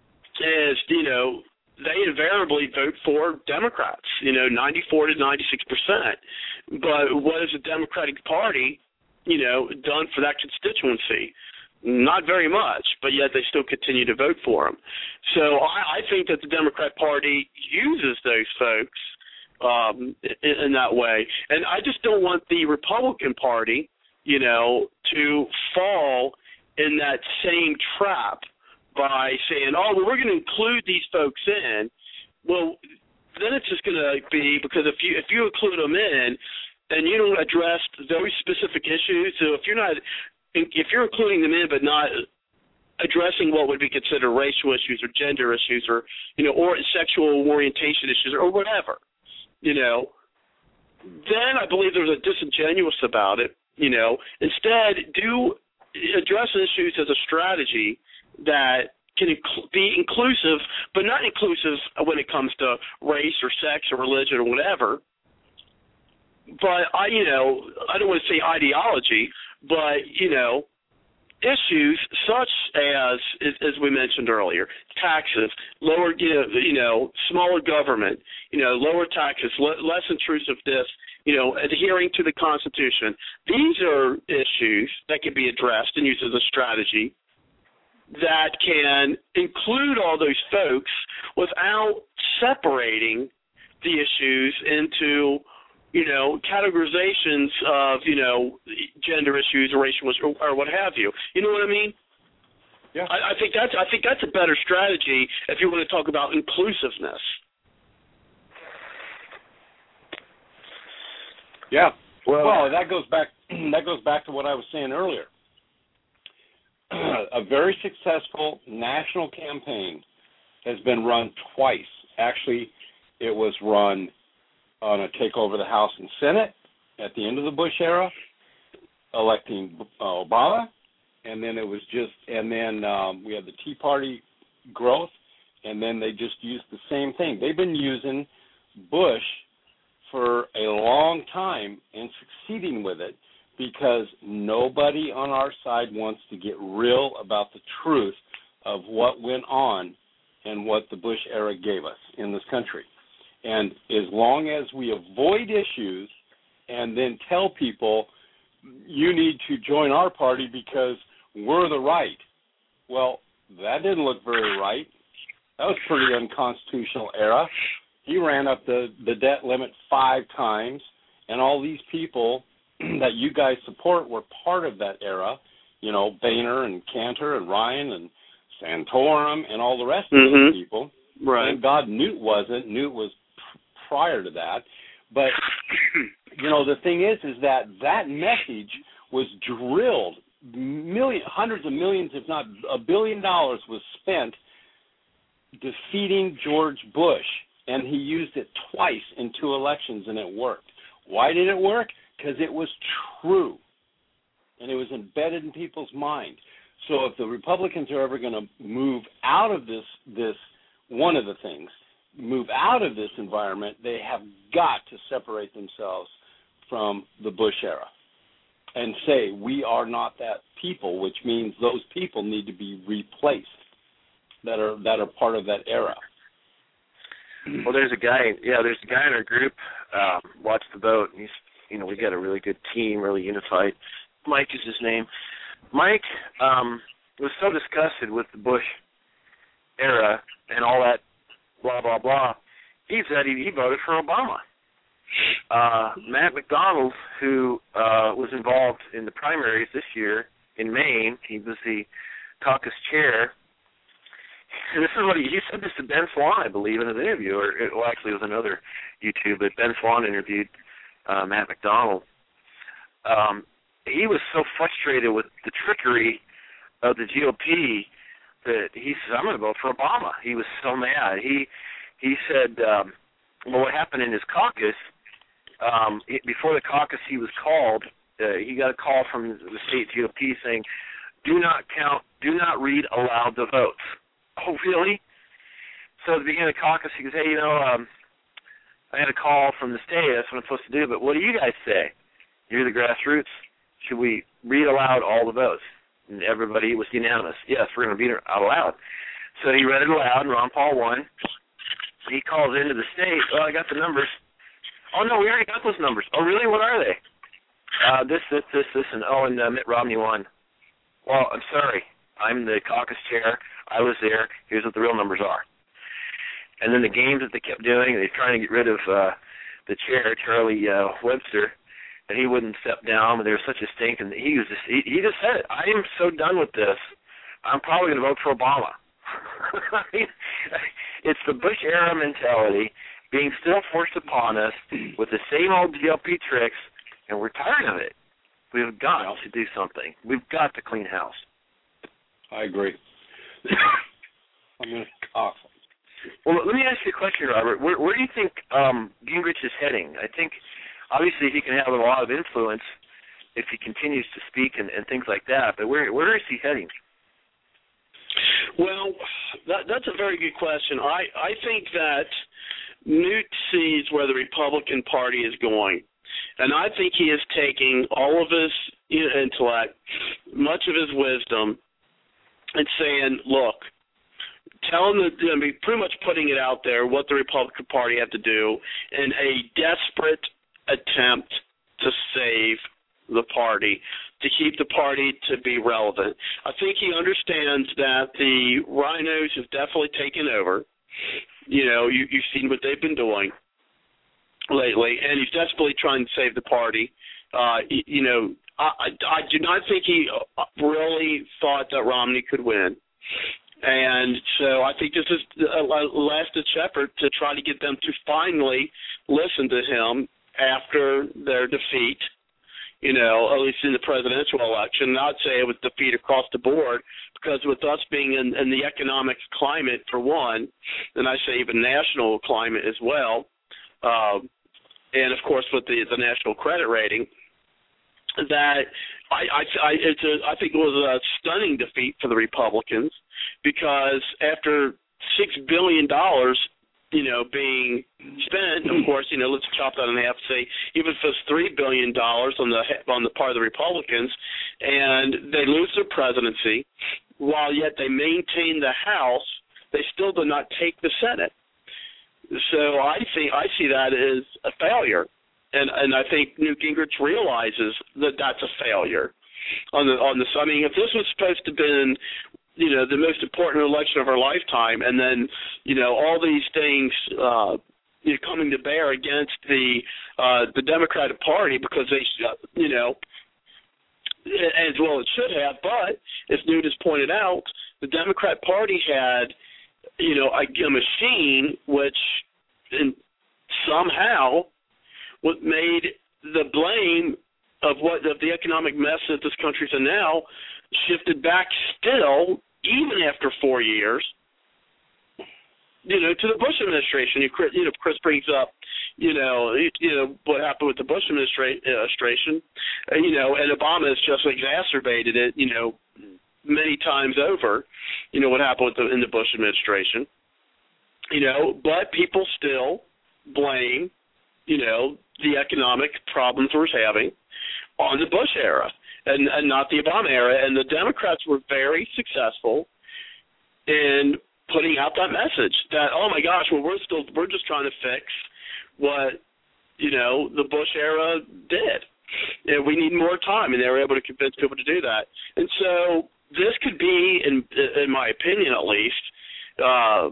is, you know, they invariably vote for Democrats, you know, ninety-four to ninety-six percent. But what has the Democratic Party, you know, done for that constituency? Not very much, but yet they still continue to vote for them. So I, I think that the Democrat Party uses those folks um, in, in that way. And I just don't want the Republican Party, you know, to fall in that same trap by saying, oh, well, we're going to include these folks in. Well, then it's just going to be, because if you if you include them in and you don't address those specific issues, so if you're not if you're including them in but not addressing what would be considered racial issues or gender issues, or, you know, or sexual orientation issues, or whatever, you know, then I believe there's a disingenuous about it. You know, instead, do address issues as a strategy that can inc- be inclusive, but not inclusive when it comes to race or sex or religion or whatever. But I, you know, I don't want to say ideology, but, you know, issues such as, as we mentioned earlier, taxes, lower, you know, you know smaller government, you know, lower taxes, le- less intrusiveness you know, adhering to the Constitution. These are issues that can be addressed and used as a strategy that can include all those folks without separating the issues into, you know, categorizations of, you know, gender issues or racial issues or what have you. You know what I mean?
Yeah.
I, I think that's I think that's a better strategy if you want to talk about inclusiveness.
Yeah.
Well,
Well, that goes back that goes back to what I was saying earlier. A very successful national campaign has been run twice. Actually, it was run on a takeover of the House and Senate at the end of the Bush era, electing uh, Obama, and then it was just, and then um, we had the Tea Party growth, and then they just used the same thing. They've been using Bush for a long time and succeeding with it because nobody on our side wants to get real about the truth of what went on and what the Bush era gave us in this country. And as long as we avoid issues and then tell people, you need to join our party because we're the right, well, that didn't look very right. That was pretty unconstitutional era. He ran up the, the debt limit five times, and all these people that you guys support were part of that era, you know, Boehner and Cantor and Ryan and Santorum and all the rest of
mm-hmm.
those people.
Right.
Thank God Newt wasn't. Newt was prior to that. But, you know, the thing is, is that that message was drilled. Million, hundreds of millions, if not a billion dollars was spent defeating George Bush, and he used it twice in two elections, and it worked. Why did it work? Because it was true, and it was embedded in people's mind. So if the Republicans are ever going to move out of this, this one of the things, move out of this environment, they have got to separate themselves from the Bush era and say, we are not that people, which means those people need to be replaced that are that are part of that era.
Well, there's a guy, yeah, there's a guy in our group, um, Watch the Vote. He's, you know, we got a really good team, really unified. Mike is his name. Mike um, was so disgusted with the Bush era and all that blah, blah, blah. He said he, he voted for Obama. Uh, Matt McDonald, who uh, was involved in the primaries this year in Maine, he was the caucus chair. And this is what he, he said this to Ben Swan, I believe, in an interview, or it, well, actually it was another YouTube, but Ben Swan interviewed uh, Matt McDonald. Um, he was so frustrated with the trickery of the G O P that he said, I'm going to vote for Obama. He was so mad. He he said, um, well, what happened in his caucus, um, it, before the caucus he was called, uh, he got a call from the state G O P saying, do not count, do not read aloud the votes. Oh, really? So at the beginning of the caucus, he goes, hey, you know, um, I had a call from the state. That's what I'm supposed to do. But what do you guys say? You're the grassroots. Should we read aloud all the votes? And everybody was unanimous. Yes, we're going to read it out loud. So he read it aloud, and Ron Paul won. He calls into the state. Oh, I got the numbers. Oh, no, we already got those numbers. Oh, really? What are they? Uh, this, this, this, this, and oh, and uh, Mitt Romney won. Well, I'm sorry. I'm the caucus chair. I was there. Here's what the real numbers are. And then the games that they kept doing, they're trying to get rid of uh, the chair, Charlie uh, Webster, and he wouldn't step down. And there was such a stink, and he was just he, he just said it. I am so done with this. I'm probably going to vote for Obama. I mean, it's the Bush era mentality being still forced upon us with the same old G O P tricks, and we're tired of it. We've got to do something. We've got to clean house.
I agree. I'm going to cough.
Well, let me ask you a question, Robert. Where, where do you think um, Gingrich is heading? I think, obviously, he can have a lot of influence if he continues to speak and, and things like that, but where where is he heading?
Well, that, that's a very good question. I, I think that Newt sees where the Republican Party is going, and I think he is taking all of his you know, intellect, much of his wisdom, and saying, look, telling the, I mean, pretty much putting it out there what the Republican Party had to do in a desperate attempt to save the party, to keep the party to be relevant. I think he understands that the rhinos have definitely taken over. You know, you, you've seen what they've been doing lately, and he's desperately trying to save the party. Uh, you, you know, I, I do not think he really thought that Romney could win. And so I think this is a last-ditch effort to try to get them to finally listen to him after their defeat, you know, at least in the presidential election. And I'd say it was defeat across the board, because with us being in, in the economic climate, for one, and I say even national climate as well, uh, and, of course, with the, the national credit rating, that I, I, I, it's a, I think it was a stunning defeat for the Republicans, because after six billion dollars, you know, being spent, of course, you know, let's chop that in half, say, even if it's three billion dollars on the on the part of the Republicans, and they lose their presidency, while yet they maintain the House, they still do not take the Senate. So I think I see that as a failure. And and I think Newt Gingrich realizes that that's a failure on the on the. I mean, if this was supposed to have been, you know, the most important election of our lifetime, and then, you know, all these things uh, you know, coming to bear against the uh, the Democratic Party, because they, you know, as well it should have. But as Newt has pointed out, the Democrat Party had, you know, a, a machine which, in, somehow, what made the blame of what of the economic mess that this country's in now shifted back still, even after four years, you know, to the Bush administration. You, you know, Chris brings up, you know, you know what happened with the Bush administration, uh, you know, and Obama has just exacerbated it, you know, many times over. You know what happened with the, in the Bush administration, you know, but people still blame, you know, the economic problems we're having on the Bush era and, and not the Obama era. And the Democrats were very successful in putting out that message that, oh my gosh, well, we're still, we're just trying to fix what, you know, the Bush era did. And we need more time. And they were able to convince people to do that. And so this could be, in, in my opinion at least, uh,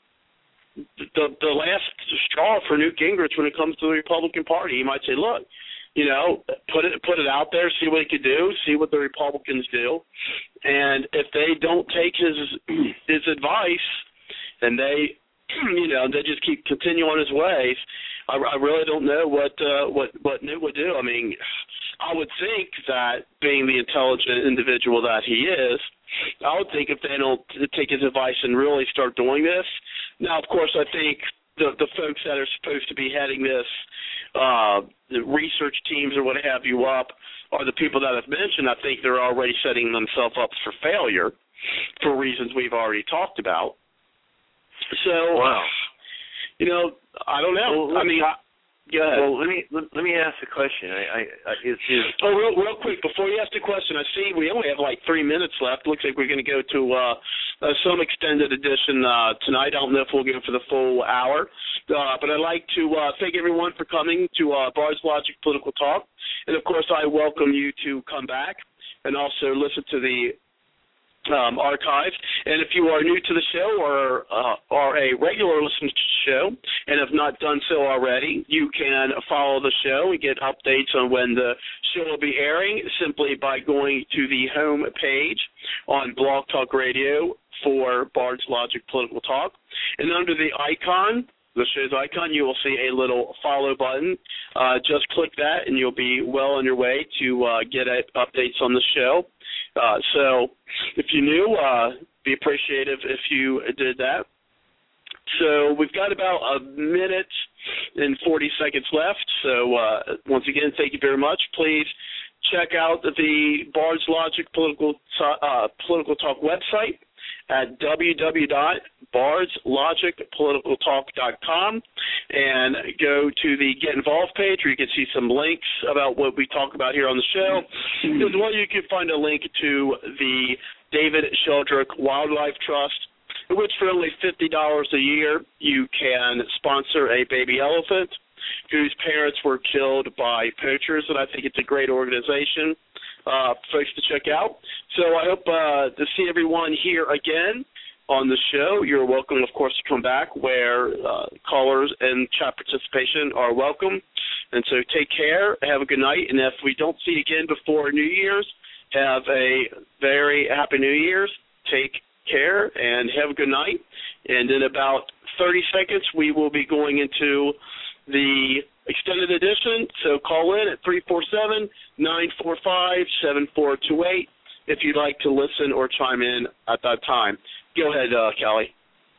The, the last straw for Newt Gingrich when it comes to the Republican Party. He might say, look, you know, put it put it out there, see what he could do, see what the Republicans do. And if they don't take his his advice and they, you know, they just keep continue on his ways, I, I really don't know what, uh, what, what Newt would do. I mean, I would think that being the intelligent individual that he is, I would think if they don't take his advice and really start doing this. Now, of course, I think the the folks that are supposed to be heading this, uh, the research teams or what have you up, are the people that I've mentioned. I think they're already setting themselves up for failure for reasons we've already talked about. So,
wow.
you know, I don't know.
Well,
I mean, I, go ahead.
Well, let me let, let me ask a question. I, I, I is, is
oh, real, real quick before you ask the question, I see we only have like three minutes left. Looks like we're going to go to uh, uh, some extended edition uh, tonight. I don't know if we'll go for the full hour, uh, but I'd like to uh, thank everyone for coming to uh, Bard's Logic Political Talk, and of course, I welcome you to come back and also listen to the Um, archives. And if you are new to the show or uh, are a regular listener to the show and have not done so already, you can follow the show and get updates on when the show will be airing simply by going to the home page on Blog Talk Radio for Bard's Logic Political Talk. And under the icon, the show's icon, you will see a little follow button. Uh, just click that and you'll be well on your way to uh, get uh, updates on the show. Uh, so if you're new, uh, be appreciative if you did that. So we've got about a minute and forty seconds left. So uh, once again, thank you very much. Please check out the Bard's Logic Political, uh, Political Talk website at w w w dot bards logic political talk dot com and go to the Get Involved page where you can see some links about what we talk about here on the show. As well, you can find a link to the David Sheldrick Wildlife Trust, in which for only fifty dollars a year you can sponsor a baby elephant whose parents were killed by poachers, and I think it's a great organization, uh, folks to check out. So I hope uh, to see everyone here again on the show. You're welcome, of course, to come back where uh, callers and chat participation are welcome. And so take care, have a good night, and if we don't see you again before New Year's, have a very happy New Year's. Take care and have a good night. And in about thirty seconds, we will be going into the extended edition. So call in at three four seven, nine four five, seven four two eight if you'd like to listen or chime in at that time. Go ahead, uh, Kelly.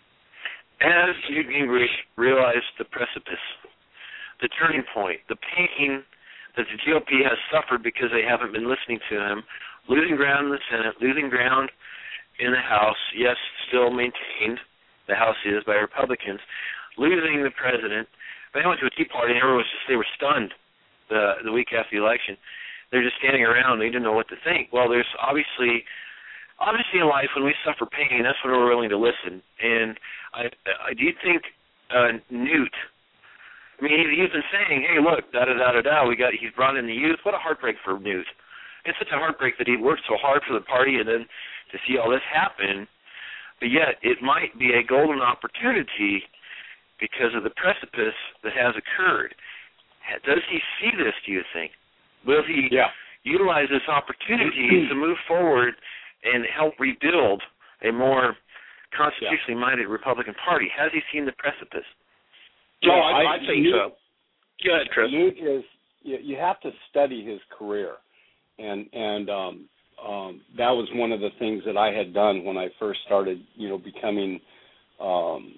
As Newt Gingrich realized the precipice, the turning point, the pain that the G O P has suffered because they haven't been listening to him, losing ground in the Senate, losing ground in the House, yes, still maintained, the House is, by Republicans, losing the president. They went to a Tea Party and everyone was just, they were stunned the, the week after the election. They're just standing around, they didn't know what to think. Well, there's obviously... Obviously, in life, when we suffer pain, that's when we're willing to listen. And I, I do think uh, Newt, I mean, he, he's been saying, hey, look, da-da-da-da-da, we got, he's brought in the youth. What a heartbreak for Newt. It's such a heartbreak that he worked so hard for the party and then to see all this happen. But yet, it might be a golden opportunity because of the precipice that has occurred. Does he see this, do you think? Will he yeah. utilize this opportunity to move forward and help rebuild a more constitutionally minded Republican Party? Has he seen the precipice?
No, I, I think Newt, so. Go ahead, Chris.
Newt is, you, you have to study his career, and and um, um, that was one of the things that I had done when I first started, you know, becoming um,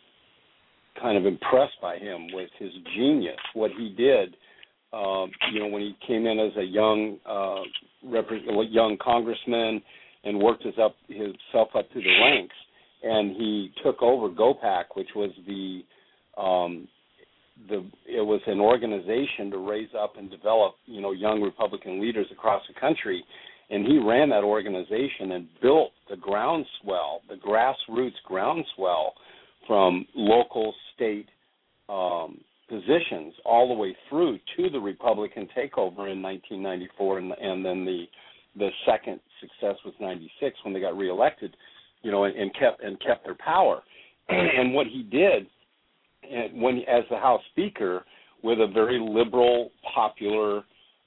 kind of impressed by him with his genius, what he did. Um, you know, when he came in as a young uh, rep- young congressman and worked his up himself up through the ranks, and he took over GOPAC, which was the um, the it was an organization to raise up and develop, you know, young Republican leaders across the country, and he ran that organization and built the groundswell, the grassroots groundswell, from local, state um, positions all the way through to the Republican takeover in nineteen ninety-four, and, and then the the second success was ninety-six when they got reelected, you know, and, and kept and kept their power. And what he did, and when as the House Speaker, with a very liberal, popular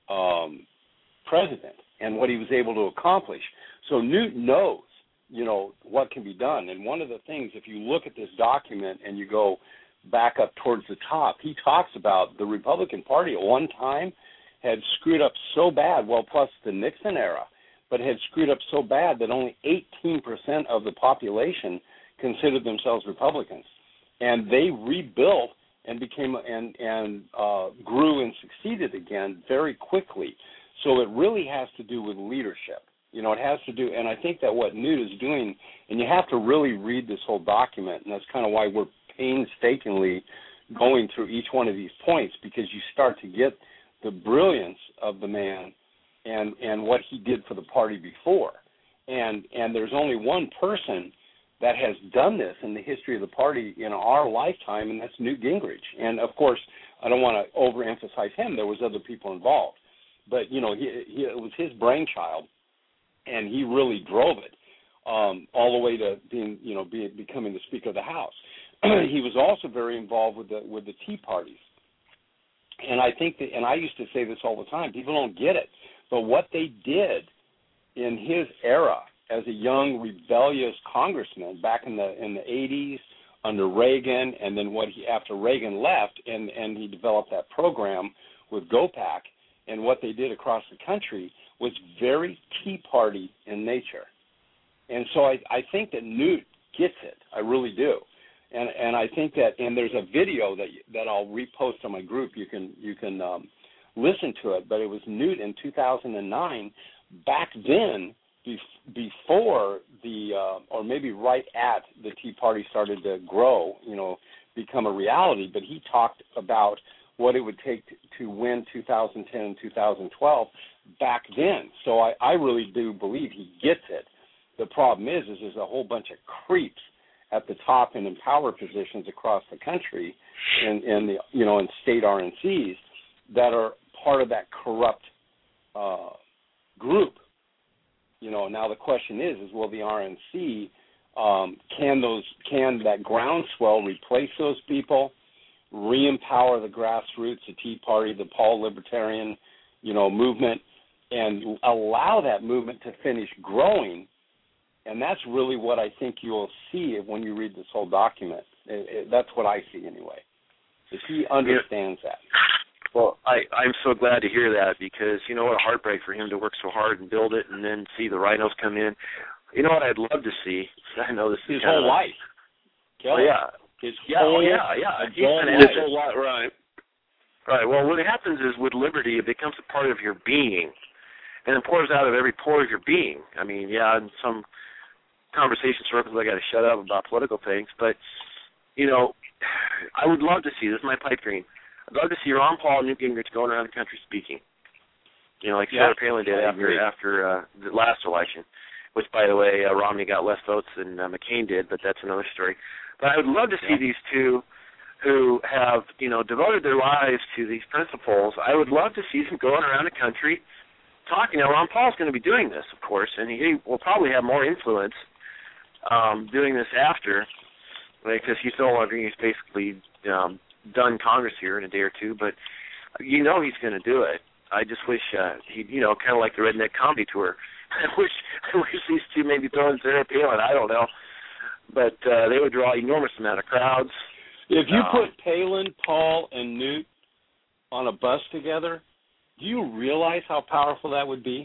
um, president, and what he was able to accomplish. So Newt knows, you know, what can be done. And one of the things, if you look at this document and you go back up towards the top, he talks about the Republican Party at one time had screwed up so bad, well, plus the Nixon era, but had screwed up so bad that only eighteen percent of the population considered themselves Republicans. And they rebuilt and became and and uh, grew and succeeded again very quickly. So it really has to do with leadership. You know, it has to do, and I think that what Newt is doing, and you have to really read this whole document, and that's kind of why we're painstakingly going through each one of these points, because you start to get the brilliance of the man and and what he did for the party before. And and there's only one person that has done this in the history of the party in our lifetime, and that's Newt Gingrich. And, of course, I don't want to overemphasize him. There was other people involved. But, you know, he, he, it was his brainchild, and he really drove it um, all the way to being, you know, being, becoming the Speaker of the House. He was also very involved with the with the Tea Parties. And I think that, and I used to say this all the time, people don't get it, but what they did in his era as a young rebellious congressman back in the in the eighties under Reagan, and then what he after Reagan left, and, and he developed that program with GOPAC, and what they did across the country was very Tea Party in nature. And so I, I think that Newt gets it. I really do. And and I think that, and there's a video that that I'll repost on my group. You can you can um, listen to it. But it was Newt in two thousand nine. Back then, bef- before the uh, or maybe right at the Tea Party started to grow, you know, become a reality. But he talked about what it would take to, to win two thousand ten and two thousand twelve back then. So I, I really do believe he gets it. The problem is, is there's a whole bunch of creeps at the top and in power positions across the country, and in the you know in state R N Cs that are part of that corrupt uh, group. You know, now the question is, is will the R N C um, can those can that groundswell replace those people, re-empower the grassroots, the Tea Party, the Paul Libertarian, you know, movement, and allow that movement to finish growing? And that's really what I think you'll see when you read this whole document. It, it, that's what I see anyway. Is he understands that.
Well, I, I'm so glad to hear that, because, you know, what a heartbreak for him to work so hard and build it and then see the rhinos come in. You know what I'd love to see? I know this
his
is
whole
of,
life.
Well, yeah.
His
yeah,
whole,
yeah, yeah. He's
whole,
been
his
at
whole
it.
life, right.
Right. Well, what happens is with liberty, it becomes a part of your being, and it pours out of every pore of your being. I mean, yeah, in some conversation circles I got to shut up about political things, but, you know, I would love to see, this is my pipe dream, I'd love to see Ron Paul and Newt Gingrich going around the country speaking, you know, like
yeah,
Sarah Palin did after after uh, the last election, which, by the way, uh, Romney got less votes than uh, McCain did, but that's another story. But I would love to see yeah. these two who have, you know, devoted their lives to these principles. I would love to see them going around the country talking. Now, Ron Paul's going to be doing this, of course, and he will probably have more influence um, doing this after, because he's no longer, he's basically um, done Congress here in a day or two, but you know he's going to do it. I just wish uh, he, you know, kind of like the Redneck Comedy Tour. I wish, I wish these two maybe throw in Sarah Palin. I don't know, but uh, they would draw enormous amount of crowds.
If you
um,
put Palin, Paul, and Newt on a bus together, do you realize how powerful that would be?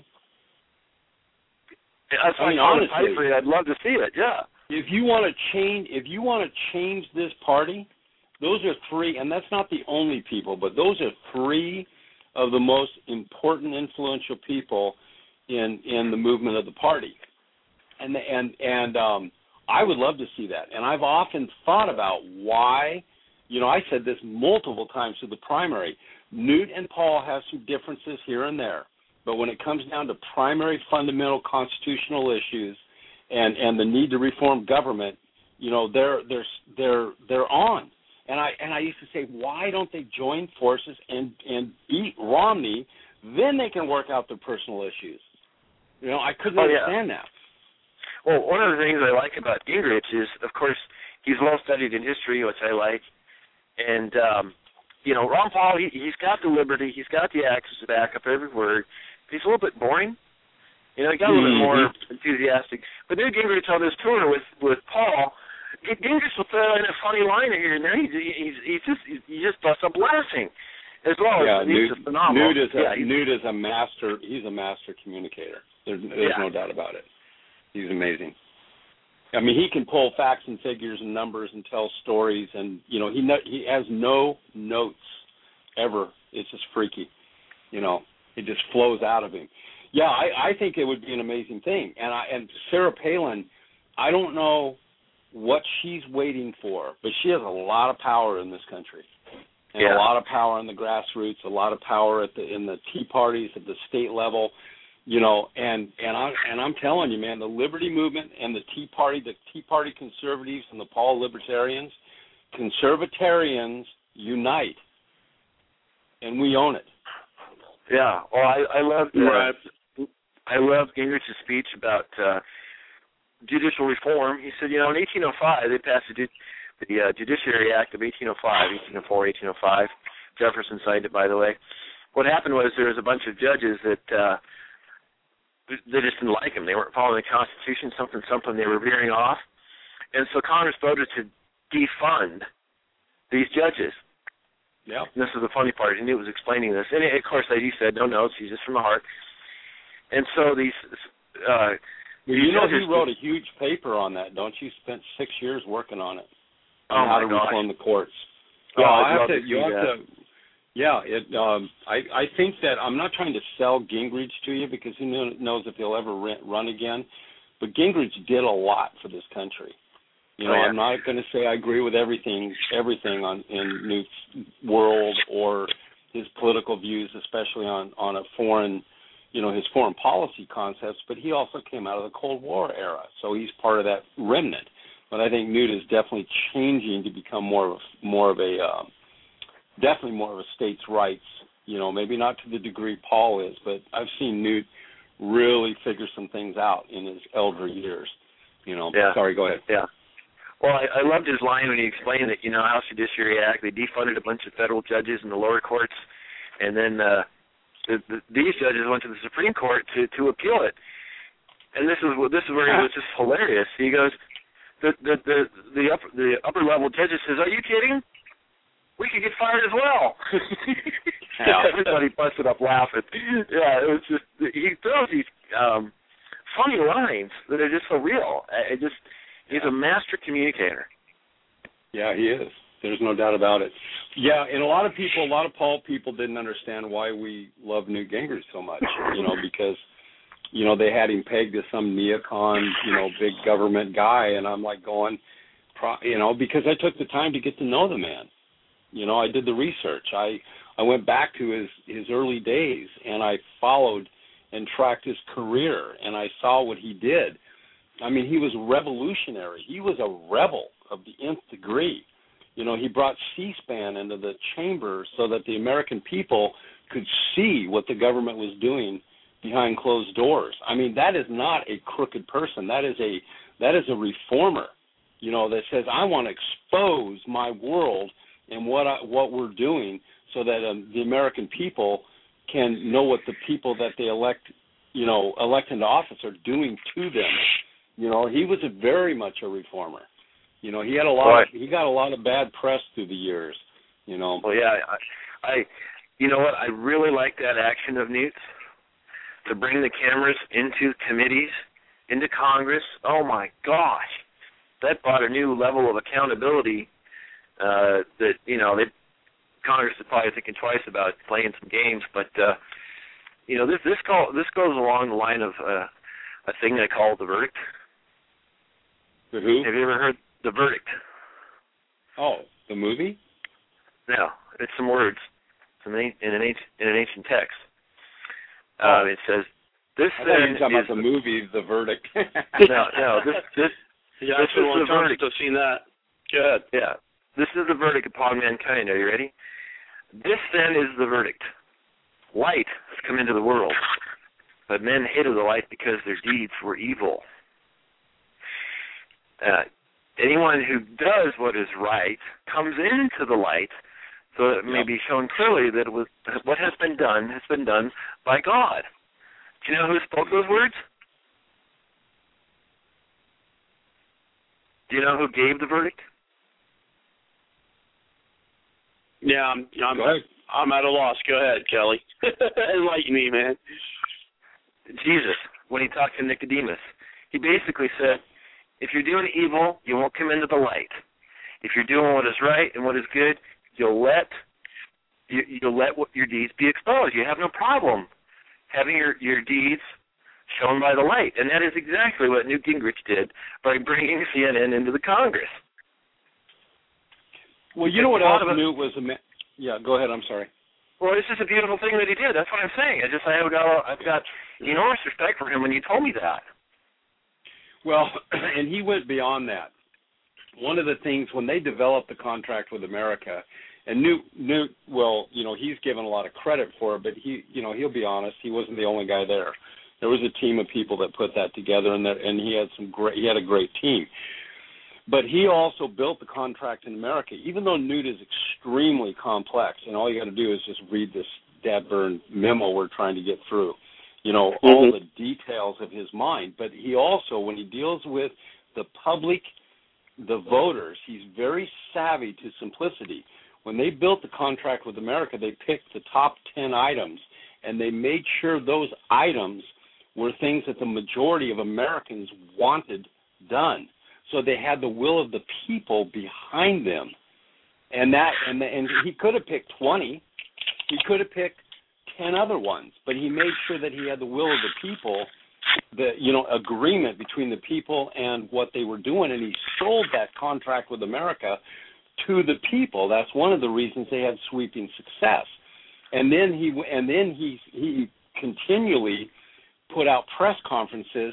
That's
I mean,
honestly,
honestly,
I'd love to see it. Yeah.
If you want to change, if you want to change this party, those are three, and that's not the only people, but those are three of the most important, influential people in in the movement of the party, and the, and and um, I would love to see that. And I've often thought about why. You know, I said this multiple times to the primary. Newt and Paul have some differences here and there, but when it comes down to primary fundamental constitutional issues and, and the need to reform government, you know, they're they're they're they're on. And I and I used to say, why don't they join forces and, and beat Romney? Then they can work out their personal issues. You know, I couldn't
oh, yeah.
understand that.
Well, one of the things I like about Gingrich is, of course, he's well studied in history, which I like. And, um, you know, Ron Paul, he, he's got the liberty, he's got the axes to back up every word. He's a little bit boring. You know, he got a little
mm-hmm.
bit more enthusiastic. But Newt Gingrich on this tour with, with Paul, Gingrich will throw in a funny line here and there. He, he's, he's just he just busts up laughing. As well
yeah,
as
Newt,
he's phenomenal.
Newt is a,
yeah,
Newt is a master. He's a master communicator. There's, there's
yeah.
no doubt about it. He's amazing. I mean, he can pull facts and figures and numbers and tell stories, and you know, he no, he has no notes ever. It's just freaky. You know, it just flows out of him. Yeah, I, I think it would be an amazing thing. And I and Sarah Palin, I don't know what she's waiting for, but she has a lot of power in this country, and
yeah.
a lot of power in the grassroots, a lot of power at the in the Tea Parties at the state level. You know, and and I and I'm telling you, man, the Liberty Movement and the Tea Party, the Tea Party conservatives and the Paul Libertarians, conservatarians unite, and we own it.
Yeah. Well, I I loved uh,
right.
I loved Gingrich's speech about uh, judicial reform. He said, you know, in eighteen oh five they passed the, the uh, Judiciary Act of eighteen oh five, eighteen oh four, eighteen oh five. Jefferson signed it, by the way. What happened was there was a bunch of judges that. Uh, They just didn't like him. They weren't following the Constitution, something, something. They were veering off. And so Congress voted to defund these judges.
Yeah.
And this is the funny part. And he was explaining this. And, of course, as you said, no notes. He's just from the heart. And so these uh,
well, You know he wrote a huge paper on that, don't you? Spent six years working on it. On
oh,
how
my
to
gosh.
reform the courts.
Oh,
Yeah,
I'd
I have
love
to,
to
you
see
have
that.
to... Yeah, it, um, I, I think that I'm not trying to sell Gingrich to you because who knows if he'll ever run again, but Gingrich did a lot for this country. You know,
oh, yeah.
I'm not going to say I agree with everything everything on in Newt's world or his political views, especially on, on a foreign, you know, his foreign policy concepts, but he also came out of the Cold War era, so he's part of that remnant. but I think Newt is definitely changing to become more of a, more of a um, definitely more of a states' rights. You know, maybe not to the degree Paul is, but I've seen Newt really figure some things out in his elder years. You know,
yeah.
sorry, go ahead.
Yeah. Well, I, I loved his line when he explained that, you know, House Judiciary Act, they defunded a bunch of federal judges in the lower courts, and then uh, the, the, these judges went to the Supreme Court to, to appeal it. And this is this is where he was just hilarious. He goes, the the the the upper the upper level judges says, "Are you kidding? We could get fired as well."
Yeah.
Everybody busted up laughing. Yeah, it was just he throws these um, funny lines that are just so real. It just he's a master communicator.
Yeah, he is. There's no doubt about it. Yeah, and a lot of people, a lot of Paul people didn't understand why we love Newt Gingrich so much, you know, because, you know, they had him pegged as some neocon, you know, big government guy, and I'm like going, you know, because I took the time to get to know the man. You know, I did the research. I, I went back to his, his early days, and I followed and tracked his career, and I saw what he did. I mean, he was revolutionary. He was a rebel of the nth degree. You know, he brought C-SPAN into the chamber so that the American people could see what the government was doing behind closed doors. I mean, that is not a crooked person. That is a that is a reformer, you know, that says, I want to expose my world and what I, what we're doing so that um, the American people can know what the people that they elect, you know, elect into office are doing to them. You know, he was a very much a reformer. You know, he had a lot.
Right.
Of, he got a lot of bad press through the years. You know.
Well, yeah, I, I, you know what? I really like that action of Newt's to bring the cameras into committees, into Congress. Oh my gosh, that brought a new level of accountability. Uh, that you know, that Congress is probably thinking twice about playing some games. But uh, you know, this this call this goes along the line of uh, a thing they call the verdict.
The who?
Have you ever heard The Verdict?
Oh, the movie?
No, it's some words. It's in an, in an, ancient, in an ancient text.
Oh.
Uh, it says, "This
I thought you were talking
is
about the movie, The Verdict."
no, no. This, this,
Yeah,
this
it's been a
is
long
the
time
verdict.
since I've seen that. Go ahead.
Yeah, this is the verdict upon mankind. Are you ready? This then is the verdict. Light has come into the world, but men hated the light because their deeds were evil. Uh, anyone who does what is right comes into the light, so it may
Yep. be
shown clearly that it was, what has been done has been done by God. Do you know who spoke those words? Do you know who gave the verdict?
Yeah, I'm I'm,
Go ahead.
I'm at a loss. Go ahead, Kelly. Enlighten me, man.
Jesus, when he talked to Nicodemus. He basically said, if you're doing evil, you won't come into the light. If you're doing what is right and what is good, you'll let you, you'll let what your deeds be exposed. You have no problem having your, your deeds shown by the light. And that is exactly what Newt Gingrich did by bringing C N N into the Congress.
Well, you know what else
Of
Newt was a ma- Yeah, go ahead. I'm sorry.
Well, it's just a beautiful thing that he did. That's what I'm saying. I just I have got I've got enormous respect for him when you told me that.
Well, and he went beyond that. One of the things when they developed the contract with America, and Newt, Newt, well, you know, he's given a lot of credit for it, but he, you know, he'll be honest, he wasn't the only guy there. There was a team of people that put that together, and that, and he had some great, he had a great team. But he also built the contract in America, even though Newt is extremely complex, and all you got to do is just read this dadburn memo we're trying to get through. You know, mm-hmm. all the details of his mind. But he also, when he deals with the public, the voters, he's very savvy to simplicity. When they built the contract with America, they picked the top ten items, and they made sure those items were things that the majority of Americans wanted done. So they had the will of the people behind them. And that, and, the, and he could have picked twenty. He could have picked ten other ones, but he made sure that he had the will of the people, the you know agreement between the people and what they were doing, and he sold that contract with America to the people. That's one of the reasons they had sweeping success. And then he and then he he continually put out press conferences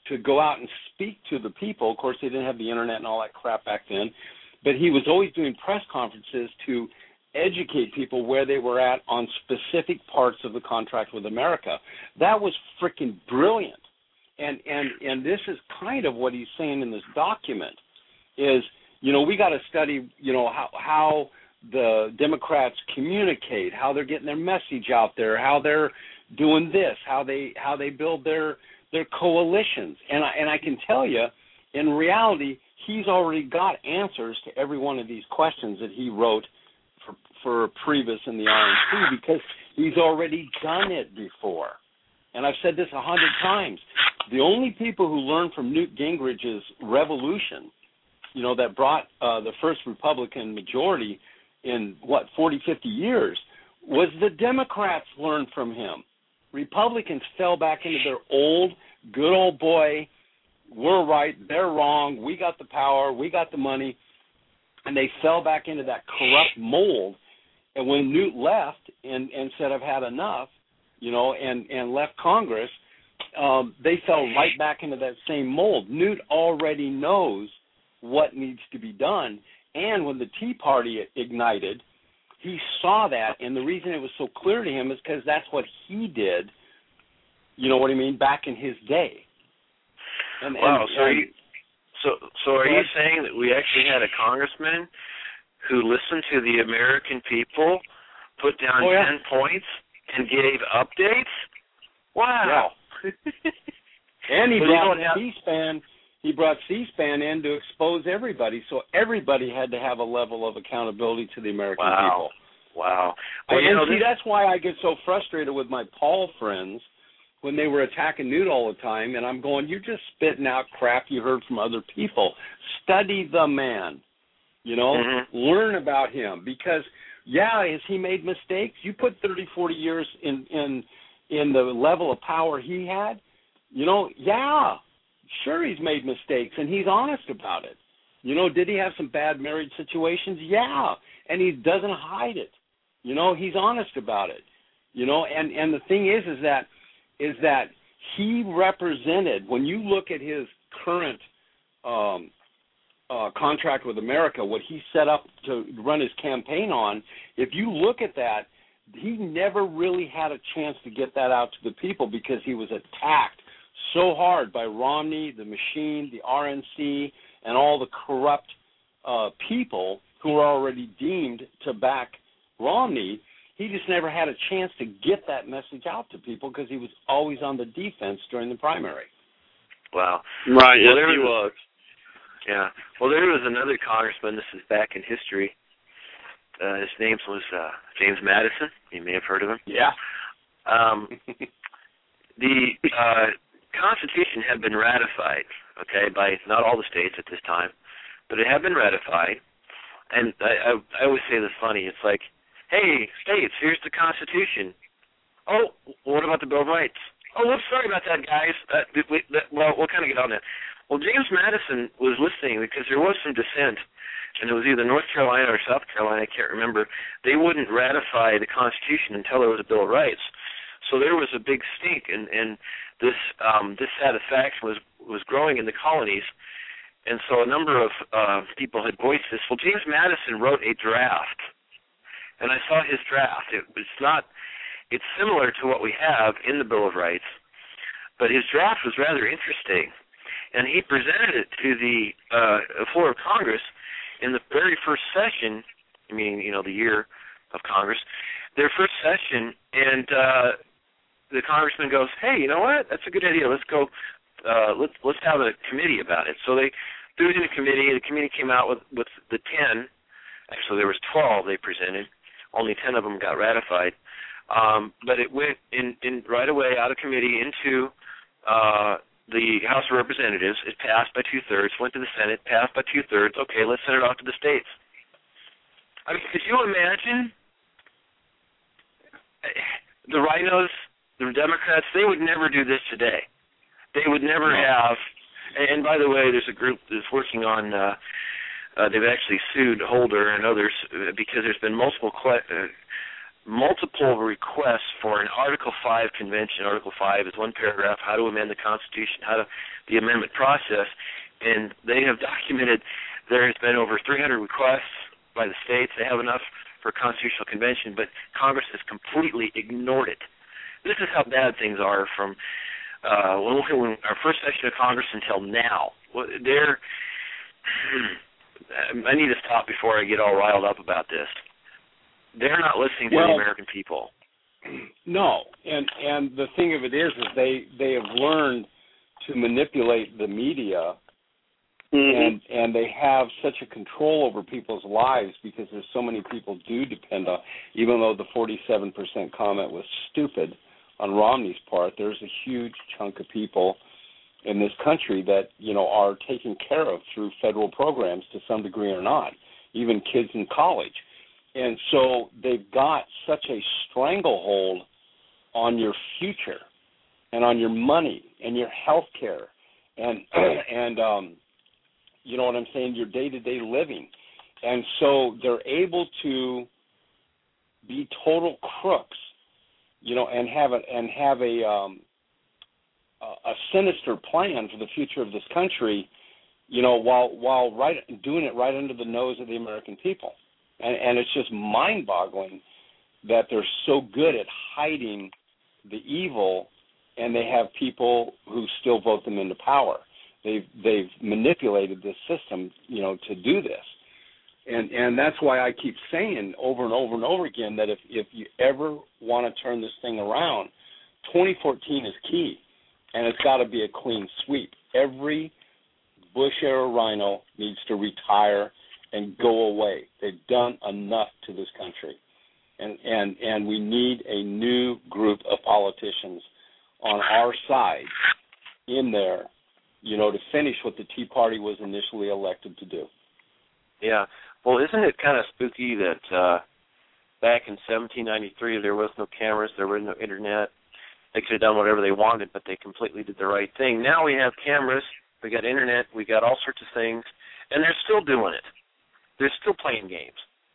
to go out and speak to the people. Of course, they didn't have the internet and all that crap back then, but he was always doing press conferences to educate people where they were at on specific parts of the contract with America. That was freaking brilliant. And and and this is kind of what he's saying in this document is, you know, we got to study, you know, how how the Democrats communicate, how they're getting their message out there, how they're doing this, how they how they build their their coalitions. And I, and I can tell you, in reality, he's already got answers to every one of these questions that he wrote for, for Priebus and the R N C because he's already done it before. And I've said this a hundred times. The only people who learned from Newt Gingrich's revolution, you know, that brought uh, the first Republican majority in, what, forty, fifty years, was the Democrats learned from him. Republicans fell back into their old, good old boy, we're right, they're wrong, we got the power, we got the money, and they fell back into that corrupt mold. And when Newt left and, and said, I've had enough, you know, and, and left Congress, um, they fell right back into that same mold. Newt already knows what needs to be done. And when the Tea Party ignited, he saw that, and the reason it was so clear to him is because that's what he did, you know what I mean, back in his day. And,
wow,
and,
so,
and,
you, so, so are you saying that we actually had a congressman who listened to the American people, put down
oh, yeah.
ten points, and gave updates? Wow.
Yeah. And he
well,
brought
have...
C-SPAN. He brought C-SPAN in to expose everybody, so everybody had to have a level of accountability to the American
wow.
people.
Wow.
Well,
and
you
know,
see,
this...
that's why I get so frustrated with my Paul friends when they were attacking Newt all the time, and I'm going, you're just spitting out crap you heard from other people. Study the man, you know,
mm-hmm.
learn about him, because, yeah, has he made mistakes? You put thirty, forty years in, in, in the level of power he had, you know, yeah, sure he's made mistakes, and he's honest about it. You know, did he have some bad marriage situations? Yeah, and he doesn't hide it. You know, he's honest about it. You know, and, and the thing is, is that is that he represented, when you look at his current um, uh, contract with America, what he set up to run his campaign on, if you look at that, he never really had a chance to get that out to the people because he was attacked so hard by Romney, the machine, the R N C, and all the corrupt uh, people who were already deemed to back Romney. He just never had a chance to get that message out to people because he was always on the defense during the primary.
Wow.
Right,
well,
yes,
there
he
was.
was.
Yeah. Well, there was another congressman, this is back in history. Uh, his name was uh, James Madison. You may have heard of him.
Yeah.
Um, the uh, Constitution had been ratified, okay, by not all the states at this time, but it had been ratified. And I, I, I always say this funny. It's like, hey, states, here's the Constitution. Oh, what about the Bill of Rights? Oh, whoops, sorry about that, guys. Uh, we, that, well, we'll kind of get on that. Well, James Madison was listening because there was some dissent, and it was either North Carolina or South Carolina, I can't remember. They wouldn't ratify the Constitution until there was a Bill of Rights. So there was a big stink, and, and this um, dissatisfaction was, was growing in the colonies. And so a number of uh, people had voiced this. Well, James Madison wrote a draft, and I saw his draft. It, it's not, it's similar to what we have in the Bill of Rights, but his draft was rather interesting. And he presented it to the uh, floor of Congress in the very first session, I mean, you know, the year of Congress, their first session, and uh, the congressman goes, hey, you know what, that's a good idea. Let's go, uh, let's let's have a committee about it. So they threw it in a committee. The committee came out with, with the ten. Actually, there was twelve they presented. Only ten of them got ratified. Um, but it went in, in right away out of committee into uh, the House of Representatives. It passed by two-thirds, went to the Senate, passed by two-thirds. Okay, let's send it off to the states. I mean, could you imagine the rhinos, the Democrats, they would never do this today. They would never have, and by the way, there's a group that's working on, uh, uh, they've actually sued Holder and others because there's been multiple que- uh, multiple requests for an Article five convention. Article five is one paragraph, how to amend the Constitution, how to the amendment process, and they have documented there has been over three hundred requests by the states. They have enough for a constitutional convention, but Congress has completely ignored it. This is how bad things are from uh, when, when our first session of Congress until now. They're, I need to stop before I get all riled up about this. They're not listening to well, the American people.
No, and and the thing of it is, is they they have learned to manipulate the media. Mm-hmm. And and they have such a control over people's lives because there's so many people do depend on, even though the forty-seven percent comment was stupid on Romney's part, there's a huge chunk of people in this country that, you know, are taken care of through federal programs to some degree or not, even kids in college. And so they've got such a stranglehold on your future and on your money and your health care and, and um, you know what I'm saying, your day-to-day living. And so they're able to be total crooks, you know, and have a, and have a, um, a sinister plan for the future of this country, you know, while while right doing it right under the nose of the American people. And, and it's just mind-boggling that they're so good at hiding the evil, and they have people who still vote them into power. They've they've manipulated this system, you know, to do this. And and that's why I keep saying over and over and over again that if, if you ever want to turn this thing around, twenty fourteen is key, and it's got to be a clean sweep. Every Bush-era rhino needs to retire and go away. They've done enough to this country. And, and, and we need a new group of politicians on our side in there, you know, to finish what the Tea Party was initially elected to do.
Yeah. Well, isn't it kind of spooky that uh, back in seventeen ninety-three there was no cameras, there was no internet. They could have done whatever they wanted, but they completely did the right thing. Now we have cameras, we got internet, we got all sorts of things, and they're still doing it. They're still playing games.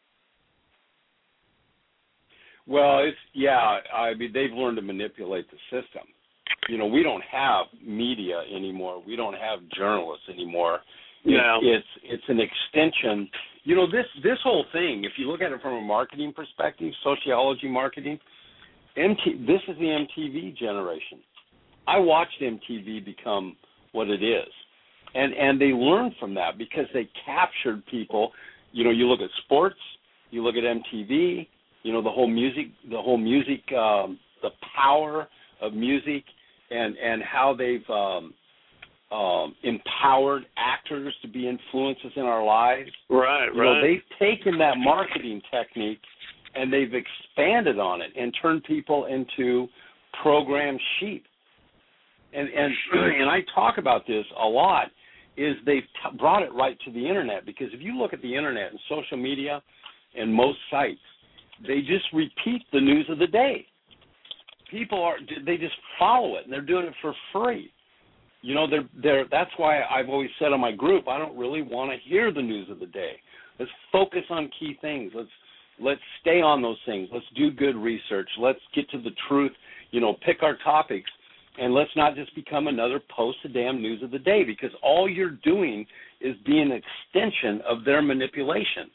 Well, it's yeah. I mean, they've learned to manipulate the system. You know, we don't have media anymore. We don't have journalists anymore.
Yeah.
It, it's it's an extension. You know, this this whole thing, if you look at it from a marketing perspective, sociology marketing, M T, this is the M T V generation. I watched M T V become what it is, and and they learned from that because they captured people. You know, you look at sports, you look at M T V. You know, the whole music, the whole music, um, the power of music, and and how they've um, um, empowered actors to be influences in our lives.
Right,
you
right.
know, they've taken that marketing technique and they've expanded on it and turned people into program sheep. And and and I talk about this a lot. Is they've t- brought it right to the internet, because if you look at the internet and social media and most sites, they just repeat the news of the day. People are they just follow it, and they're doing it for free. You know, they're they're that's why I've always said on my group, I don't really want to hear the news of the day. Let's focus on key things. Let's let's stay on those things. Let's do good research. Let's get to the truth. You know, pick our topics, and let's not just become another post the damn news of the day, because all you're doing is being an extension of their manipulation.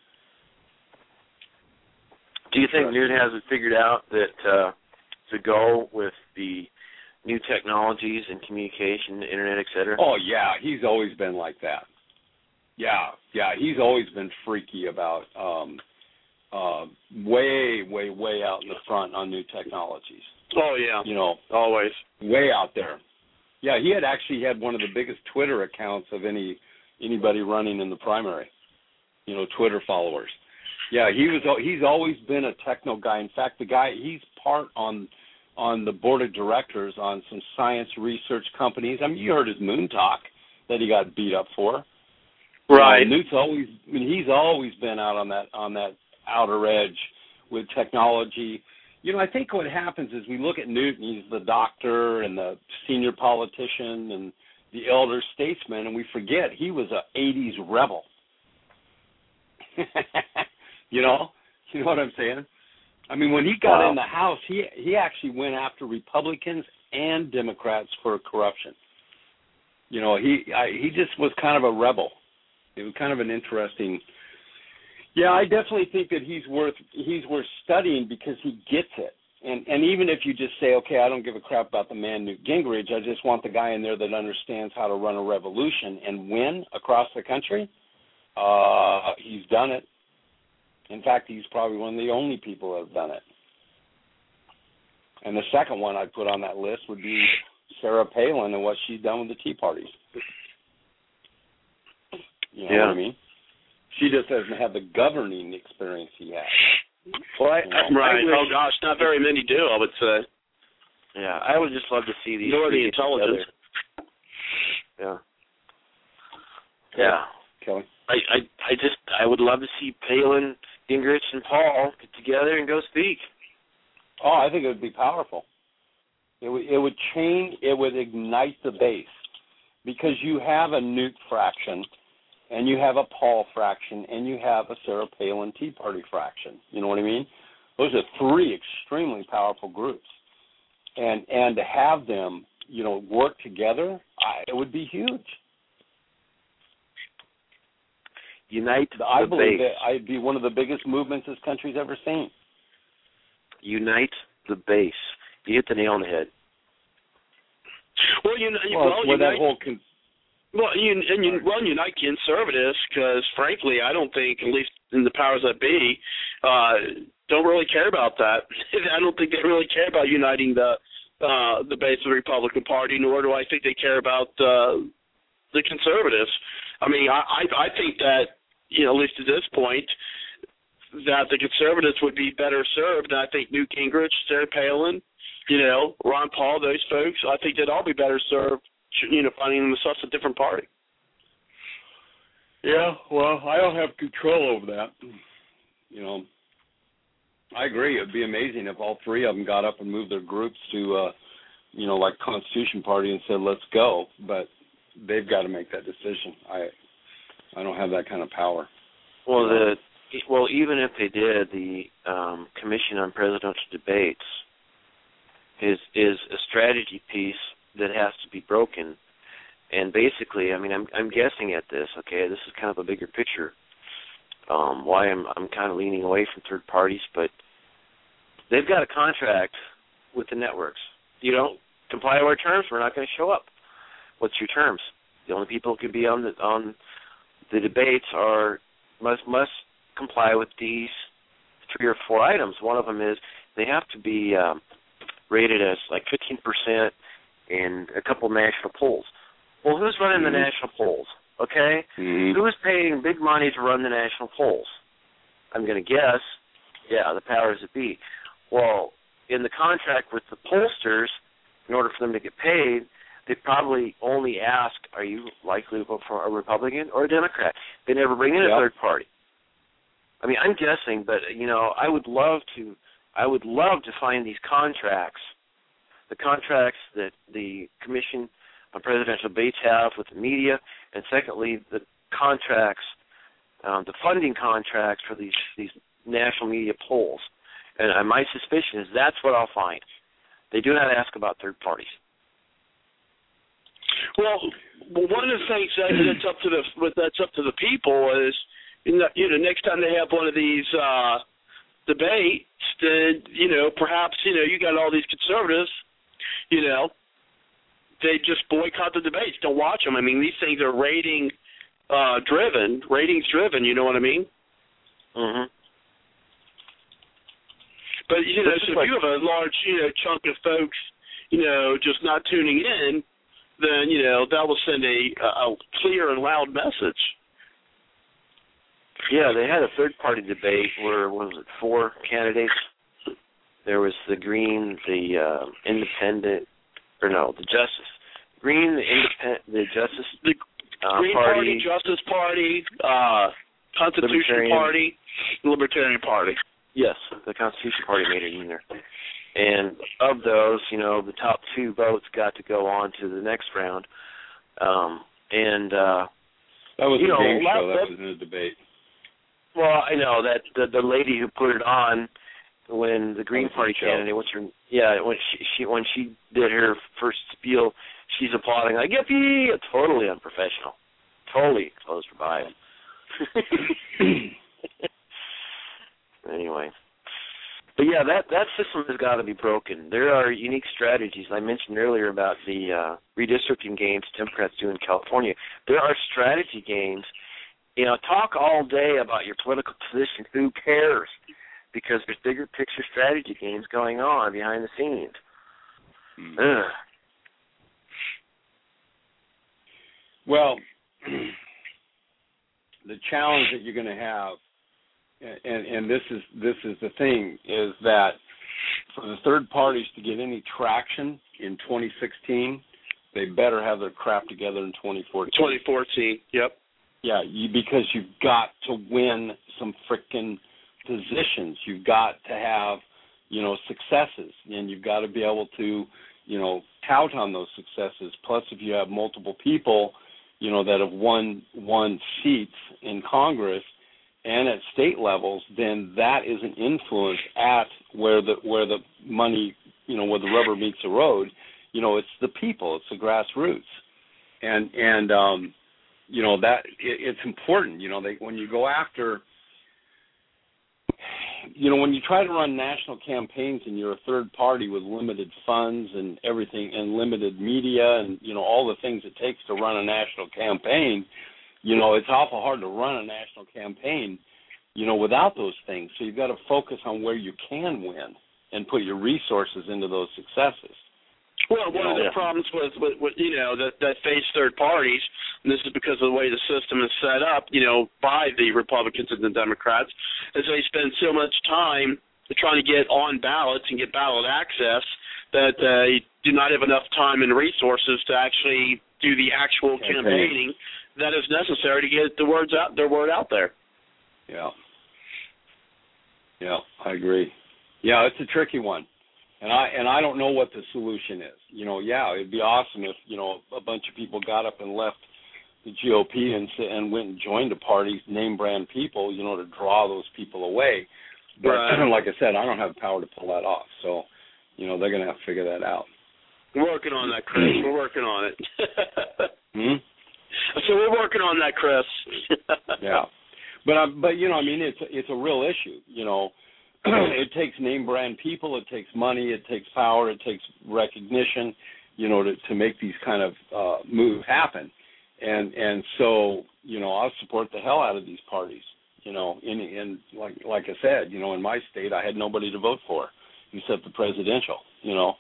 Do you think Newt has it figured out that uh, to go with the new technologies and communication, the internet, et cetera?
Oh, yeah, he's always been like that. Yeah, yeah, he's always been freaky about um, uh, way, way, way out in the front on new technologies.
Oh, yeah.
You know,
always.
Way out there. Yeah, he had actually had one of the biggest Twitter accounts of any anybody running in the primary, you know, Twitter followers. Yeah, he was. He's always been a techno guy. In fact, the guy he's part on on the board of directors on some science research companies. I mean, you heard his moon talk that he got beat up for.
Right.
Uh, Newt's always. I mean, he's always been out on that on that outer edge with technology. You know, I think what happens is we look at Newt, and he's the doctor and the senior politician and the elder statesman, and we forget he was a eighties rebel. You know, you know what I'm saying? I mean, when he got
Wow.
in the House, he he actually went after Republicans and Democrats for corruption. You know, he I, he just was kind of a rebel. It was kind of an interesting. Yeah, I definitely think that he's worth he's worth studying because he gets it. And and even if you just say, okay, I don't give a crap about the man Newt Gingrich, I just want the guy in there that understands how to run a revolution and win across the country. Uh, he's done it. In fact, he's probably one of the only people that have done it. And the second one I'd put on that list would be Sarah Palin and what she's done with the Tea Party. You know
yeah.
what I mean? She just doesn't have the governing experience he has.
Well, I,
You
I,
know?
Right.
I wish,
Oh gosh, not very many do, I would say.
yeah, I would just love to see these.
Nor the
three get
intelligence.
together. Yeah. Yeah.
Kelly?
I, I, I just, I would love to see Palin, Gingrich, and Paul get together and go speak.
Oh, I think it would be powerful. It would, it would change, it would ignite the base because you have a Newt fraction and you have a Paul fraction and you have a Sarah Palin Tea Party fraction. You know what I mean? Those are three extremely powerful groups. And and to have them, you know, work together, I, it would be huge.
Unite
I
the
believe
base.
that I'd be one of the biggest movements this country's ever seen.
Unite the base. You hit the nail on the head.
Well, you know,
Well,
well,
where that
unite,
whole con-
well, you and you well, unite conservatives because, frankly, I don't think, at least in the powers that be, uh, don't really care about that. I don't think they really care about uniting the uh, the base of the Republican Party, nor do I think they care about uh, the conservatives. I mean, I, I I think that, you know, at least at this point, that the conservatives would be better served. And I think Newt Gingrich, Sarah Palin, you know, Ron Paul, those folks, I think they'd all be better served, you know, finding themselves a different party.
Yeah, well, I don't have control over that. You know, I agree. It would be amazing if all three of them got up and moved their groups to, uh, you know, like Constitution Party and said, let's go. But they've got to make that decision. I I don't have that kind of power.
Well,
you know?
the well, even if they did, the um, Commission on Presidential Debates is is a strategy piece that has to be broken. And basically, I mean, I'm I'm guessing at this. Okay, this is kind of a bigger picture. Um, why I'm I'm kind of leaning away from third parties, but they've got a contract with the networks. You don't comply to our terms, we're not going to show up. What's your terms? The only people who can be on the on the debates are must must comply with these three or four items. One of them is they have to be um, rated as like fifteen percent in a couple national polls. Well, who's running mm-hmm. the national polls? Okay,
mm-hmm.
Who's paying big money to run the national polls? I'm going to guess, yeah, the powers that be. Well, in the contract with the pollsters, in order for them to get paid, they probably only ask, are you likely to vote for a Republican or a Democrat? They never bring in a
yep.
third party. I mean, I'm guessing, but, you know, I would love to, I would love to find these contracts, the contracts that the Commission on Presidential Debates have with the media, and secondly, the contracts, um, the funding contracts for these, these national media polls. And uh, my suspicion is that's what I'll find. They do not ask about third parties.
Well, one of the things that, that's up to the that's up to the people is, you know, you know, next time they have one of these uh, debates, then you know, perhaps you know, you got all these conservatives, you know, they just boycott the debates, don't watch them. I mean, these things are rating uh, driven, ratings driven. You know what I mean?
Mm-hmm.
But you know, so if
like,
you have a large, you know, chunk of folks, you know, just not tuning in, then you know that will send a, a clear and loud message.
Yeah, they had a third-party debate where, what was it, four candidates? There was the Green, the uh, Independent, or no, the Justice. Green, the Independent, the Justice
the
uh,
Green
Party,
Party, Justice Party, uh, Constitution Party, Libertarian Party.
Yes, the Constitution Party made it in there. And of those, you know, the top two votes got to go on to the next round. Um, and uh,
that was
you
a
know,
game show.
That,
that wasn't a debate.
Well, I know that the, the lady who put it on when the Green
Oh,
Party
Joe.
candidate, what's her, yeah, when she, she when she did her first spiel, she's applauding like yippee, totally unprofessional, totally exposed for bias. Anyway, but yeah, that that system has got to be broken. There are unique strategies. I mentioned earlier about the uh, redistricting games Democrats do in California. There are strategy games. You know, talk all day about your political position. Who cares? Because there's bigger picture strategy games going on behind the scenes. Mm. Ugh.
Well, the challenge that you're going to have, and, and this is this is the thing, is that for the third parties to get any traction in twenty sixteen, they better have their crap together in twenty fourteen.
twenty fourteen, yep.
Yeah, you, because you've got to win some frickin' positions. You've got to have, you know, successes, and you've got to be able to, you know, tout on those successes. Plus, if you have multiple people, you know, that have won won seats in Congress and at state levels, then that is an influence at where the where the money, you know, where the rubber meets the road. You know, it's the people, it's the grassroots, and and um, you know that it, it's important. You know, they, when you go after, you know, when you try to run national campaigns and you're a third party with limited funds and everything and limited media and, you know, all the things it takes to run a national campaign, you know, it's awful hard to run a national campaign, you know, without those things. So you've got to focus on where you can win and put your resources into those successes.
Well, one of the problems with, with, with you know, that, that face third parties, and this is because of the way the system is set up, you know, by the Republicans and the Democrats, is they spend so much time trying to get on ballots and get ballot access that they do not have enough time and resources to actually do the actual
Campaign.
campaigning that is necessary to get the words out, their word out there.
Yeah. Yeah, I agree. Yeah, it's a tricky one. And I and I don't know what the solution is. You know, yeah, it'd be awesome if, you know, a bunch of people got up and left the G O P and and went and joined a party, name brand people, you know, to draw those people away. But
right.
like I said, I don't have the power to pull that off. So, you know, they're going to have to figure that out.
We're working on that, Chris. We're working on it.
hmm?
So we're working on that, Chris.
Yeah. But, uh, but you know, I mean, it's, it's a real issue, you know. It takes name brand people, it takes money, it takes power, it takes recognition, you know, to, to make these kind of uh, moves happen. And and so, you know, I'll support the hell out of these parties. You know, in in like like I said, you know, in my state I had nobody to vote for except the presidential, you know.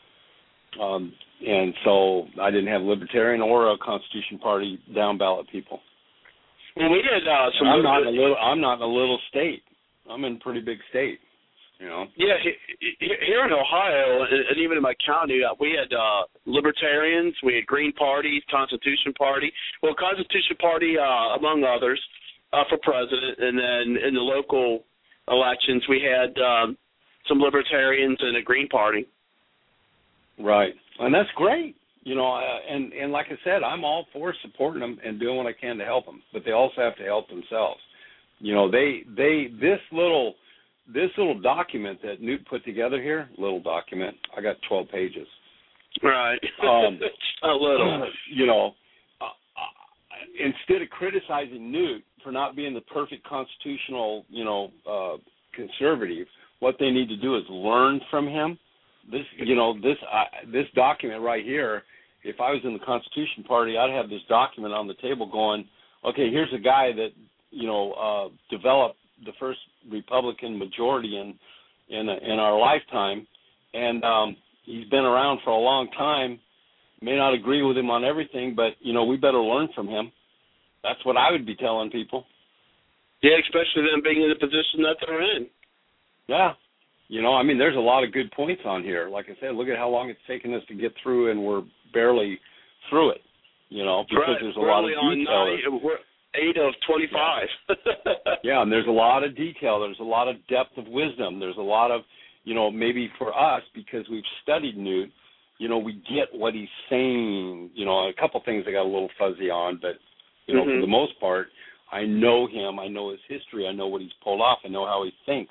Um, and so I didn't have Libertarian or a Constitution Party down ballot people.
Well, we did uh, some.
I'm not in a little. I'm not in a little state. I'm in a pretty big state, you know.
Yeah, here in Ohio, and even in my county, we had uh, Libertarians, we had Green Party, Constitution Party. Well, Constitution Party, uh, among others, uh, for president, and then in the local elections, we had um, some Libertarians and a Green Party.
Right, and that's great. You know, uh, and and like I said, I'm all for supporting them and doing what I can to help them, but they also have to help themselves. You know, they they this little this little document that Newt put together here, little document. I got twelve pages.
Right.
Um,
a little.
You know, uh, uh, instead of criticizing Newt for not being the perfect constitutional, you know, uh, conservative, what they need to do is learn from him. This, you know, this uh, this document right here. If I was in the Constitution Party, I'd have this document on the table going, okay, here's a guy that, you know, uh, developed the first Republican majority in in, in our lifetime, and um, he's been around for a long time. May not agree with him on everything, but, you know, we better learn from him. That's what I would be telling people.
Yeah, especially them being in the position that they're in.
Yeah. You know, I mean, there's a lot of good points on here. Like I said, look at how long it's taken us to get through, and we're barely through it, you know, because
right.
there's a
we're
lot
only
of
on
detail.
nine, we're eight of twenty-five.
Yeah. Yeah, and there's a lot of detail. There's a lot of depth of wisdom. There's a lot of, you know, maybe for us, because we've studied Newt, you know, we get what he's saying. You know, a couple things I got a little fuzzy on, but, you know,
mm-hmm.
for the most part, I know him. I know his history. I know what he's pulled off. I know how he thinks.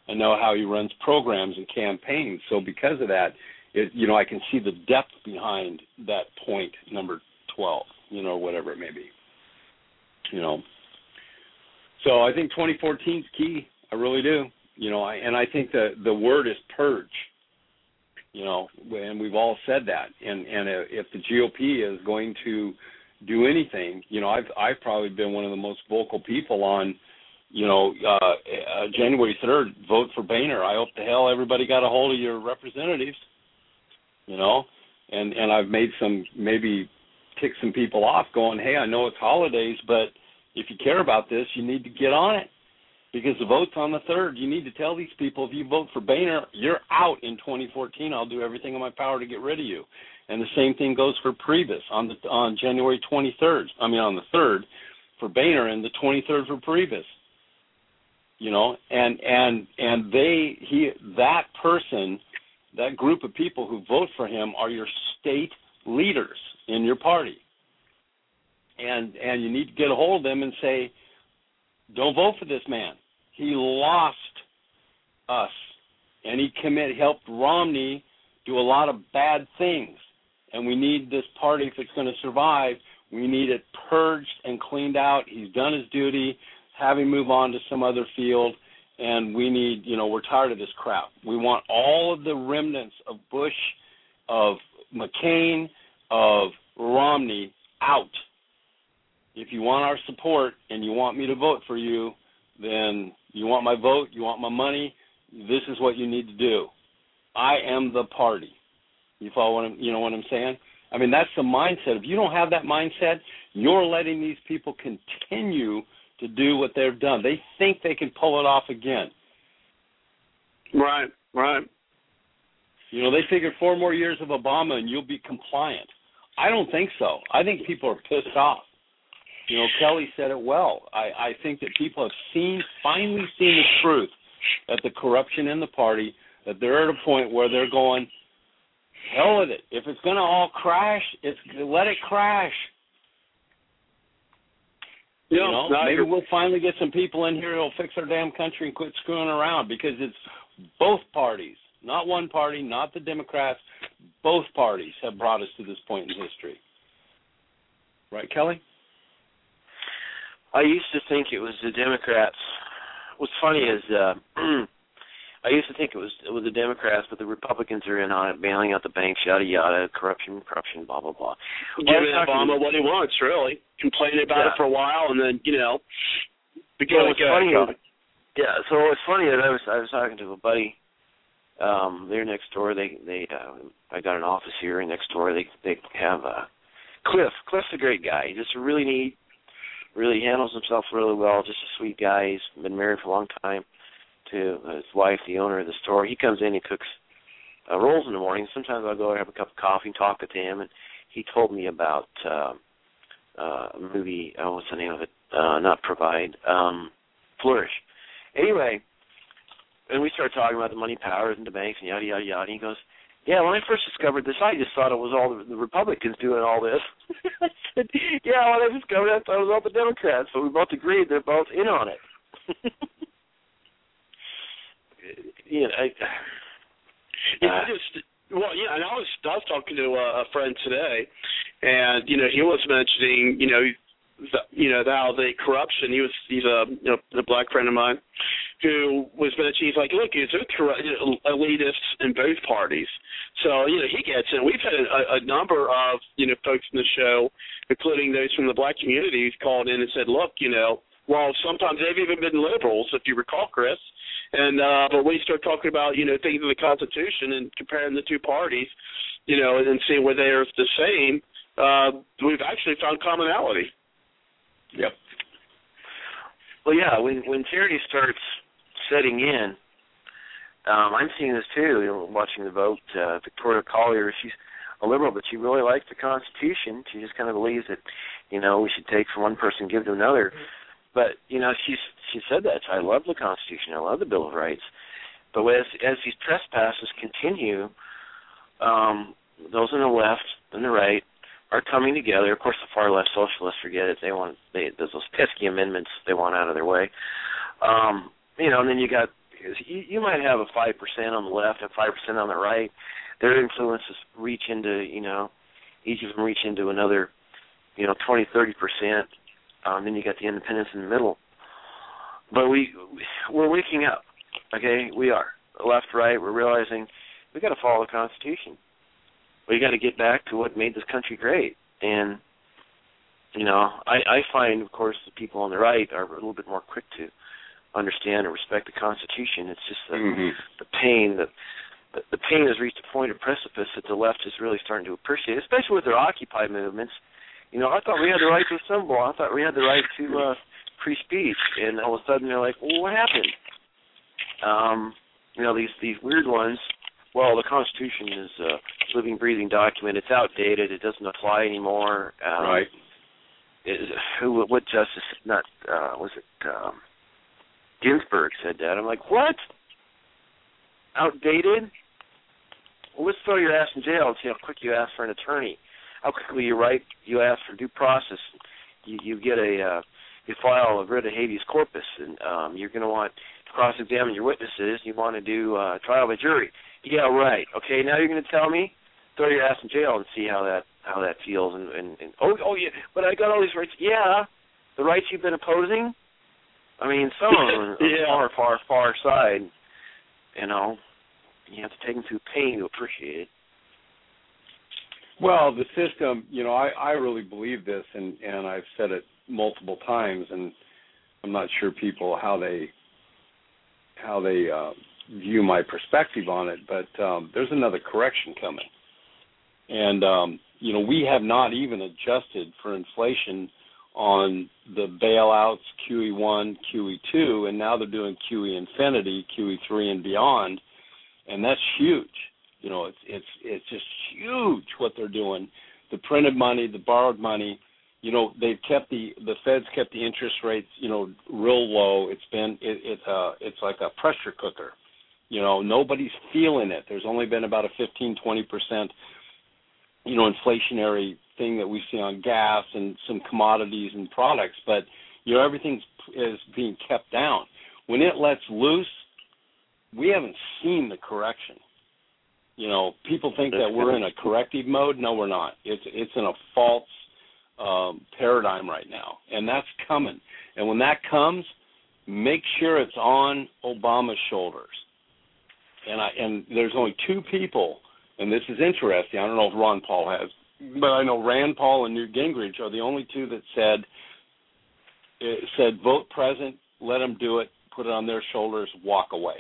I know how he runs programs and campaigns. So because of that, it, you know, I can see the depth behind that point number twelve, you know, whatever it may be. You know. So I think twenty fourteen is key. I really do. You know, I, and I think the the word is purge. You know, and we've all said that. And and if the G O P is going to do anything, you know, I've I've probably been one of the most vocal people on, you know, uh, uh, January third, vote for Boehner. I hope the hell everybody got a hold of your representatives. You know, and and I've made some maybe tick some people off, going, hey, I know it's holidays, but if you care about this, you need to get on it. Because the vote's on the third. You need to tell these people, if you vote for Boehner, you're out in twenty fourteen. I'll do everything in my power to get rid of you. And the same thing goes for Priebus on the on January twenty-third. I mean, on the third for Boehner and the twenty-third for Priebus. You know, and and and they he that person, that group of people who vote for him are your state leaders in your party. And and you need to get a hold of them and say, don't vote for this man. He lost us, and he commit, helped Romney do a lot of bad things. And we need this party, if it's going to survive, we need it purged and cleaned out. He's done his duty. Have him move on to some other field. And we need, you know, we're tired of this crap. We want all of the remnants of Bush, of McCain, of Romney out. If you want our support and you want me to vote for you, then you want my vote, you want my money, this is what you need to do. I am the party. You follow what I'm, you know what I'm saying? I mean, that's the mindset. If you don't have that mindset, you're letting these people continue to do what they've done. They think they can pull it off again.
Right, right.
You know, they figured four more years of Obama and you'll be compliant. I don't think so. I think people are pissed off. You know, Kelly said it well. I, I think that people have seen, finally seen the truth at the corruption in the party, that they're at a point where they're going, hell with it. If it's going to all crash, it's let it crash. You
Yeah,
know,
no,
maybe
you're-
we'll finally get some people in here who'll fix our damn country and quit screwing around, because it's both parties, not one party, not the Democrats. Both parties have brought us to this point in history. Right, Kelly?
I used to think it was the Democrats. What's funny is uh, I used to think it was it was the Democrats, but the Republicans are in on it, bailing out the banks, yada yada, corruption, corruption, blah blah blah.
Giving Obama what he wants, really. Complaining about
Yeah.
it for a while, and then you know,
So
begin
what's funny is, yeah. So what's funny is I was I was talking to a buddy. Um, they're next door. They they uh, I got an office here, and next door they they have uh, Cliff. Cliff's a great guy. He's just really neat. Really handles himself really well. Just a sweet guy. He's been married for a long time to his wife, the owner of the store. He comes in, he cooks uh, rolls in the morning. Sometimes I'll go and have a cup of coffee and talk with him. And he told me about uh, uh, a movie. Oh, what's the name of it? Uh, not Provide. Um, Flourish. Anyway, and we started talking about the money powers and the banks and yada yada yada. And he goes, "Yeah, when I first discovered this, I just thought it was all the, the Republicans doing all this." I said, "Yeah, when I discovered it, I thought it was all the Democrats." So we both agreed they're both in on it. you know, I,
Yeah,
uh,
I just well, yeah, and I was I was talking to a, a friend today, and you know he was mentioning you know the, you know how the corruption. He was he's a you know a black friend of mine who was mentioning. He's like, look, there's corrupt you know, elitists in both parties, so you know he gets it. We've had a, a number of you know folks in the show, including those from the black community, who've called in and said, look, you know, well sometimes they've even been liberals, if you recall, Chris. And uh, but when you start talking about you know things in the Constitution and comparing the two parties, you know, and seeing where they're the same, uh, we've actually found commonality.
Yep.
well, yeah, when when tyranny starts setting in, um, I'm seeing this too. You know, watching the vote, uh, Victoria Collier, she's a liberal, but she really likes the Constitution. She just kind of believes that, you know, we should take from one person and give to another. But, you know, she's she said that. I love the Constitution. I love the Bill of Rights. But as as these trespasses continue, um, those on the left and the right are coming together. Of course, the far left socialists forget it. They want they, there's those pesky amendments they want out of their way. Um, you know, and then you got Because you, you might have a five percent on the left and five percent on the right. Their influences reach into, you know, each of them reach into another, you know, twenty, thirty percent. Um, then you got the independents in the middle. But we, we're waking up, okay? We are. Left, right, we're realizing we got to follow the Constitution. We got to get back to what made this country great. And, you know, I, I find, of course, the people on the right are a little bit more quick to understand and respect the Constitution. It's just the, mm-hmm. the pain that the, the pain has reached a point of precipice that the left is really starting to appreciate, especially with their Occupy movements. You know, I thought we had the right to assemble. I thought we had the right to uh, free speech, and all of a sudden they're like, well, what happened? Um, you know, these these weird ones. Well, the Constitution is a living, breathing document. It's outdated. It doesn't apply anymore. Um,
right.
It, who? What justice? Not uh, was it um, Ginsburg said that? I'm like, what? Outdated? Well, let's throw your ass in jail and see how quick you ask for an attorney. How quickly you write, you ask for due process. You, you get a, uh, you file a writ of habeas corpus, and um, you're going to want to cross-examine your witnesses. You want to do uh, trial by jury. Yeah, right. Okay, now you're going to tell me, throw your ass in jail and see how that how that feels. And, and, and oh, oh yeah, but I got all these rights. Yeah, the rights you've been opposing. I mean, some of them are yeah. far, far, far side. You know, you have to take them through pain to appreciate it.
Well, the system, you know, I, I really believe this, and, and I've said it multiple times, and I'm not sure people how they how they uh, view my perspective on it, but um, there's another correction coming. And, um, you know, we have not even adjusted for inflation on the bailouts, Q E one, Q E two, and now they're doing Q E Infinity, Q E three and beyond, and that's huge. You know, it's it's it's just huge what they're doing. The printed money, the borrowed money, you know, they've kept the the Fed's kept the interest rates, you know, real low. It's been it, it's a it's like a pressure cooker. You know, nobody's feeling it. There's only been about a fifteen, twenty percent, you know, inflationary thing that we see on gas and some commodities and products, but you know, everything is being kept down. When it lets loose, we haven't seen the correction. You know, people think that we're in a corrective mode. No, we're not. It's it's in a false um, paradigm right now, and that's coming. And when that comes, make sure it's on Obama's shoulders. And I and there's only two people, and this is interesting. I don't know if Ron Paul has, but I know Rand Paul and Newt Gingrich are the only two that said said vote present, let them do it, put it on their shoulders, walk away.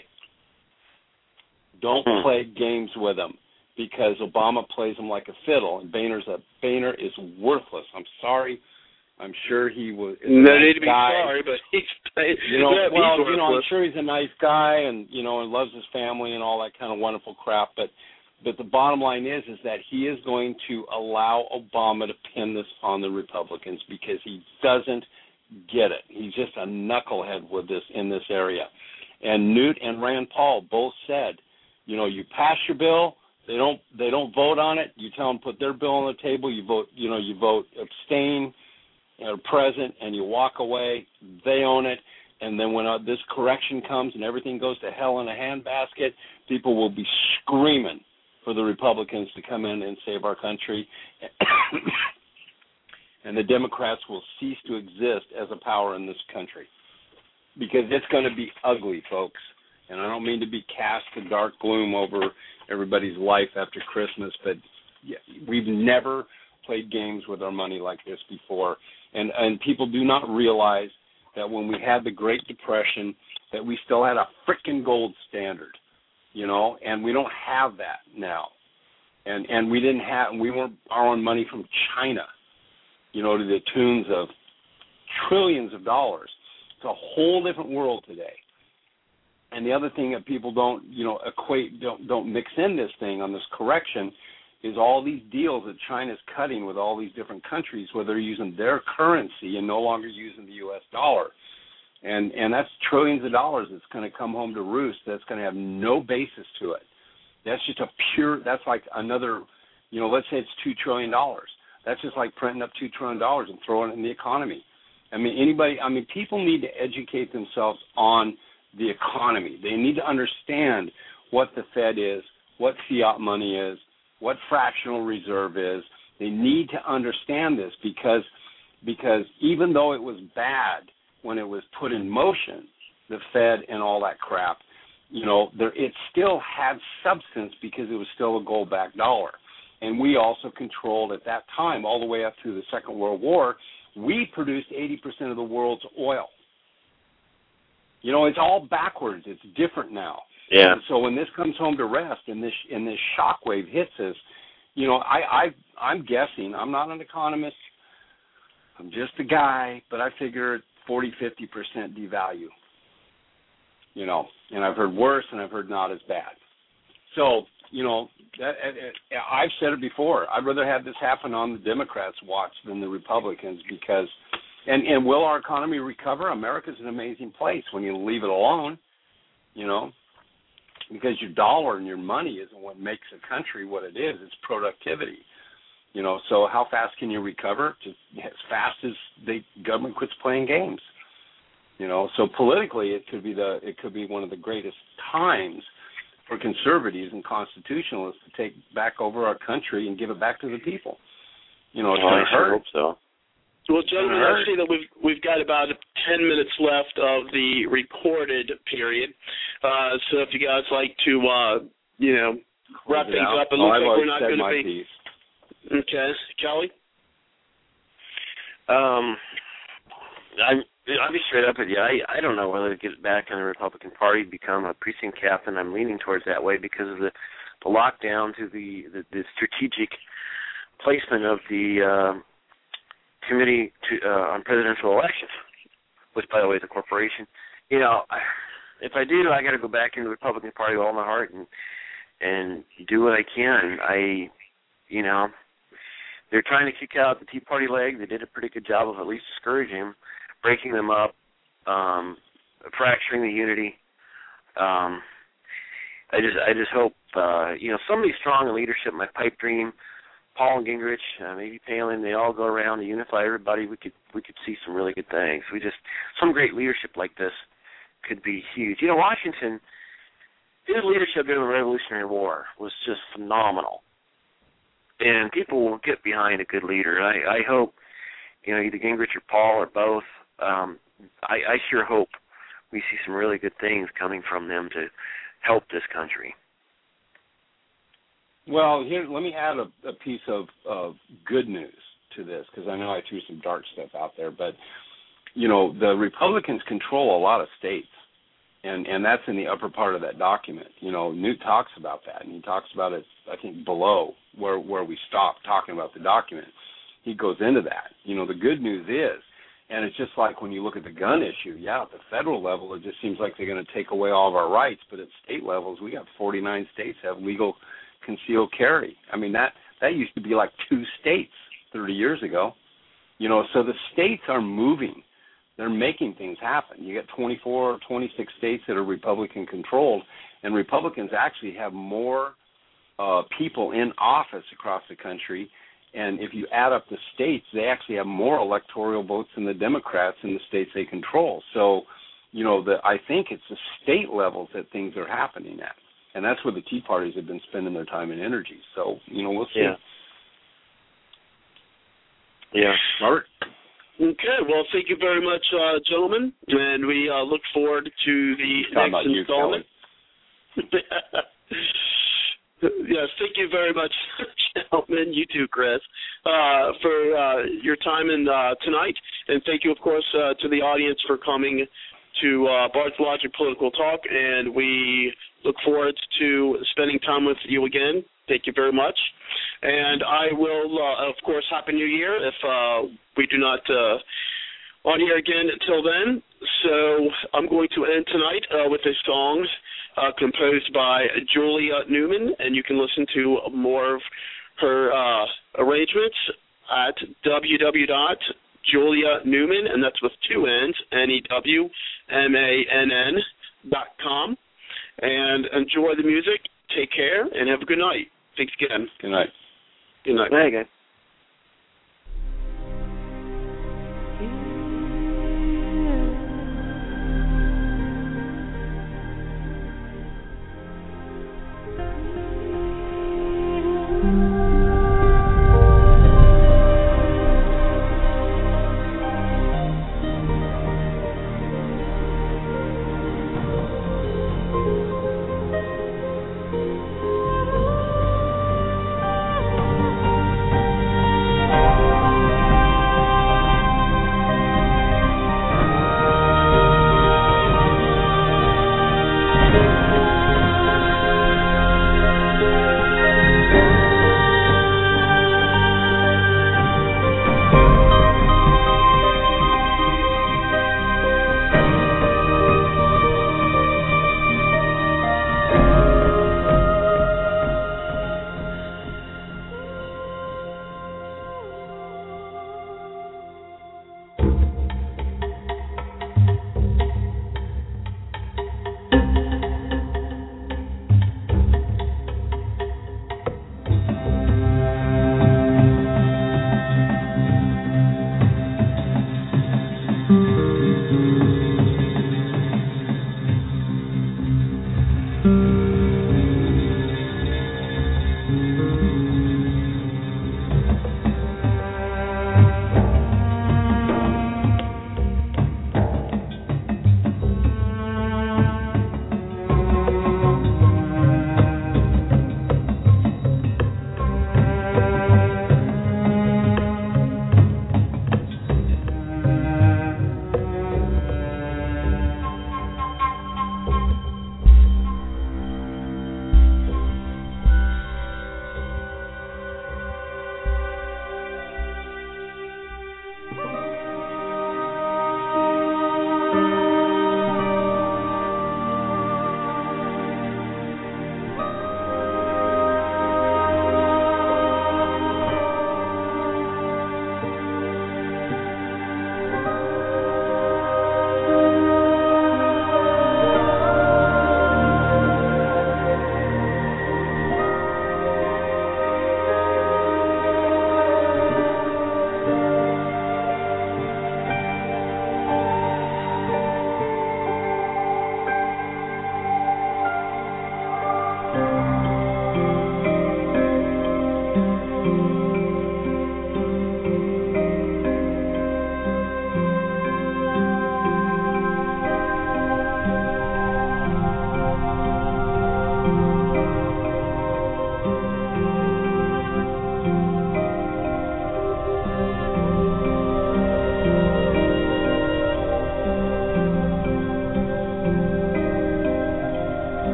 Don't play games with them, because Obama plays them like a fiddle, and Boehner's a Boehner is worthless. I'm sorry. I'm sure he was.
No
nice
need to be
guy.
sorry, but he's
you know.
yeah,
well,
he's
you know, I'm sure he's a nice guy, and you know, and loves his family and all that kind of wonderful crap. But, but the bottom line is, is that he is going to allow Obama to pin this on the Republicans because he doesn't get it. He's just a knucklehead with this in this area. And Newt and Rand Paul both said, you know, you pass your bill, they don't they don't vote on it. You tell them put their bill on the table. You vote, you know, you vote abstain, or present, and you walk away. They own it. And then when uh, this correction comes and everything goes to hell in a handbasket, people will be screaming for the Republicans to come in and save our country. And the Democrats will cease to exist as a power in this country, because it's going to be ugly, folks. And I don't mean to be cast a dark gloom over everybody's life after Christmas, but yeah, we've never played games with our money like this before. And and people do not realize that when we had the Great Depression, that we still had a frickin' gold standard, you know, and we don't have that now. And and we didn't have, we weren't borrowing money from China, you know, to the tunes of trillions of dollars. It's a whole different world today. And the other thing that people don't, you know, equate, don't don't mix in this thing on this correction is all these deals that China's cutting with all these different countries where they're using their currency and no longer using the U S dollar. And and that's trillions of dollars that's going to come home to roost. That's going to have no basis to it. That's just a pure, that's like another, you know, let's say it's two trillion dollars. That's just like printing up two trillion dollars and throwing it in the economy. I mean, anybody, I mean, people need to educate themselves on the economy. They need to understand what the Fed is, what fiat money is, what fractional reserve is. They need to understand this because because even though it was bad when it was put in motion, the Fed and all that crap, you know, there, it still had substance because it was still a gold-backed dollar. And we also controlled at that time, all the way up through the Second World War, we produced eighty percent of the world's oil. You know, it's all backwards. It's different now.
Yeah.
And so when this comes home to rest and this and this shockwave hits us, you know, I, I I'm guessing. I'm not an economist. I'm just a guy, but I figure forty, fifty percent devalue. You know, and I've heard worse, and I've heard not as bad. So, you know, that, I've said it before. I'd rather have this happen on the Democrats' watch than the Republicans because, and, and will our economy recover? America's an amazing place when you leave it alone, you know, because your dollar and your money isn't what makes a country what it is. It's productivity, you know. So how fast can you recover? Just as fast as the government quits playing games. You know, so politically, it could be the it could be one of the greatest times for conservatives and constitutionalists to take back over our country and give it back to the people. You know, it's
well,
going to hurt.
I hope so.
Well, gentlemen, I see that we've we've got about ten minutes left of the recorded period. Uh, so if you guys like to, uh, you know, wrap things up, it
oh,
looks
I've
like we're not
said
going to
my
be.
piece.
Okay, Kelly.
Um, I'm. I'll be straight up with you. I, I don't know whether to get back in the Republican Party, become a precinct captain. I'm leaning towards that way because of the, the lockdown to the, the, the strategic placement of the uh, Committee to, uh, on Presidential Elections, which, by the way, is a corporation. You know, if I do, I got to go back into the Republican Party with all my heart and and do what I can. I, you know, they're trying to kick out the Tea Party leg. They did a pretty good job of at least discouraging them. Breaking them up, um, fracturing the unity. Um, I just, I just hope, uh, you know, somebody strong in leadership. My pipe dream, Paul and Gingrich, uh, maybe Palin. They all go around to unify everybody. We could, we could see some really good things. We just, some great leadership like this could be huge. You know, Washington, his leadership during the Revolutionary War was just phenomenal, and people will get behind a good leader. I, I hope, you know, either Gingrich or Paul or both. Um, I, I sure hope we see some really good things coming from them to help this country.
Well, here, let me add a, a piece of, of good news to this, because I know I threw some dark stuff out there, but, you know, the Republicans control a lot of states, and, and that's in the upper part of that document. You know, Newt talks about that, and he talks about it, I think, below where, where we stopped talking about the document. He goes into that. You know, the good news is, and it's just like when you look at the gun issue, yeah, at the federal level, it just seems like they're going to take away all of our rights, but at state levels, we got forty-nine states have legal concealed carry. I mean, that, that used to be like two states thirty years ago. You know, so the states are moving. They're making things happen. You got twenty-four, twenty-six states that are Republican-controlled, and Republicans actually have more uh, people in office across the country. And if you add up the states, they actually have more electoral votes than the Democrats in the states they control. So, you know, the, I think it's the state levels that things are happening at. And that's where the Tea Parties have been spending their time and energy. So, you know, we'll see.
Yeah. Yeah.
Robert?
Okay, well, thank you very much, uh, gentlemen, and we uh, look forward to the
Talking
next
about you,
installment. Yes, thank you very much, gentlemen. You too, Chris, uh, for uh, your time in, uh, tonight. And thank you, of course, uh, to the audience for coming to uh, Bard's Logic Political Talk. And we look forward to spending time with you again. Thank you very much. And I will, uh, of course, Happy New Year if uh, we do not uh, on here again until then. So I'm going to end tonight uh, with a song uh, composed by Julia Newman, and you can listen to more of her uh, arrangements at w w w dot julia newman, and that's with two N's, N E W M A N N dot com. And enjoy the music. Take care, and have a good night. Thanks again.
Good night.
Good night.
Hey, guys.